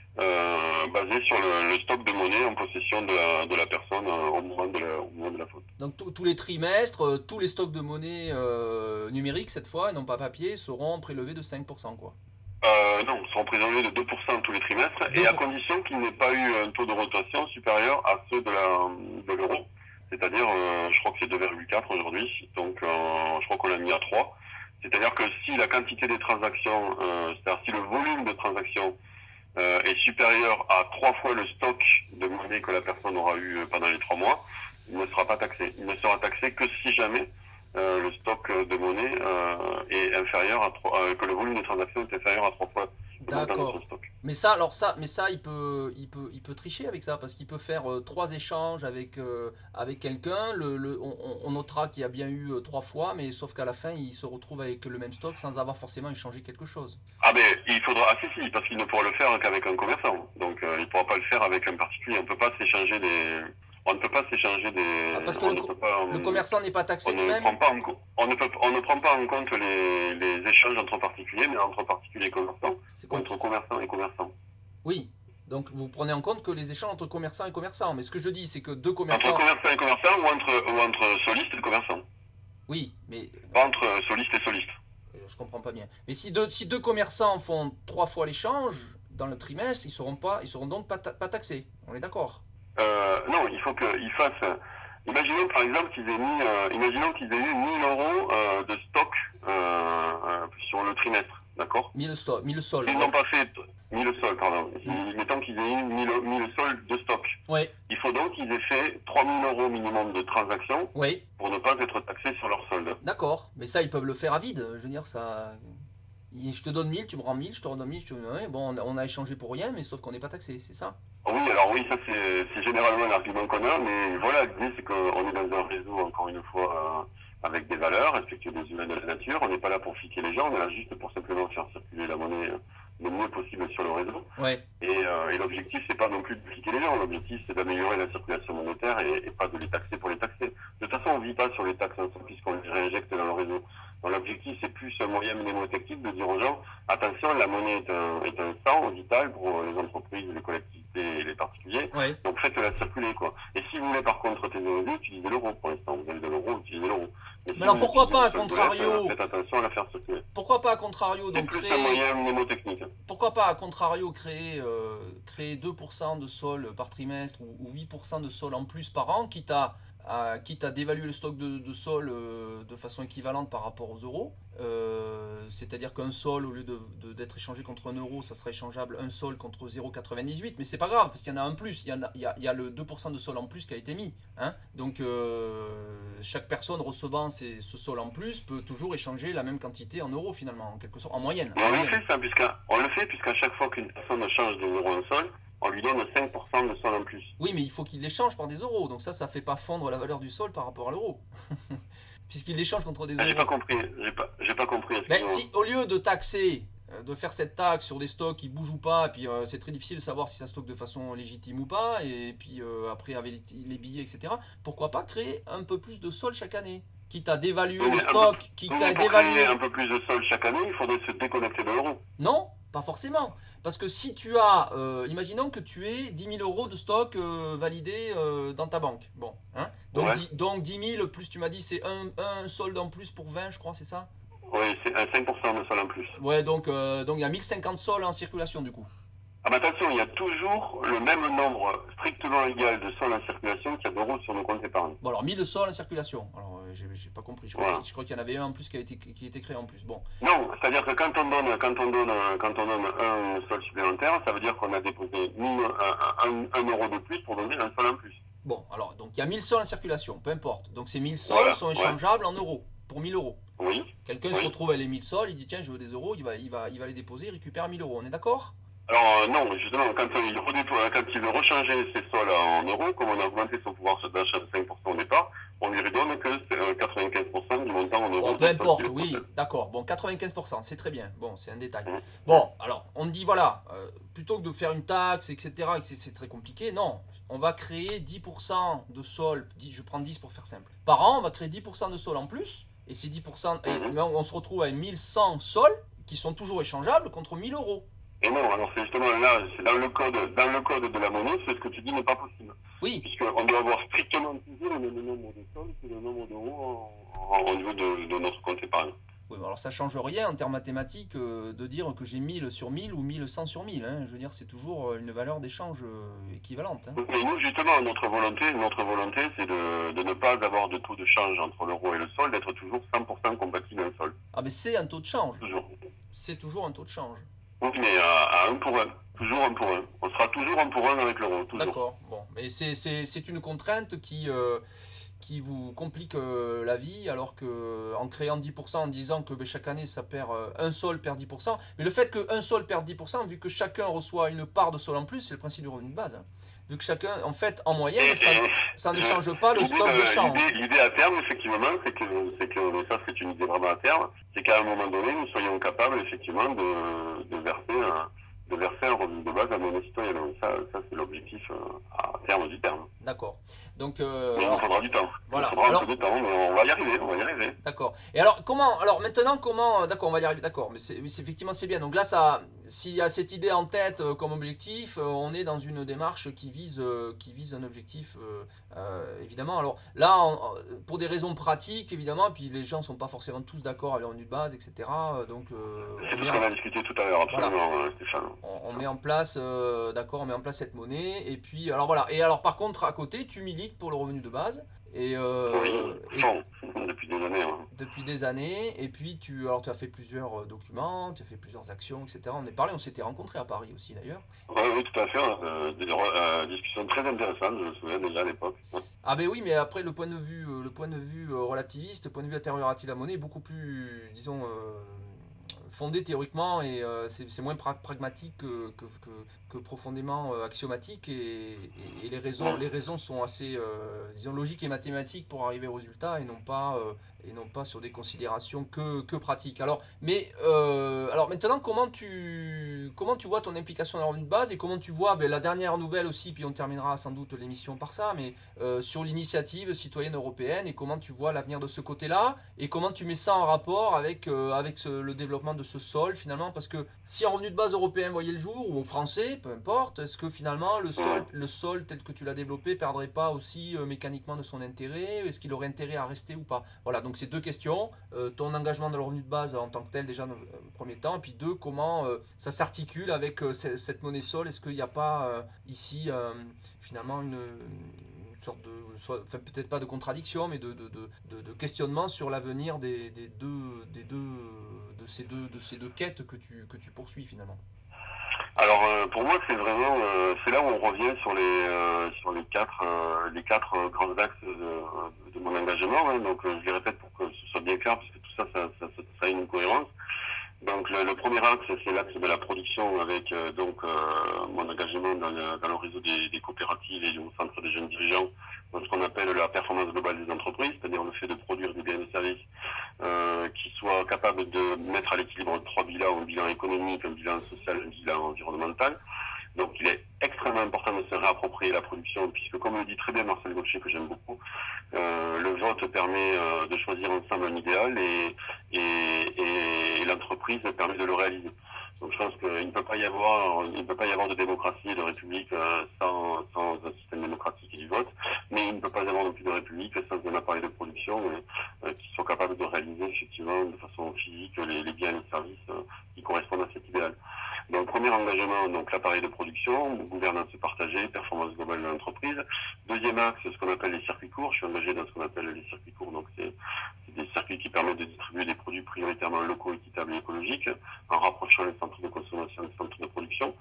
euh, basé sur le, le stock de monnaie en possession de la, de la personne euh, au, moment de la, au moment de la faute. Donc tous les trimestres, euh, tous les stocks de monnaie euh, numérique cette fois, et non pas papier, seront prélevés de cinq pour cent quoi. Euh, non, seront prélevés de deux pour cent tous les trimestres, deux pour cent. Et à condition qu'il n'ait pas eu un taux de rotation supérieur à ceux de l'euro. C'est-à-dire, euh, je crois que c'est deux virgule quatre aujourd'hui, donc euh, je crois qu'on l'a mis à trois. C'est-à-dire que si la quantité des transactions, euh, c'est-à-dire si le volume de transactions euh, est supérieur à trois fois le stock de monnaie que la personne aura eu pendant les trois mois, il ne sera pas taxé. Il ne sera taxé que si jamais euh, le stock de monnaie euh, est inférieur à trois, euh, que le volume de transactions est inférieur à trois fois le montant de son stock. Mais ça, alors ça, mais ça, il peut, il peut, il peut tricher avec ça parce qu'il peut faire euh, trois échanges avec euh, avec quelqu'un. Le, le, on, on notera qu'il y a bien eu euh, trois fois, mais sauf qu'à la fin, il se retrouve avec le même stock sans avoir forcément échangé quelque chose. Ah mais il faudra, ah si si, parce qu'il ne pourra le faire qu'avec un commerçant. Donc euh, il ne pourra pas le faire avec un particulier. On ne peut pas s'échanger des, on ne peut pas s'échanger des. Ah, parce que on le, ne peut pas, le commerçant n'est pas taxé on lui-même. Ne prend pas en, on ne peut, on ne prend pas en compte les, les échanges entre particuliers, mais entre particuliers et commerçants, ou entre commerçants et commerçants. Oui. Donc vous prenez en compte que les échanges entre commerçants et commerçants. Mais ce que je dis, c'est que deux commerçants. Entre commerçants et commerçants ou entre, ou entre solistes et commerçants. Oui, mais. Pas entre solistes et solistes. Je comprends pas bien. Mais si deux, si deux commerçants font trois fois l'échange dans le trimestre, ils seront pas, ils seront donc pas, ta, pas taxés. On est d'accord? euh, Non, il faut qu'ils fassent. Imaginons par exemple qu'ils aient mis, euh, imaginons qu'ils aient eu mille euros euh, de stock euh, euh, sur le trimestre, d'accord? mille stock, mille sols. Ils n'ont pas fait mille sols, pardon. Mmh. Mettons qu'ils aient eu mille, mille sols de stock. Oui. Il faut donc qu'ils aient fait trois mille euros minimum de transactions oui. pour ne pas être taxés sur leur solde. D'accord, mais ça ils peuvent le faire à vide. Je veux dire ça. Je te donne mille, tu me rends mille, je te redonne mille, je te donne... Bon, on a échangé pour rien, mais sauf qu'on n'est pas taxé, c'est ça? Oui, alors oui, ça c'est généralement l'argument qu'on a, mais voilà, l'idée c'est qu'on est dans un réseau, encore une fois, euh, avec des valeurs, respectueux des humains de la nature. On n'est pas là pour fliquer les gens, on est là juste pour simplement faire circuler la monnaie le mieux possible sur le réseau. Ouais. Et, euh, et l'objectif, c'est pas non plus de fliquer les gens, l'objectif c'est d'améliorer la circulation monétaire et, et pas de les taxer pour les taxer. De toute façon, on ne vit pas sur les taxes puisqu'on les réinjecte dans le réseau. Donc l'objectif, c'est plus un moyen mnémotechnique de dire aux gens, attention, la monnaie est un, est un sang vital pour les entreprises, les collectivités et les particuliers. Ouais. Donc faites-la circuler, quoi. Et si vous voulez par contre thésauriser, utilisez l'euro pour l'instant. Vous avez de l'euro, utilisez l'euro. Mais, mais si alors pourquoi pas à contrario? Faites attention à la faire circuler. Pourquoi pas à contrario donc plus créer... un moyen mnémotechnique. Pourquoi pas à contrario créer, euh, créer deux pour cent de sol par trimestre ou, ou huit pour cent de sol en plus par an, quitte à À, quitte à dévaluer le stock de, de sol euh, de façon équivalente par rapport aux euros, euh, c'est-à-dire qu'un sol, au lieu de, de, d'être échangé contre un euro, ça serait échangeable un sol contre zéro virgule quatre-vingt-dix-huit, mais c'est pas grave, parce qu'il y en a un plus, il y, en a, il y, a, il y a le deux pour cent de sol en plus qui a été mis. Hein. Donc euh, chaque personne recevant ces, ce sol en plus peut toujours échanger la même quantité en euros finalement, en quelque sorte, en moyenne. En on, moyenne. Le fait, ça, puisqu'à, on le fait puisqu'à chaque fois qu'une personne change de euro en sol, on lui donne cinq pour cent de sol en plus. Oui, mais il faut qu'il l'échange par des euros. Donc ça, ça fait pas fondre la valeur du sol par rapport à l'euro. Puisqu'il l'échange contre des euros. J'ai pas compris. J'ai pas, j'ai pas compris. Ben, si au lieu de taxer, de faire cette taxe sur des stocks qui bougent ou pas, et puis euh, c'est très difficile de savoir si ça stocke de façon légitime ou pas, et puis euh, après avec les billets, et cetera. Pourquoi pas créer un peu plus de sol chaque année? Quitte à dévaluer oui, le stock, peu, quitte à dévaluer un peu plus de sol chaque année, il faudrait se déconnecter de l'euro. Non, pas forcément. Parce que si tu as, euh, imaginons que tu aies dix mille euros de stock euh, validé euh, dans ta banque. Bon, hein donc, ouais. dix, donc dix mille plus, tu m'as dit, c'est un, un solde en plus pour vingt, je crois, c'est ça? Oui, c'est un cinq pour cent de sol en plus. Ouais, donc euh, donc il y a mille cinquante sols en circulation du coup. Ah bah attention, il y a toujours le même nombre strictement égal de sols en circulation qu'il y a d'euros sur nos comptes épargne. Bon alors mille sols en circulation, alors euh, j'ai, j'ai pas compris, je crois, voilà. je crois qu'il y en avait un en plus qui a été, qui a été créé en plus. Bon. Non, c'est-à-dire que quand on donne, quand on donne, quand on donne un sol supplémentaire, ça veut dire qu'on a déposé un, un, un euro de plus pour donner un sol en plus. Bon, alors, donc il y a mille sols en circulation, peu importe. Donc ces mille sols Voilà, sont ouais. échangeables en euros, pour mille euros. Oui, Quelqu'un oui. se retrouve avec les mille sols, il dit tiens, je veux des euros, il va, il va, il va les déposer, il récupère mille euros. On est d'accord? Alors euh, non, justement, quand il, redéploie, quand il veut rechanger ses sols en euros, comme on a augmenté son pouvoir d'achat de cinq pour cent au départ, on lui redonne que euh, quatre-vingt-quinze pour cent du montant en euros. Bon, peu de sol importe, qu'il oui, possède. d'accord. Bon, quatre-vingt-quinze pour cent, c'est très bien. Bon, c'est un détail. Mmh. Bon, alors, on dit voilà, euh, plutôt que de faire une taxe, et cetera, et que c'est c'est très compliqué, non. On va créer dix pour cent de sol, dix- je prends dix pour faire simple. Par an, on va créer dix pour cent de sol en plus, et ces dix pour cent, et, Mmh. mais on, on se retrouve avec mille cent sols qui sont toujours échangeables contre mille euros. Et non, alors c'est justement là, c'est dans le code, dans le code de la monnaie, c'est ce que tu dis n'est pas possible. Oui, Puisqu'on doit avoir strictement toujours le même nombre de sols que le nombre d'euros en- en- au niveau de, de notre compte épargne. oui, mais alors ça change rien en termes mathématiques euh, de dire que j'ai mille sur mille ou mille cent sur mille, hein. Je veux dire, c'est toujours euh, une valeur d'échange euh, équivalente, hein. Mais nous, justement, notre volonté, notre volonté, c'est de, de ne pas avoir de taux de change entre l'euro et le sol, d'être toujours cent pour cent compatible un sol. Ah, mais c'est un taux de change. Toujours. C'est toujours un taux de change. Oui, mais à, à un pour un. Toujours un pour un. On sera toujours un pour un avec l'euro, toujours. D'accord, bon. Mais c'est c'est- c'est une contrainte qui, euh, qui vous complique euh, la vie, alors que en créant dix pour cent, en disant que ben, chaque année ça perd euh, un sol perd dix pour cent, mais le fait qu'un sol perd dix pour cent, vu que chacun reçoit une part de sol en plus, c'est le principe du revenu de base, hein. Vu que chacun, en fait, en moyenne, Et, ça, et, ça ne je- change pas le l'idée stock de de- change. l'idée- L'idée à terme, effectivement, c'est que, c'est que, mais ça c'est une idée vraiment à terme, c'est qu'à un moment donné, nous soyons capables, effectivement, de, de verser un, de verser un revenu de base à nos citoyens. Donc ça, ça c'est l'objectif euh, à terme du terme. D'accord. Donc, euh, Mais il nous alors, faudra du temps. voilà. Il nous faudra Alors, un peu de temps, mais on va y arriver, on va y arriver. d'accord. Et alors, comment, alors maintenant, comment, d'accord, on va y arriver, d'accord, mais c'est, oui, c'est- effectivement, c'est bien. Donc là, ça, s'il y a cette idée en tête euh, comme objectif, euh, on est dans une démarche qui vise, euh, qui vise un objectif, euh, euh, évidemment. Alors là, on- pour des raisons pratiques, évidemment, puis les gens sont pas forcément tous d'accord avec le revenu de base, et cetera. euh, Donc, euh, C'est on ce met qu'on en, a discuté tout à l'heure, voilà, absolument, euh, Stéphane. on, on met en place, euh, d'accord, on met en place cette monnaie. Et puis, alors voilà. Et alors, par contre, à côté, tu milites pour le revenu de base. Et, Oui, euh, et fond, depuis des années. Hein. depuis des années, et puis tu, alors, tu as fait plusieurs euh, documents, tu as fait plusieurs actions, et cetera. On est parlé, on s'était rencontrés à Paris aussi d'ailleurs. Oui, oui, tout à fait. Euh, des euh, discussions très intéressantes, je me souviens déjà à l'époque. Ah ben oui, mais après le point de vue, euh, le point de vue euh, relativiste, le point de vue intériorati de la monnaie est beaucoup plus, disons, euh, fondé théoriquement et euh, c'est c'est moins pra- pragmatique que, que, que- que profondément euh, axiomatique et, et- et les raisons, les raisons sont assez, euh, disons, logiques et mathématiques pour arriver au résultat et non pas, euh, et non pas sur des considérations que, que pratiques. Alors, mais euh, alors maintenant, comment tu, comment tu vois ton implication dans le revenu de base et comment tu vois ben, la dernière nouvelle aussi, puis on terminera sans doute l'émission par ça, mais euh, sur l'initiative citoyenne européenne et comment tu vois l'avenir de ce côté-là et comment tu mets ça en rapport avec, euh, avec ce- le développement de ce sol finalement, parce que si un revenu de base européen voyait le jour ou français, peu importe, est-ce que finalement le sol, le sol tel que tu l'as développé perdrait pas aussi euh, mécaniquement de son intérêt? Est-ce qu'il aurait intérêt à rester ou pas? Voilà, donc c'est deux questions. Euh, ton engagement dans le revenu de base en tant que tel déjà dans le premier temps, et puis deux, comment euh, ça s'articule avec euh, ce- cette monnaie sol? Est-ce qu'il n'y a pas euh, ici euh, finalement une, une sorte de, soit- enfin peut-être pas de contradiction, mais de, de, de, de- de questionnement sur l'avenir des, des deux, des deux, de ces deux, de ces deux quêtes que tu, que tu poursuis finalement? Alors euh, pour moi c'est vraiment euh, c'est là où on revient sur les euh, sur les quatre euh, les quatre euh, grands axes de, de mon engagement. Hein. Donc euh, je les répète pour que ce soit bien clair parce que tout ça ça, ça, ça, ça a une cohérence. Donc le, le premier axe c'est l'axe de la production avec euh, donc euh, mon engagement dans le, dans le réseau des, des coopératives et au centre des jeunes dirigeants dans ce qu'on appelle la performance globale des entreprises, c'est-à-dire le fait de produire des biens et des services euh, qui soient capables de mettre à l'équilibre trois bilans, un bilan économique, un bilan social, un bilan environnemental. Donc il est extrêmement important de se réapproprier la production, puisque comme le dit très bien Marcel Gaucher, que j'aime beaucoup, euh, le vote permet euh, de choisir ensemble un idéal et, et, et l'entreprise permet de le réaliser. Donc je pense qu'il ne peut pas y avoir, il ne peut pas y avoir de démocratie et de république euh, sans, sans un système démocratique et du vote, mais il ne peut pas y avoir non plus de république sans un appareil de production euh, qui soit capable de réaliser effectivement de façon physique les, les biens et les services euh, qui correspondent à cet idéal. Donc premier engagement, donc l'appareil de production, gouvernance partagée, performance globale de l'entreprise. Deuxième axe, ce qu'on appelle les circuits courts. Je suis engagé dans ce qu'on appelle les circuits courts, donc c'est des circuits qui permettent de distribuer des produits prioritairement locaux, équitables et écologiques, en rapprochant les centres de consommation des centres de production.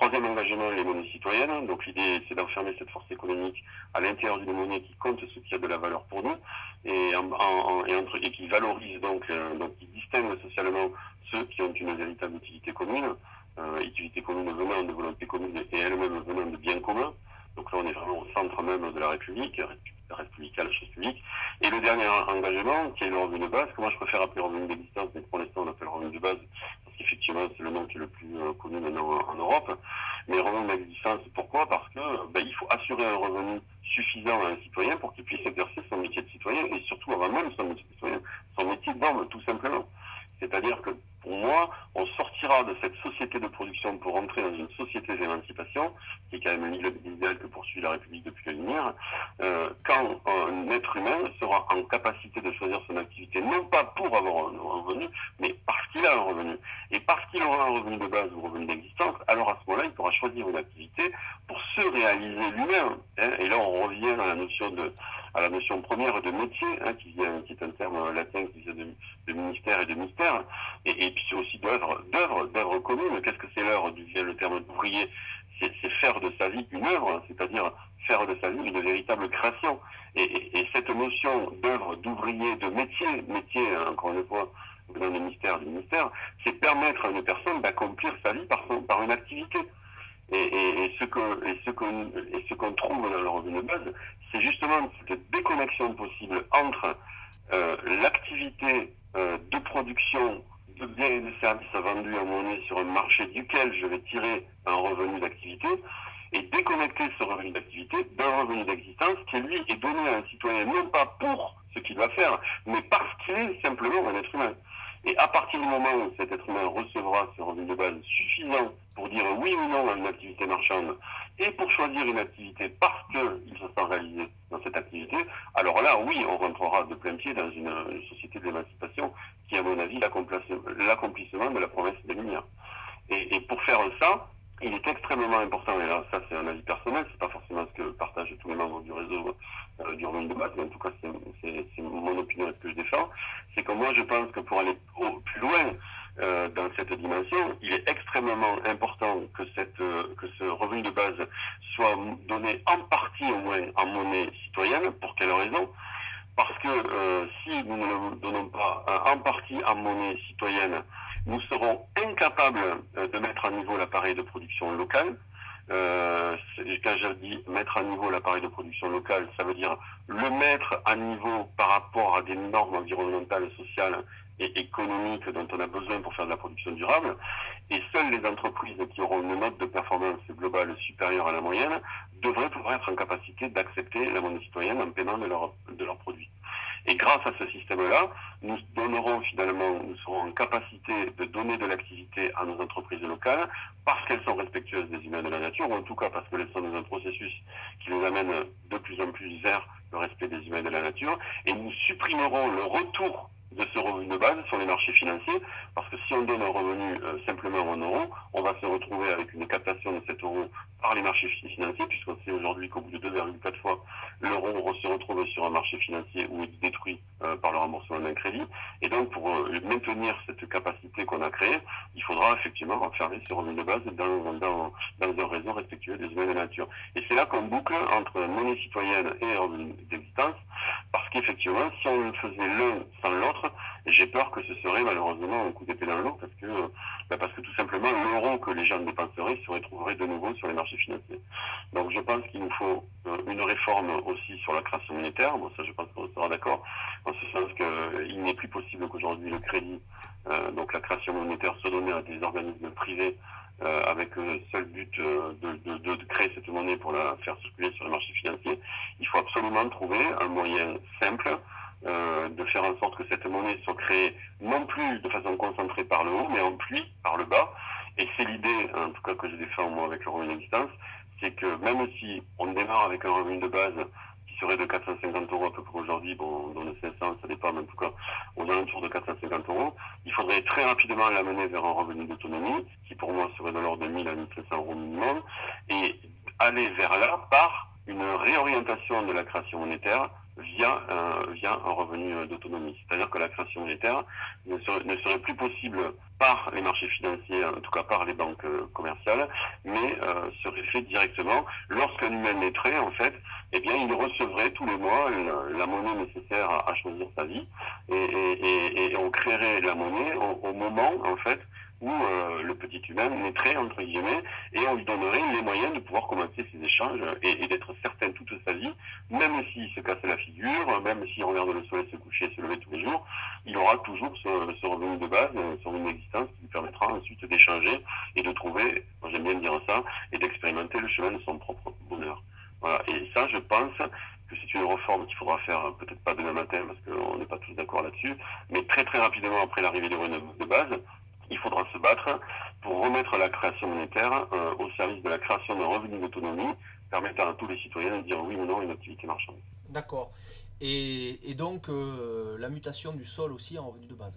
Troisième engagement, les monnaies citoyennes. Donc l'idée, c'est d'enfermer cette force économique à l'intérieur d'une monnaie qui compte ce qui a de la valeur pour nous et, en, en, et, entre, et qui valorise donc, euh, donc qui distingue socialement ceux qui ont une véritable utilité commune, euh, utilité commune venant de volonté commune et elle-même venant de biens communs. Donc là, on est vraiment au centre même de la République, la République à la chose publique. Et le dernier engagement, qui est le revenu de base, que moi je préfère appeler revenu d'existence, mais pour l'instant on appelle revenu de base, parce qu'effectivement c'est le nom qui est le plus euh, connu maintenant en, en Europe. Mais revenu d'existence, pourquoi? Parce que ben, il faut assurer un revenu suffisant à un citoyen pour qu'il puisse exercer son métier de citoyen, et surtout avant même son métier de citoyen, son métier d'homme, tout simplement. C'est-à-dire que pour moi, on sortira de cette société de production pour entrer dans une société d'émancipation, qui est quand même l'idéal que poursuit la République depuis la lumière, euh, quand un être humain sera en capacité de choisir son activité, non pas pour avoir un revenu, mais parce qu'il a un revenu. Et parce qu'il aura un revenu de base ou un revenu d'existence, alors à ce moment-là, il pourra choisir une activité pour se réaliser lui-même. Hein. Et là, on revient à la notion de à la notion première de métier, hein, qui, vient, qui est un terme latin qui vient de, de ministère et de mystère, et, et puis c'est aussi d'œuvre, d'œuvre, d'œuvre commune. Qu'est-ce que c'est l'œuvre? D'où vient le terme d'ouvrier? C'est, c'est faire de sa vie une œuvre, c'est-à-dire faire de sa vie une véritable création. Et, et, et cette notion d'œuvre, d'ouvrier, de métier, métier, hein, encore une fois, dans le mystère du ministère, c'est permettre à une personne d'accomplir sa vie par, son, par une activité. Et, et, et ce que et ce qu'on et ce qu'on trouve dans le revenu de base, c'est justement cette déconnexion possible entre euh, l'activité euh, de production de biens et de services vendus en monnaie sur un marché duquel je vais tirer un revenu d'activité, et déconnecter ce revenu d'activité d'un revenu d'existence qui, lui, est donné à un citoyen non pas pour ce qu'il va faire, mais parce qu'il est simplement un être humain. Et à partir du moment où cet être humain recevra ce revenu de base suffisant pour dire oui ou non à une activité marchande, et pour choisir une activité parce qu'il se sent réalisé dans cette activité, alors là, oui, on rentrera de plein pied dans une, une société d'émancipation qui, à mon avis, l'accomplissement de la promesse des Lumières. Et, et pour faire ça, il est extrêmement important, et là, ça c'est un avis personnel, c'est pas forcément ce que partagent tous les membres du réseau euh, du revenu de base, mais en tout cas c'est, c'est, c'est mon opinion et ce que je défends, c'est que moi je pense que pour aller au, plus loin euh, dans cette dimension, il est extrêmement important que, cette, euh, que ce revenu de base soit donné en partie au moins en monnaie citoyenne. Pour quelle raison? Parce que euh, si nous ne le donnons pas euh, en partie en monnaie citoyenne, nous serons incapables euh, de mettre à niveau l'appareil de production local. Euh, quand je dis mettre à niveau l'appareil de production local, ça veut dire le mettre à niveau par rapport à des normes environnementales, sociales et économiques dont on a besoin pour faire de la production durable. Et seules les entreprises qui auront une note de performance globale supérieure à la moyenne devraient pouvoir être en capacité d'accepter la monnaie citoyenne en paiement de leurs de leurs produits. Et grâce à ce système-là, nous donnerons finalement, nous serons en capacité de donner de l'activité à nos entreprises locales parce qu'elles sont respectueuses des humains et de la nature, ou en tout cas parce qu'elles sont dans un processus qui les amène de plus en plus vers le respect des humains et de la nature. Et nous supprimerons le retour de ce revenu de base sur les marchés financiers, parce que si on donne un revenu euh, simplement en euros, on va se retrouver avec une captation de cet euro par les marchés financiers, puisqu'on sait aujourd'hui qu'au bout de deux virgule quatre fois, l'euro se retrouve sur un marché financier où il est détruit euh, par le remboursement d'un crédit. Et donc, pour euh, maintenir cette capacité qu'on a créée, il faudra effectivement enfermer ce revenu de base dans, dans, dans un réseau respectueux des humains et de la nature. Et c'est là qu'on boucle entre monnaie citoyenne et revenu d'existence, parce qu'effectivement, si on le faisait l'un sans l'autre, j'ai peur que ce serait malheureusement un coup d'épée dans l'eau, parce que, bah parce que tout simplement, l'euro que les gens dépenseraient se retrouverait de nouveau sur les marchés financiers. Donc je pense qu'il nous faut euh, une réforme aussi sur la création monétaire. Bon, ça je pense qu'on sera d'accord, en ce sens qu'il n'est plus possible qu'aujourd'hui le crédit, euh, donc la création monétaire, soit donnée à des organismes privés euh, avec le seul but euh, de, de, de, de créer cette monnaie pour la faire circuler sur les marchés financiers. Il faut absolument trouver un moyen simple euh, de faire en sorte que cette monnaie soit créée non plus de façon concentrée par le haut, mais en pluie par le bas. Et c'est l'idée, en tout cas que je défends moi avec le revenu d'existence, c'est que même si on démarre avec un revenu de base qui serait de quatre cent cinquante euros à peu près aujourd'hui, bon, dans le cinq cents, ça dépend, mais en tout cas aux alentours de quatre cent cinquante euros, il faudrait très rapidement l'amener vers un revenu d'autonomie, qui pour moi serait de l'ordre de mille à mille cinq cents euros minimum, et aller vers là par une réorientation de la création monétaire via, euh, via un revenu d'autonomie. C'est-à-dire que la création monétaire ne serait, ne serait plus possible par les marchés financiers, en tout cas par les banques commerciales, mais euh, serait fait directement lorsqu'un humain naîtrait, en fait, eh bien, il recevrait tous les mois la, la monnaie nécessaire à, à choisir sa vie, et, et, et, et on créerait la monnaie au, au moment, en fait, où euh, le petit humain naîtrait, entre guillemets, et on lui donnerait les moyens de pouvoir commencer ses échanges et, et d'être certain toute sa vie, même s'il se casse la figure, même s'il regarde le soleil se coucher et se lever tous les jours, il aura toujours ce, ce revenu de base, ce revenu d'existence qui lui permettra ensuite d'échanger et de trouver, moi j'aime bien dire ça, et d'expérimenter le chemin de son propre bonheur. Voilà. Et ça, je pense que c'est une réforme qu'il faudra faire, peut-être pas demain matin, parce qu'on n'est pas tous d'accord là-dessus, mais très très rapidement après l'arrivée des revenus de base, il faudra se battre pour remettre la création monétaire euh, au service de la création d'un revenu d'autonomie permettant à tous les citoyens de dire oui ou non à une activité marchande. D'accord. Et, et donc euh, la mutation du sol aussi en revenu de base.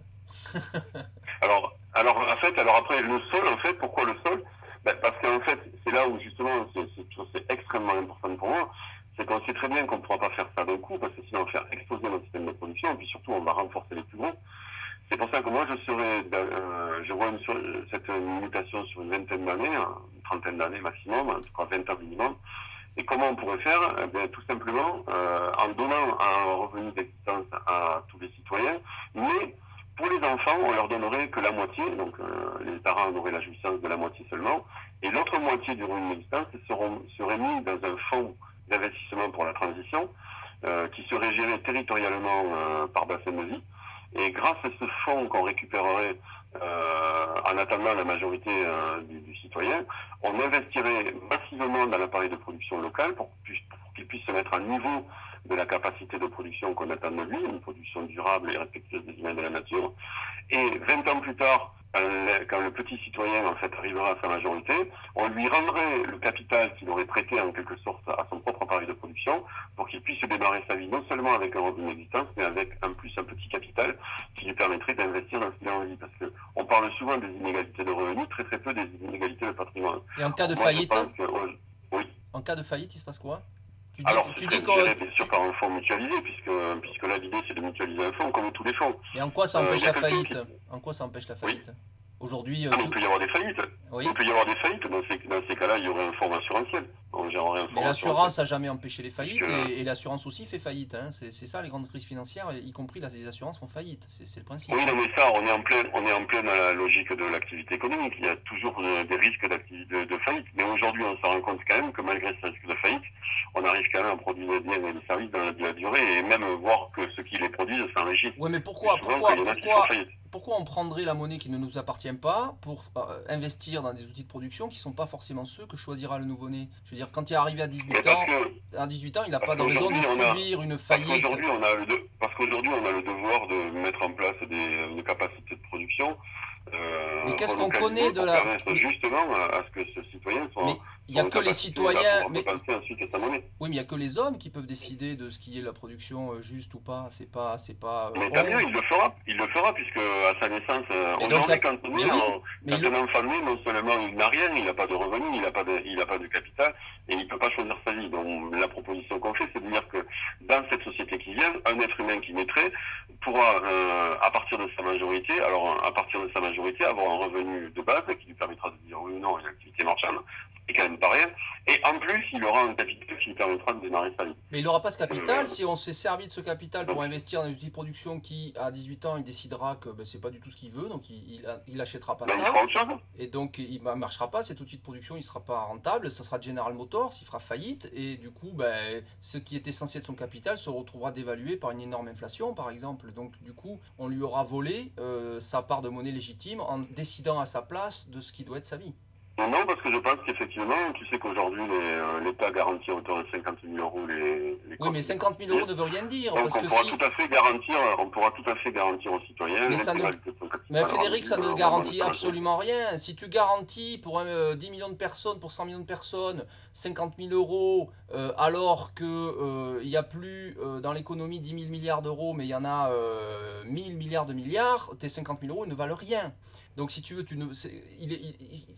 alors, alors en fait, alors après le sol, en fait, pourquoi le sol? Ben, parce qu'en fait, c'est là où justement c'est, c'est, c'est extrêmement important pour moi, c'est qu'on sait très bien qu'on ne pourra pas faire ça d'un coup, parce que sinon on va faire exploser notre système de production, et puis surtout on va renforcer les plus gros. C'est pour ça que moi, je serais, euh, je vois une, cette mutation sur une vingtaine d'années, une trentaine d'années maximum, en tout cas vingt ans minimum. Et comment on pourrait faire? Eh bien, tout simplement euh, en donnant un revenu d'existence à tous les citoyens, mais pour les enfants, on leur donnerait que la moitié, donc euh, les parents auraient la jouissance de la moitié seulement, et l'autre moitié du revenu d'existence serait mis dans un fonds d'investissement pour la transition, euh, qui serait géré territorialement euh, par bassin de vie. Et grâce à ce fonds qu'on récupérerait euh, en attendant la majorité euh, du, du citoyen, on investirait massivement dans l'appareil de production local pour, pour qu'il puisse se mettre à niveau de la capacité de production qu'on attend de lui, une production durable et respectueuse des humains et de la nature. Et vingt ans plus tard, quand le petit citoyen en fait arrivera à sa majorité, on lui rendrait le capital qu'il aurait prêté en quelque sorte à son propre appareil de production pour qu'il puisse démarrer sa vie non seulement avec un revenu d'existence, mais avec en plus un petit capital qui lui permettrait d'investir dans ce qu'il a envie. Parce que on parle souvent des inégalités de revenus, très très peu des inégalités de patrimoine. Et en cas de Moi, faillite, que, oh, oui. En cas de faillite, il se passe quoi? Tu dis, Alors, tu c'est dis très géré, bien sûr, par un fonds mutualisé, puisque, puisque là, l'idée, c'est de mutualiser un fonds, comme tous les fonds. Et en quoi ça empêche euh, la faillite qui... En quoi ça empêche la faillite oui. Aujourd'hui, euh, ah, tout... il peut y avoir des faillites. Oui. Il peut y avoir des faillites. Dans ces, dans ces cas-là, il y aurait un fonds assurantiel. On gérerait un fonds mais l'assurance n'a jamais empêché les faillites que... et, et l'assurance aussi fait faillite. Hein. C'est, c'est ça, les grandes crises financières, y compris là, les assurances font faillite. C'est, c'est le principe. Oui, non, mais ça, on est en plein, on est en plein dans la logique de l'activité économique. Il y a toujours des risques d'activité de, de faillite. Mais aujourd'hui, on se rend compte quand même que malgré ce risque de faillite, on arrive quand même à produire des biens et des services dans la durée et même voir que ceux qui les produisent s'enrichissent. Oui, mais pourquoi, pourquoi, pourquoi, pourquoi on prendrait la monnaie qui ne nous appartient pas pour euh, investir dans des outils de production qui ne sont pas forcément ceux que choisira le nouveau-né? Je veux dire, quand il est arrivé à dix-huit ans, que, à dix-huit ans, il n'a pas de raison de subir a, une faillite. Parce qu'aujourd'hui, on a le de, parce qu'aujourd'hui, on a le devoir de mettre en place des, une capacité de production. Euh, mais qu'est-ce qu'on connaît de la... Justement à ce que ce citoyen soit... Mais il n'y a que les citoyens... Mais... Ensuite sa monnaie. Oui, mais il n'y a que les hommes qui peuvent décider de ce qui est la production juste ou pas. C'est pas... C'est pas mais tant mieux, il le fera. Il le fera, puisque à sa naissance, aujourd'hui, a... quand, on est, oui, on, quand le... un enfant naît, non seulement il n'a rien, il n'a pas de revenus, il n'a pas, de, pas de capital, et il ne peut pas choisir sa vie. Donc la proposition qu'on fait, c'est de dire que dans cette société qui vient, un être humain qui naîtrait pourra, euh, à partir de sa majorité, alors à partir de sa majorité, avoir un revenu de base qui lui permettra de dire oui ou non à une activité marchande, c'est quand même pas rien. Et en plus, il aura un capital qui lui permettra de démarrer sa vie. Mais il n'aura pas ce capital euh, si on s'est servi de ce capital pour donc, investir dans des outils de production qui, à dix-huit ans, il décidera que ben, c'est pas du tout ce qu'il veut, donc il, il, il achètera pas ben, ça. Il et donc il ne marchera pas, cet outil de production, il sera pas rentable, ça sera General Motors, il fera faillite, et du coup, ben, ce qui était censé être son capital se retrouvera dévalué par une énorme inflation, par exemple. Donc du coup, on lui aura volé euh, sa part de monnaie légitime en décidant à sa place de ce qui doit être sa vie. Non, parce que je pense qu'effectivement, tu sais qu'aujourd'hui, euh, l'État garantit à hauteur de cinquante mille euros les, les oui, mais cinquante mille euros ne veut rien dire. Donc parce on, que pourra si... tout à fait garantir, on pourra tout à fait garantir aux citoyens... Mais, ça ne... mais Frédéric, ça ne garantit absolument rien. Si tu garantis pour euh, dix millions de personnes, pour cent millions de personnes, cinquante mille euros, euh, alors qu'il euh, n'y a plus euh, dans l'économie dix mille milliards d'euros, mais il y en a euh, mille milliards de milliards, tes cinquante mille euros ne valent rien. Donc si tu veux, tu ne, c'est, il est, il, c'est, c'est,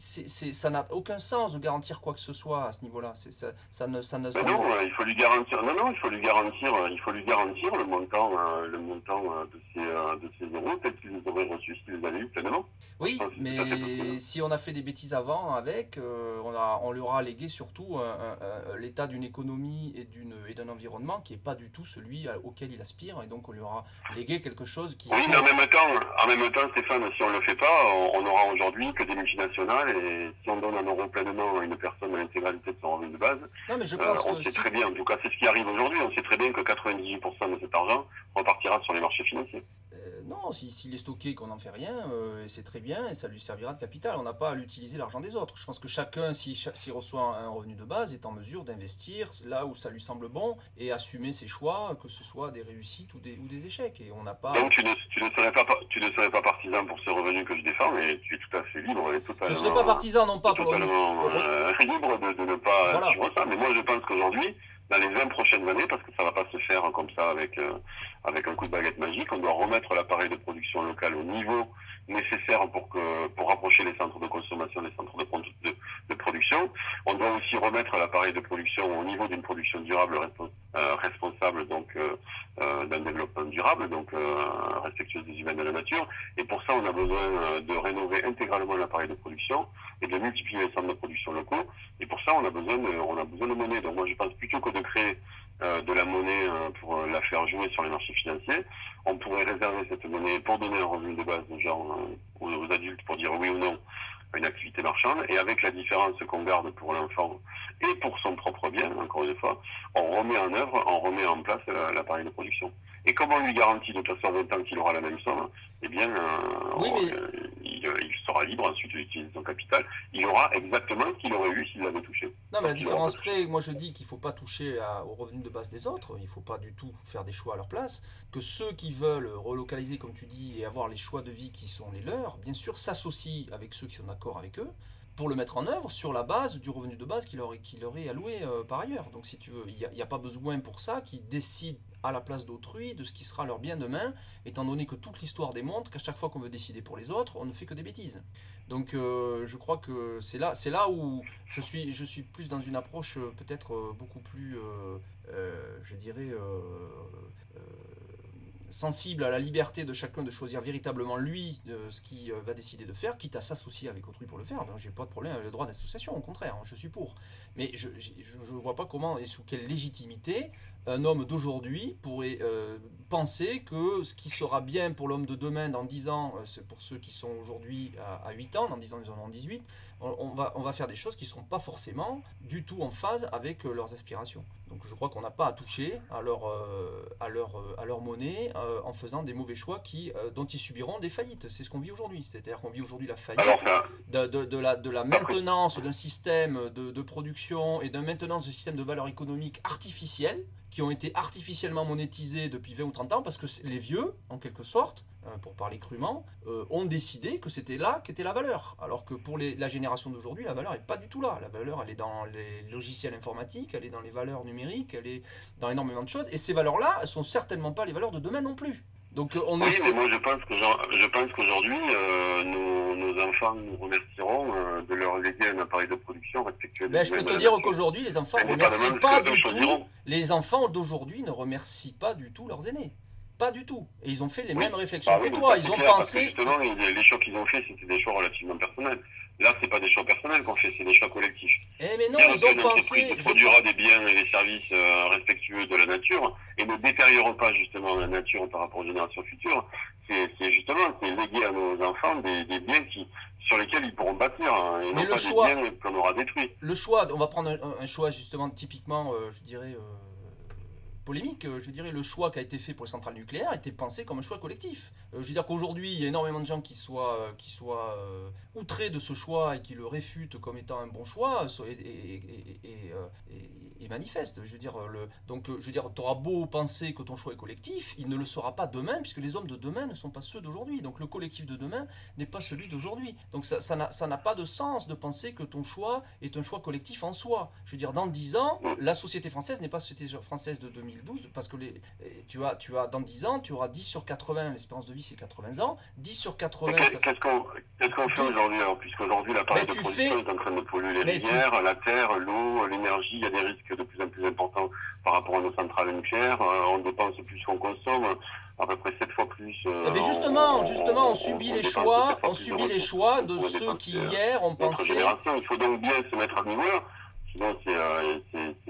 c'est, ça n'a aucun sens de garantir quoi que ce soit à ce niveau-là. C'est, ça, ça ne, ça ne, ça non, ne... euh, il faut lui garantir. Non, non, il faut lui garantir. euh, Il faut lui garantir le montant, euh, le montant euh, de ces, euh, de ces euros, tel qu'il les aurait reçus s'il les avait eu pleinement. Oui, Ça, c'est tout à fait possible. mais si on a fait des bêtises avant avec, euh, on a, on lui aura légué surtout un- un- un- l'état d'une économie et d'une, et d'un environnement qui n'est pas du tout celui à- auquel il aspire, et donc on lui aura légué quelque chose qui... Oui, mais en même temps, en même temps, Stéphane, si on le fait pas, on, on aura aujourd'hui que des multinationales, et si on donne un euro pleinement à une personne à l'intégralité de son revenu de base, Non, mais je euh, pense on que sait si... très bien, en tout cas c'est ce qui arrive aujourd'hui, on sait très bien que quatre-vingt-dix-huit pour cent de cet argent repartira sur les marchés financiers. Euh, non, si- s'il est stocké et qu'on n'en fait rien, euh, c'est très bien et ça lui servira de capital. On n'a pas à l'utiliser l'argent des autres. Je pense que chacun, s'il cha- s'il reçoit un revenu de base, est en mesure d'investir là où ça lui semble bon et assumer ses choix, que ce soit des réussites ou des, ou des échecs. Et on n'a pas... Donc tu ne, tu, ne serais pas, par- tu ne serais pas partisan pour ce revenu que je défends, mais tu es tout à fait libre et Je ne totalement, serais pas partisan, non pas pour le revenu. totalement euh, libre de, de ne pas Voilà. suivre ça. Mais moi je pense qu'aujourd'hui, dans les vingt prochaines années, parce que ça ne va pas se faire comme ça avec, euh, avec un coup de baguette magique, on doit remettre l'appareil de production local au niveau nécessaire pour, que, pour rapprocher les centres de consommation des centres de, pro- de, de production. On doit aussi remettre l'appareil de production au niveau d'une production durable respo- euh, responsable, donc euh, euh, d'un développement durable, donc euh, respectueuse des humains et de la nature. Et pour ça, on a besoin euh, de rénover intégralement l'appareil de production et de multiplier les centres de production locaux. Et pour ça, on a besoin de, on a besoin de monnaie. Donc moi, je pense plutôt que de créer euh, de la monnaie euh, pour euh, la faire jouer sur les marchés financiers, on pourrait réserver cette monnaie pour donner un revenu de base aux gens, euh, aux, aux adultes, pour dire oui ou non à une activité marchande, et avec la différence qu'on garde pour l'enfant et pour son propre bien, encore une fois, on remet en œuvre, on remet en place euh, l'appareil de production. Et comme on lui garantit de toute façon vingt ans qu'il aura la même somme, eh bien, euh, Oui, on- mais euh, il, euh, il sera libre ensuite d'utiliser son capital. Il aura exactement ce qu'il aurait eu s'il l'avait touché. non, mais la Sauf qu'il l'aura différence pas touché. près, moi je dis qu'il ne faut pas toucher à- aux revenus de base des autres, il ne faut pas du tout faire des choix à leur place, que ceux qui veulent relocaliser, comme tu dis, et avoir les choix de vie qui sont les leurs, bien sûr, s'associent avec ceux qui sont d'accord avec eux, pour le mettre en œuvre sur la base du revenu de base qu'il leur, est- qu'il leur est alloué euh, par ailleurs. Donc si tu veux, il n'y a, il y a pas besoin pour ça qu'ils décident à la place d'autrui de ce qui sera leur bien demain, étant donné que toute l'histoire démontre qu'à chaque fois qu'on veut décider pour les autres, on ne fait que des bêtises. Donc euh, je crois que c'est là, c'est là où je suis, je suis plus dans une approche euh, peut-être euh, beaucoup plus, euh, euh, je dirais, euh, euh, sensible à la liberté de chacun de choisir véritablement lui euh, ce qu'il euh, va décider de faire, quitte à s'associer avec autrui pour le faire. Ben, j'ai pas de problème avec le droit d'association, au contraire, hein, je suis pour. Mais je ne vois pas comment et sous quelle légitimité un homme d'aujourd'hui pourrait euh, penser que ce qui sera bien pour l'homme de demain dans dix ans, euh, c'est pour ceux qui sont aujourd'hui à, à huit ans, dans dix ans ils en ont dix-huit, on, on, va, on va faire des choses qui ne seront pas forcément du tout en phase avec euh, leurs aspirations. Donc je crois qu'on n'a pas à toucher à leur, euh, à leur, euh, à leur monnaie euh, en faisant des mauvais choix qui, euh, dont ils subiront des faillites. C'est ce qu'on vit aujourd'hui. C'est-à-dire qu'on vit aujourd'hui la faillite Alors, ça, de, de, de la, de la maintenance d'un système de, de production et d'un maintenance de système de valeur économique artificiel qui ont été artificiellement monétisés depuis vingt ou trente ans parce que les vieux, en quelque sorte, euh, pour parler crûment, euh, ont décidé que c'était là qu'était la valeur. Alors que pour les, la génération d'aujourd'hui, la valeur n'est pas du tout là. La valeur, elle est dans les logiciels informatiques, elle est dans les valeurs numériques, elle est dans énormément de choses. Et ces valeurs-là, elles ne sont certainement pas les valeurs de demain non plus. Donc euh, on oui, essaie... mais moi je pense que genre- je pense qu'aujourd'hui, euh, nos, nos enfants nous remercieront euh, de leur léguer un appareil de production respectueux des Ben, je peux humains te de la dire nature. qu'aujourd'hui, les enfants ne Indépendamment remercient de ce pas que eux du tout. choisiront. Les enfants d'aujourd'hui ne remercient pas du tout leurs aînés. Pas du tout. Et ils ont fait les Oui. mêmes réflexions Bah que oui, mais toi. ça, Ils c'est ont clair, parce que pensé. justement, ils- les choix qu'ils ont faits, c'était des choix relativement personnels. Là, c'est pas des choix personnels qu'on fait, c'est des choix collectifs. Eh mais non, Dire ils qu'une ont entreprise pensé. je produira des biens et des services euh, respectueux de la nature et ne détériore pas justement la nature par rapport aux générations futures, c'est c'est justement c'est léguer à nos enfants des, des biens qui, sur lesquels ils pourront bâtir, hein, et Mais non le pas choix- des biens qu'on aura détruits. Le choix, on va prendre un, un choix justement typiquement, euh, je dirais, euh, polémique. euh, Je dirais le choix qui a été fait pour les centrales nucléaires était pensé comme un choix collectif. Euh, je veux dire qu'aujourd'hui, il y a énormément de gens qui soient, euh, qui soient euh, outrés de ce choix et qui le réfutent comme étant un bon choix euh, et, et, et, et, euh, et- et manifestent. Je veux dire, euh, le, donc, euh, je veux dire, tu auras beau penser que ton choix est collectif, il ne le sera pas demain puisque les hommes de demain ne sont pas ceux d'aujourd'hui. Donc le collectif de demain n'est pas celui d'aujourd'hui. Donc ça, ça n'a ça n'a pas de sens de penser que ton choix est un choix collectif en soi. Je veux dire, dans dix ans, la société française n'est pas la société française de deux mille mille douze, parce que les, tu, as, tu as, dans dix ans, tu auras dix sur quatre-vingts, l'espérance de vie c'est quatre-vingts ans, dix sur quatre-vingts... Qu'est-ce qu'on qu'est-ce qu'on fait aujourd'hui, puisqu'aujourd'hui l'appareil de production fais... est en train de polluer les mais rivières, tu... la terre, l'eau, l'énergie, il y a des risques de plus en plus importants par rapport à nos centrales nucléaires, on dépense plus qu'on consomme, à peu près sept fois plus. Euh, eh bien justement, on, justement, on, on subit on, les on choix, on subit les choix de ceux qui hier ont pensé... Il faut donc bien se mettre à niveau-là, sinon c'est euh,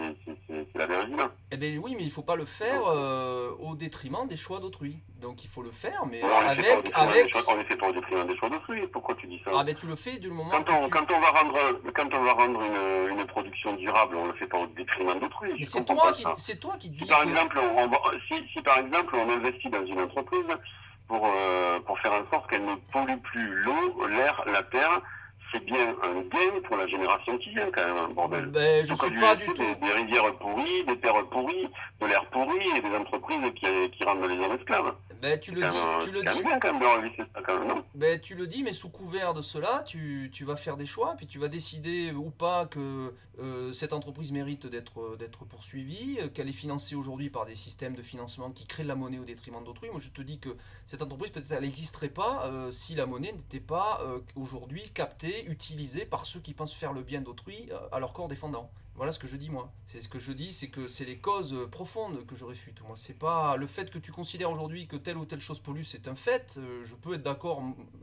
la vérité. Eh bien oui, mais il ne faut pas le faire euh, au détriment des choix d'autrui. Donc il faut le faire, mais non, avec... avec... On ne fait pas au détriment des choix d'autrui, pourquoi tu dis ça? Ah ben tu le fais du moment quand on, tu... quand on va rendre, quand on va rendre une, une production durable, on ne le fait pas au détriment d'autrui. Mais c'est toi, qui, toi qui dis... Si par, que... exemple, on, on, si, si par exemple on investit dans une entreprise pour, euh, pour faire en sorte qu'elle ne pollue plus l'eau, l'air, la terre, c'est bien un gain pour la génération qui vient quand même, un bordel. Ben, je suis pas du tout. Des, des rivières pourries, des terres pourries, de l'air pourri et des entreprises qui, qui rendent les hommes esclaves. Ben, tu le dis, même, tu le dis. Bien quand même de réaliser ça quand même, non? Ben, tu le dis, mais sous couvert de cela, tu, tu vas faire des choix, puis tu vas décider ou pas que euh, cette entreprise mérite d'être d'être poursuivie, qu'elle est financée aujourd'hui par des systèmes de financement qui créent de la monnaie au détriment d'autrui. Moi, je te dis que cette entreprise, peut-être, elle n'existerait pas euh, si la monnaie n'était pas euh, aujourd'hui captée, utilisée par ceux qui pensent faire le bien d'autrui euh, à leur corps défendant. Voilà ce que je dis moi. C'est ce que je dis, c'est que c'est les causes profondes que je réfute. Moi, c'est pas le fait que tu considères aujourd'hui que telle ou telle chose pollue, c'est un fait. Je peux être d'accord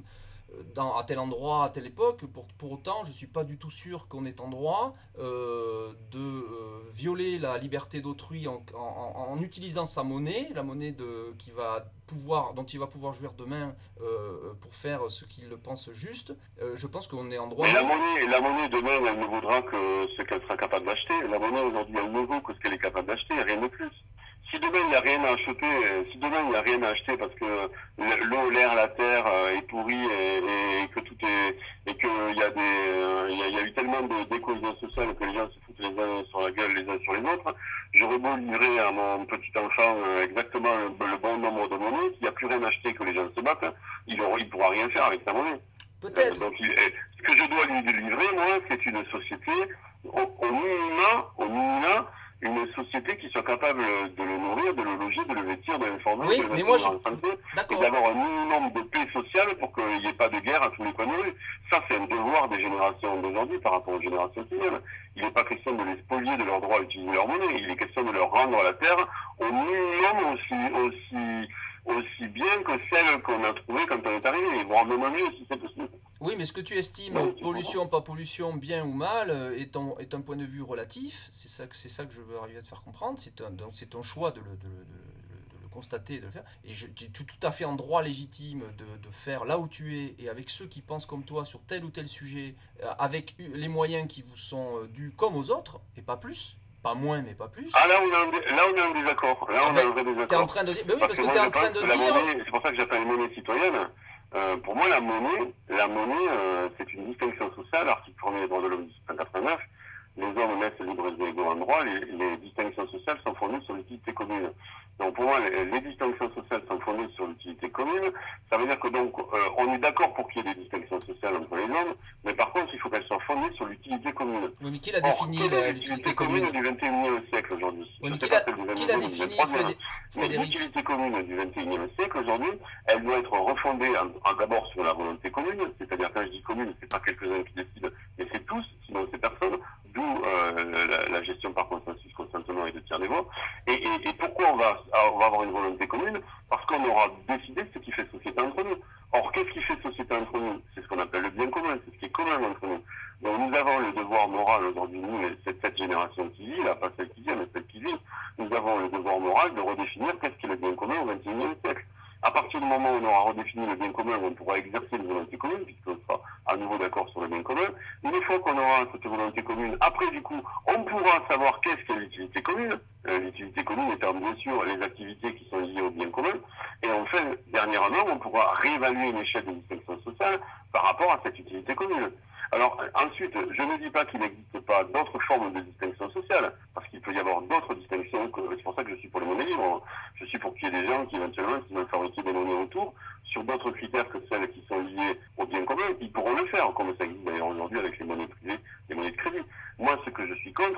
dans, à tel endroit, à telle époque. Pour, pour autant, je suis pas du tout sûr qu'on est en droit euh, de euh, violer la liberté d'autrui en, en, en utilisant sa monnaie, la monnaie de, qui va pouvoir, dont il va pouvoir jouir demain euh, pour faire ce qu'il pense juste. Euh, je pense qu'on est en droit. Mais la monnaie, la monnaie demain, elle ne vaudra que ce qu'elle sera capable d'acheter. La monnaie aujourd'hui, elle ne vaut que ce qu'elle est capable d'acheter, rien de plus. Si demain il n'y a rien à acheter, si demain il n'y a rien à acheter parce que l'eau, l'air, la terre est pourrie et, et, et que tout est et que il y a des il y a, il y a eu tellement de décohésion sociale que les gens se foutent les uns sur la gueule les uns sur les autres, j'aurais beau livrer à mon petit enfant exactement le, le bon nombre de monnaies, s'il n'y a plus rien à acheter, que les gens se battent, il ne pourra rien faire avec sa monnaie. Peut-être. Donc il, ce que je dois lui livrer, moi, c'est une société au, au minima, au minima, une société qui soit capable de le nourrir, de le loger, de le vêtir, de l'informer, oui, de le mettre en santé, et d'avoir un minimum de paix sociale pour qu'il n'y ait pas de guerre à tous les coins de rue. Ça, c'est un devoir des générations d'aujourd'hui par rapport aux générations qui viennent. Il n'est pas question de les spolier de leur droit à utiliser leur monnaie, il est question de leur rendre la terre au minimum aussi, aussi, aussi bien que celle qu'on a trouvée quand on est arrivé, voire même mieux si c'est possible. Oui, mais ce que tu estimes, oui, pollution, pas pollution, bien ou mal, est, en, est un point de vue relatif. C'est ça, c'est ça que je veux arriver à te faire comprendre. C'est un, donc c'est ton choix de le, de, le, de le constater et de le faire. Et tu es tout à fait en droit légitime de, de faire là où tu es et avec ceux qui pensent comme toi sur tel ou tel sujet, avec les moyens qui vous sont dus comme aux autres, et pas plus. Pas moins, mais pas plus. Ah, là, on a un, là, on a un désaccord. Là, ah, on a un vrai désaccord. T'es en train de dire... Ben oui, parce, parce que, que t'es en train de dire... Monnaie, c'est pour ça que j'appelle monnaie citoyenne. Euh, pour moi, la monnaie, la monnaie, euh, c'est une distinction sociale, article premier des droits de l'homme mille sept cent quatre-vingt-neuf. Les hommes naissent libres et égaux en droit, les, les distinctions sociales sont fondées sur l'utilité commune. Donc pour moi, les, les distinctions sociales sont fondées sur l'utilité commune. Ça veut dire que donc, euh, on est d'accord pour qu'il y ait des distinctions sociales entre les hommes, mais par contre, il faut qu'elles soient fondées sur l'utilité commune. Oui, mais qui l'a défini l'utilité commune du vingt et unième siècle aujourd'hui? Oui, mais qui l'a défini, Frédéric? L'utilité commune du vingt et unième siècle aujourd'hui, elle doit être refondée d'abord sur la volonté commune, c'est-à-dire quand je dis commune, c'est pas quelques-uns qui décident, mais c'est tous, sinon c'est personne. D'où euh, la, la gestion par consensus, consentement et de tiers des voix. Et, et, et pourquoi on va, on va avoir une volonté commune? Parce qu'on aura décidé ce qui fait société entre nous. Or, qu'est-ce qui fait société entre nous? C'est ce qu'on appelle le bien commun, c'est ce qui est commun entre nous. Donc nous avons le devoir moral aujourd'hui, nous, cette, cette génération qui vit, là, pas celle qui vient, mais celle qui vit, nous avons le devoir moral de redéfinir qu'est-ce qui est le bien commun au vingt et unième siècle. À partir du moment où on aura redéfini le bien commun, on pourra exercer une volonté commune, puisqu'on sera à nouveau d'accord sur le bien commun. Une fois qu'on aura cette volonté commune, après du coup, on pourra savoir qu'est-ce qu'est l'utilité commune. Euh, l'utilité commune étant bien sûr les activités qui sont liées au bien commun. Et enfin, dernièrement, on pourra réévaluer une échelle de distinction sociale par rapport à cette utilité commune. Alors ensuite, je ne dis pas qu'il n'existe pas d'autres formes de distinction sociale, parce qu'il peut y avoir d'autres distinctions, que, c'est pour ça que je suis pour les monnaies libres. Je suis pour qu'il y ait des gens qui éventuellement, qui veulent fabriquer des monnaies autour, sur d'autres critères que celles qui sont liées au bien commun, ils pourront le faire, comme ça existe d'ailleurs aujourd'hui avec les monnaies privées, les monnaies de crédit. Moi, ce que je suis contre,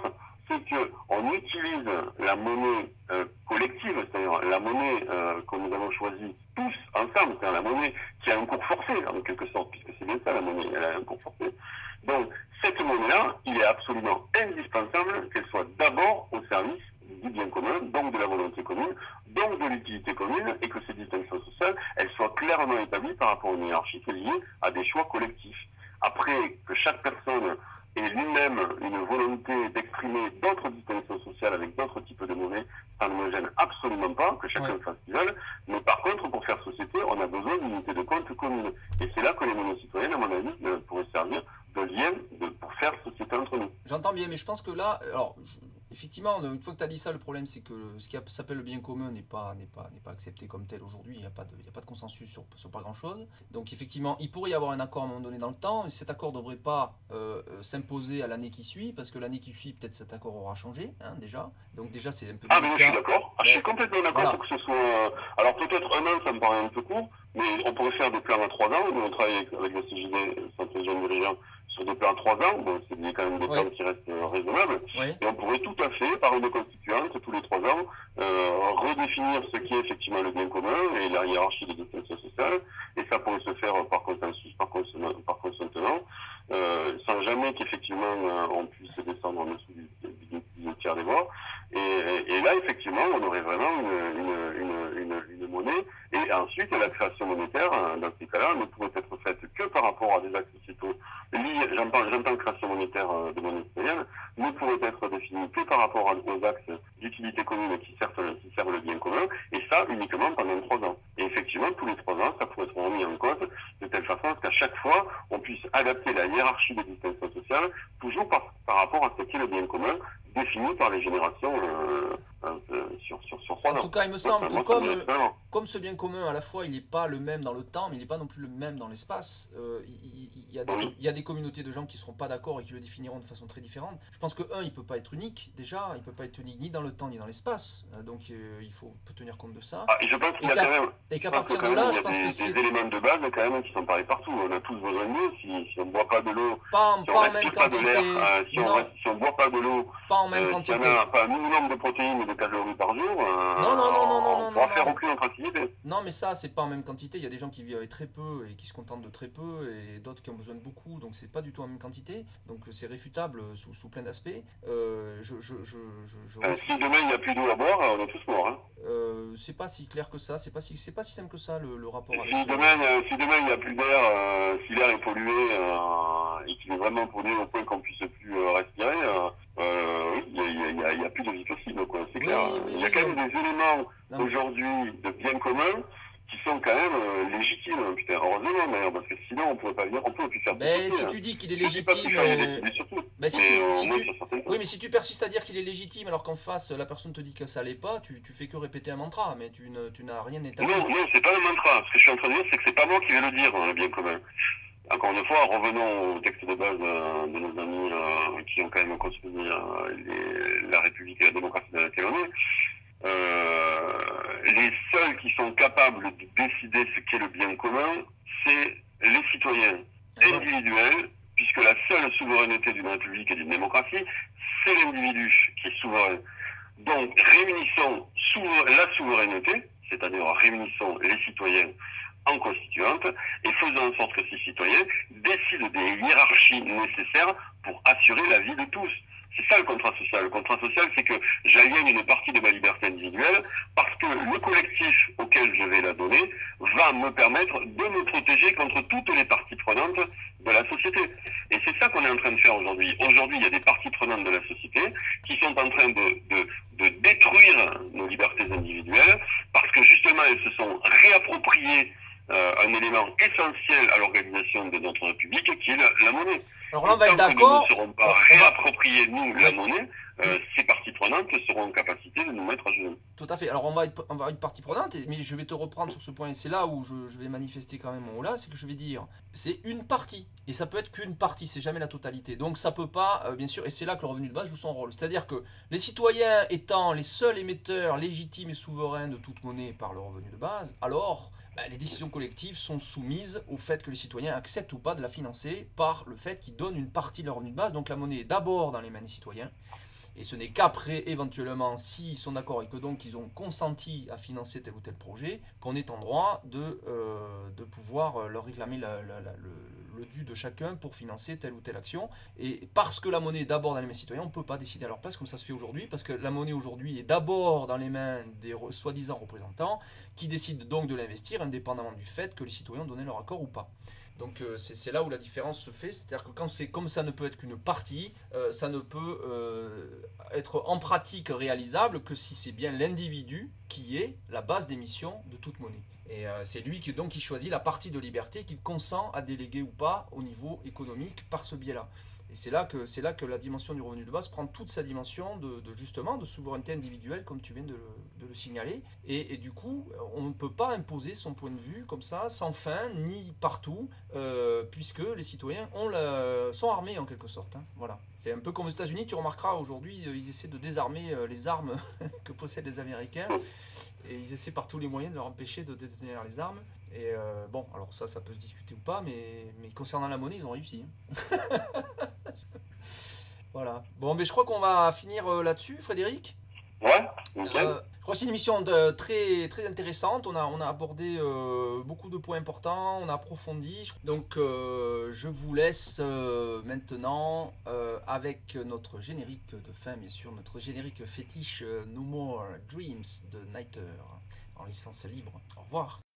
c'est qu'on utilise la monnaie euh, collective, c'est-à-dire la monnaie euh, que nous avons choisie tous ensemble, c'est-à-dire la monnaie qui a un cours forcé, en quelque sorte, puisque c'est bien ça la monnaie, elle a un cours forcé. Donc, cette monnaie-là, il est absolument indispensable qu'elle soit d'abord au service du bien commun, donc de la volonté commune, donc de l'utilité commune, et que ces distinctions sociales, elles soient clairement établies par rapport à une hiérarchie qui est liée à des choix collectifs. Après, que chaque personne ait lui-même une volonté d'exprimer d'autres distinctions sociales avec d'autres types de monnaie, ça ne me gêne absolument pas, que chacun ouais. fasse ce qu'il veut, mais par contre, pour faire société, on a besoin d'une unité de compte commune. Et c'est là que les monnaies citoyennes, à mon avis, pourraient servir de lien de, pour faire société entre nous. J'entends bien, mais je pense que là, alors, je, effectivement, une fois que tu as dit ça, le problème c'est que ce qui s'appelle le bien commun n'est pas, n'est pas, n'est pas accepté comme tel aujourd'hui, il n'y a pas de, il n'y a pas de consensus sur, sur pas grand-chose. Donc effectivement, il pourrait y avoir un accord à un moment donné dans le temps, et cet accord ne devrait pas euh, s'imposer à l'année qui suit, parce que l'année qui suit, peut-être cet accord aura changé, hein, déjà. Donc déjà, c'est un peu... Ah, mais je suis d'accord, ah, je suis complètement d'accord voilà. pour que ce soit... Alors peut-être un an, ça me paraît un peu court, mais on pourrait faire des plans à trois ans, nous on travaille avec, avec le C J D, Centre Jeune Dirigeant, sur des plans à trois ans, bon, c'est quand même des plans oui. qui restent euh, raisonnables, oui. et on pourrait tout à fait, par une constituante, tous les trois ans, euh, redéfinir ce qui est effectivement le bien commun et la hiérarchie des distinctions sociales, et ça pourrait se faire par consensus, par consentement, par consentement euh, sans jamais qu'effectivement euh, on puisse descendre en dessous du, du, du tiers des voix. Et, et, et là, effectivement, on aurait vraiment une, une, une, une, une monnaie, et ensuite la création monétaire, dans ces cas-là, ne pourrait être faite que par rapport à des actes sociétaux liés, j'entends, j'entends création monétaire de monnaie citoyenne, ne pourrait être définie que par rapport aux axes d'utilité commune qui servent, qui servent le bien commun, et ça uniquement pendant trois ans. Et effectivement, tous les trois ans, ça pourrait être remis en cause de telle façon qu'à chaque fois, on puisse adapter la hiérarchie des distinctions sociales, toujours par, par rapport à ce qu'est le bien commun, défini par les générations euh, euh, sur, sur, sur trois ans. En tout cas, il me semble que comme, comme ce bien commun, à la fois, il n'est pas le même dans le temps, mais il n'est pas non plus le même dans l'espace. Euh, il, il, y a des, oui. il y a des communautés de gens qui ne seront pas d'accord et qui le définiront de façon très différente. Je pense que, un, il ne peut pas être unique, déjà, il ne peut pas être unique ni dans le temps ni dans l'espace. Euh, donc, euh, il faut tenir compte de ça. Ah, et je pense qu'il y a quand même... Et qu'à partir de là, je pense des, que c'est... des éléments de base, quand même, qui sont pareils partout. On a tous besoin d'eau. Si, si on ne boit pas de l'eau, pas, si pas on en même quantité. Euh, si, on reste, si on ne boit pas de l'eau, pas en même euh, quantité. Si on n'a pas un minimum de protéines et de calories par jour, euh, non, non, non, non, non, on ne pourra non, faire non. aucune autre activité. Non, mais ça, c'est pas en même quantité. Il y a des gens qui vivent avec très peu et qui se contentent de très peu, et d'autres qui ont besoin de beaucoup, donc c'est pas du tout en même quantité. Donc c'est réfutable sous, sous plein d'aspects. Euh, je, je, je, je, je euh, si demain il n'y a plus d'eau à boire, on est tous morts. Hein. Euh, c'est pas si clair que ça, c'est pas si, c'est pas si simple que ça le, le rapport si avec... Demain, euh, si demain il n'y a plus d'air, euh, si l'air est pollué euh, et qu'il est vraiment pollué au point qu'on puisse plus euh, respirer, euh, euh, oui, il n'y a, a, a plus de vie possible, quoi, c'est oui, clair. Oui, il y a quand oui, même des éléments non. aujourd'hui de bien commun qui sont quand même euh, légitimes, hein, putain, heureusement d'ailleurs, parce que sinon on ne pourrait pas dire, on peut plus faire. Mais si hein. tu dis qu'il est légitime, euh... mais si mais, tu, euh, si tu... oui, mais si tu persistes à dire qu'il est légitime alors qu'en face la personne te dit que ça l'est pas, tu, tu fais que répéter un mantra, mais tu, ne, tu n'as rien établi. Non, non, c'est pas un mantra. Ce que je suis en train de dire, c'est que c'est pas moi qui vais le dire, le bien commun. Encore une fois, revenons au texte de base euh, de nos amis euh, qui ont quand même construit euh, les, la République et la démocratie dans laquelle on est. Euh, les seuls qui sont capables de décider ce qu'est le bien commun, c'est les citoyens individuels, puisque la seule souveraineté d'une république et d'une démocratie, c'est l'individu qui est souverain. Donc, réunissons la souveraineté, c'est-à-dire réunissons les citoyens en constituante, et faisons en sorte que ces citoyens décident des hiérarchies nécessaires pour assurer la vie de tous. C'est ça le contrat social. Le contrat social, c'est que j'aliène une partie de ma liberté individuelle parce que le collectif auquel je vais la donner va me permettre de me protéger contre toutes les parties prenantes de la société. Et c'est ça qu'on est en train de faire aujourd'hui. Aujourd'hui, il y a des parties prenantes de la société qui sont en train de, de, de détruire nos libertés individuelles parce que justement, elles se sont réappropriées euh, un élément essentiel à l'organisation de notre République qui est la, la monnaie. Alors là, on va être d'accord. Nous ne serons pas réappropriés, nous, la monnaie, euh, ces parties prenantes seront en capacité de nous mettre à genoux. Tout à fait. Alors on va être, on va être partie prenante, mais je vais te reprendre sur ce point, et c'est là où je, je vais manifester quand même mon là, c'est que je vais dire, c'est une partie, et ça peut être qu'une partie, c'est jamais la totalité. Donc ça peut pas, euh, bien sûr, et c'est là que le revenu de base joue son rôle. C'est-à-dire que les citoyens étant les seuls émetteurs légitimes et souverains de toute monnaie par le revenu de base, alors... les décisions collectives sont soumises au fait que les citoyens acceptent ou pas de la financer par le fait qu'ils donnent une partie de leur revenu de base. Donc la monnaie est d'abord dans les mains des citoyens. Et ce n'est qu'après, éventuellement, s'ils sont d'accord et que donc ils ont consenti à financer tel ou tel projet, qu'on est en droit de, euh, de pouvoir leur réclamer la, la, la, le, le dû de chacun pour financer telle ou telle action. Et parce que la monnaie est d'abord dans les mains des citoyens, on ne peut pas décider à leur place comme ça se fait aujourd'hui, parce que la monnaie aujourd'hui est d'abord dans les mains des soi-disant représentants, qui décident donc de l'investir, indépendamment du fait que les citoyens ont donné leur accord ou pas. Donc euh, c'est, c'est là où la différence se fait, c'est-à-dire que quand c'est comme ça ne peut être qu'une partie, euh, ça ne peut euh, être en pratique réalisable que si c'est bien l'individu qui est la base d'émission de toute monnaie. Et euh, c'est lui qui, donc, qui choisit la partie de liberté qu'il consent à déléguer ou pas au niveau économique par ce biais-là. Et c'est là, que, c'est là que la dimension du revenu de base prend toute sa dimension de, de justement de souveraineté individuelle, comme tu viens de le, de le signaler. Et, et du coup, on ne peut pas imposer son point de vue comme ça, sans fin, ni partout, euh, puisque les citoyens ont la, sont armés en quelque sorte. Hein. Voilà. C'est un peu comme aux États-Unis, tu remarqueras aujourd'hui, ils essaient de désarmer les armes que possèdent les Américains. Et ils essaient par tous les moyens de leur empêcher de détenir les armes. Et euh, bon, alors ça, ça peut se discuter ou pas, mais, mais concernant la monnaie, ils ont réussi. Hein. Voilà. Bon, mais je crois qu'on va finir euh, là-dessus, Frédéric. Ouais, nickel. Euh, je crois que c'est une émission de, très, très intéressante. On a, on a abordé euh, beaucoup de points importants, on a approfondi. Donc, euh, je vous laisse euh, maintenant euh, avec notre générique de fin, bien sûr, notre générique fétiche euh, No More Dreams de Nighter en licence libre. Au revoir.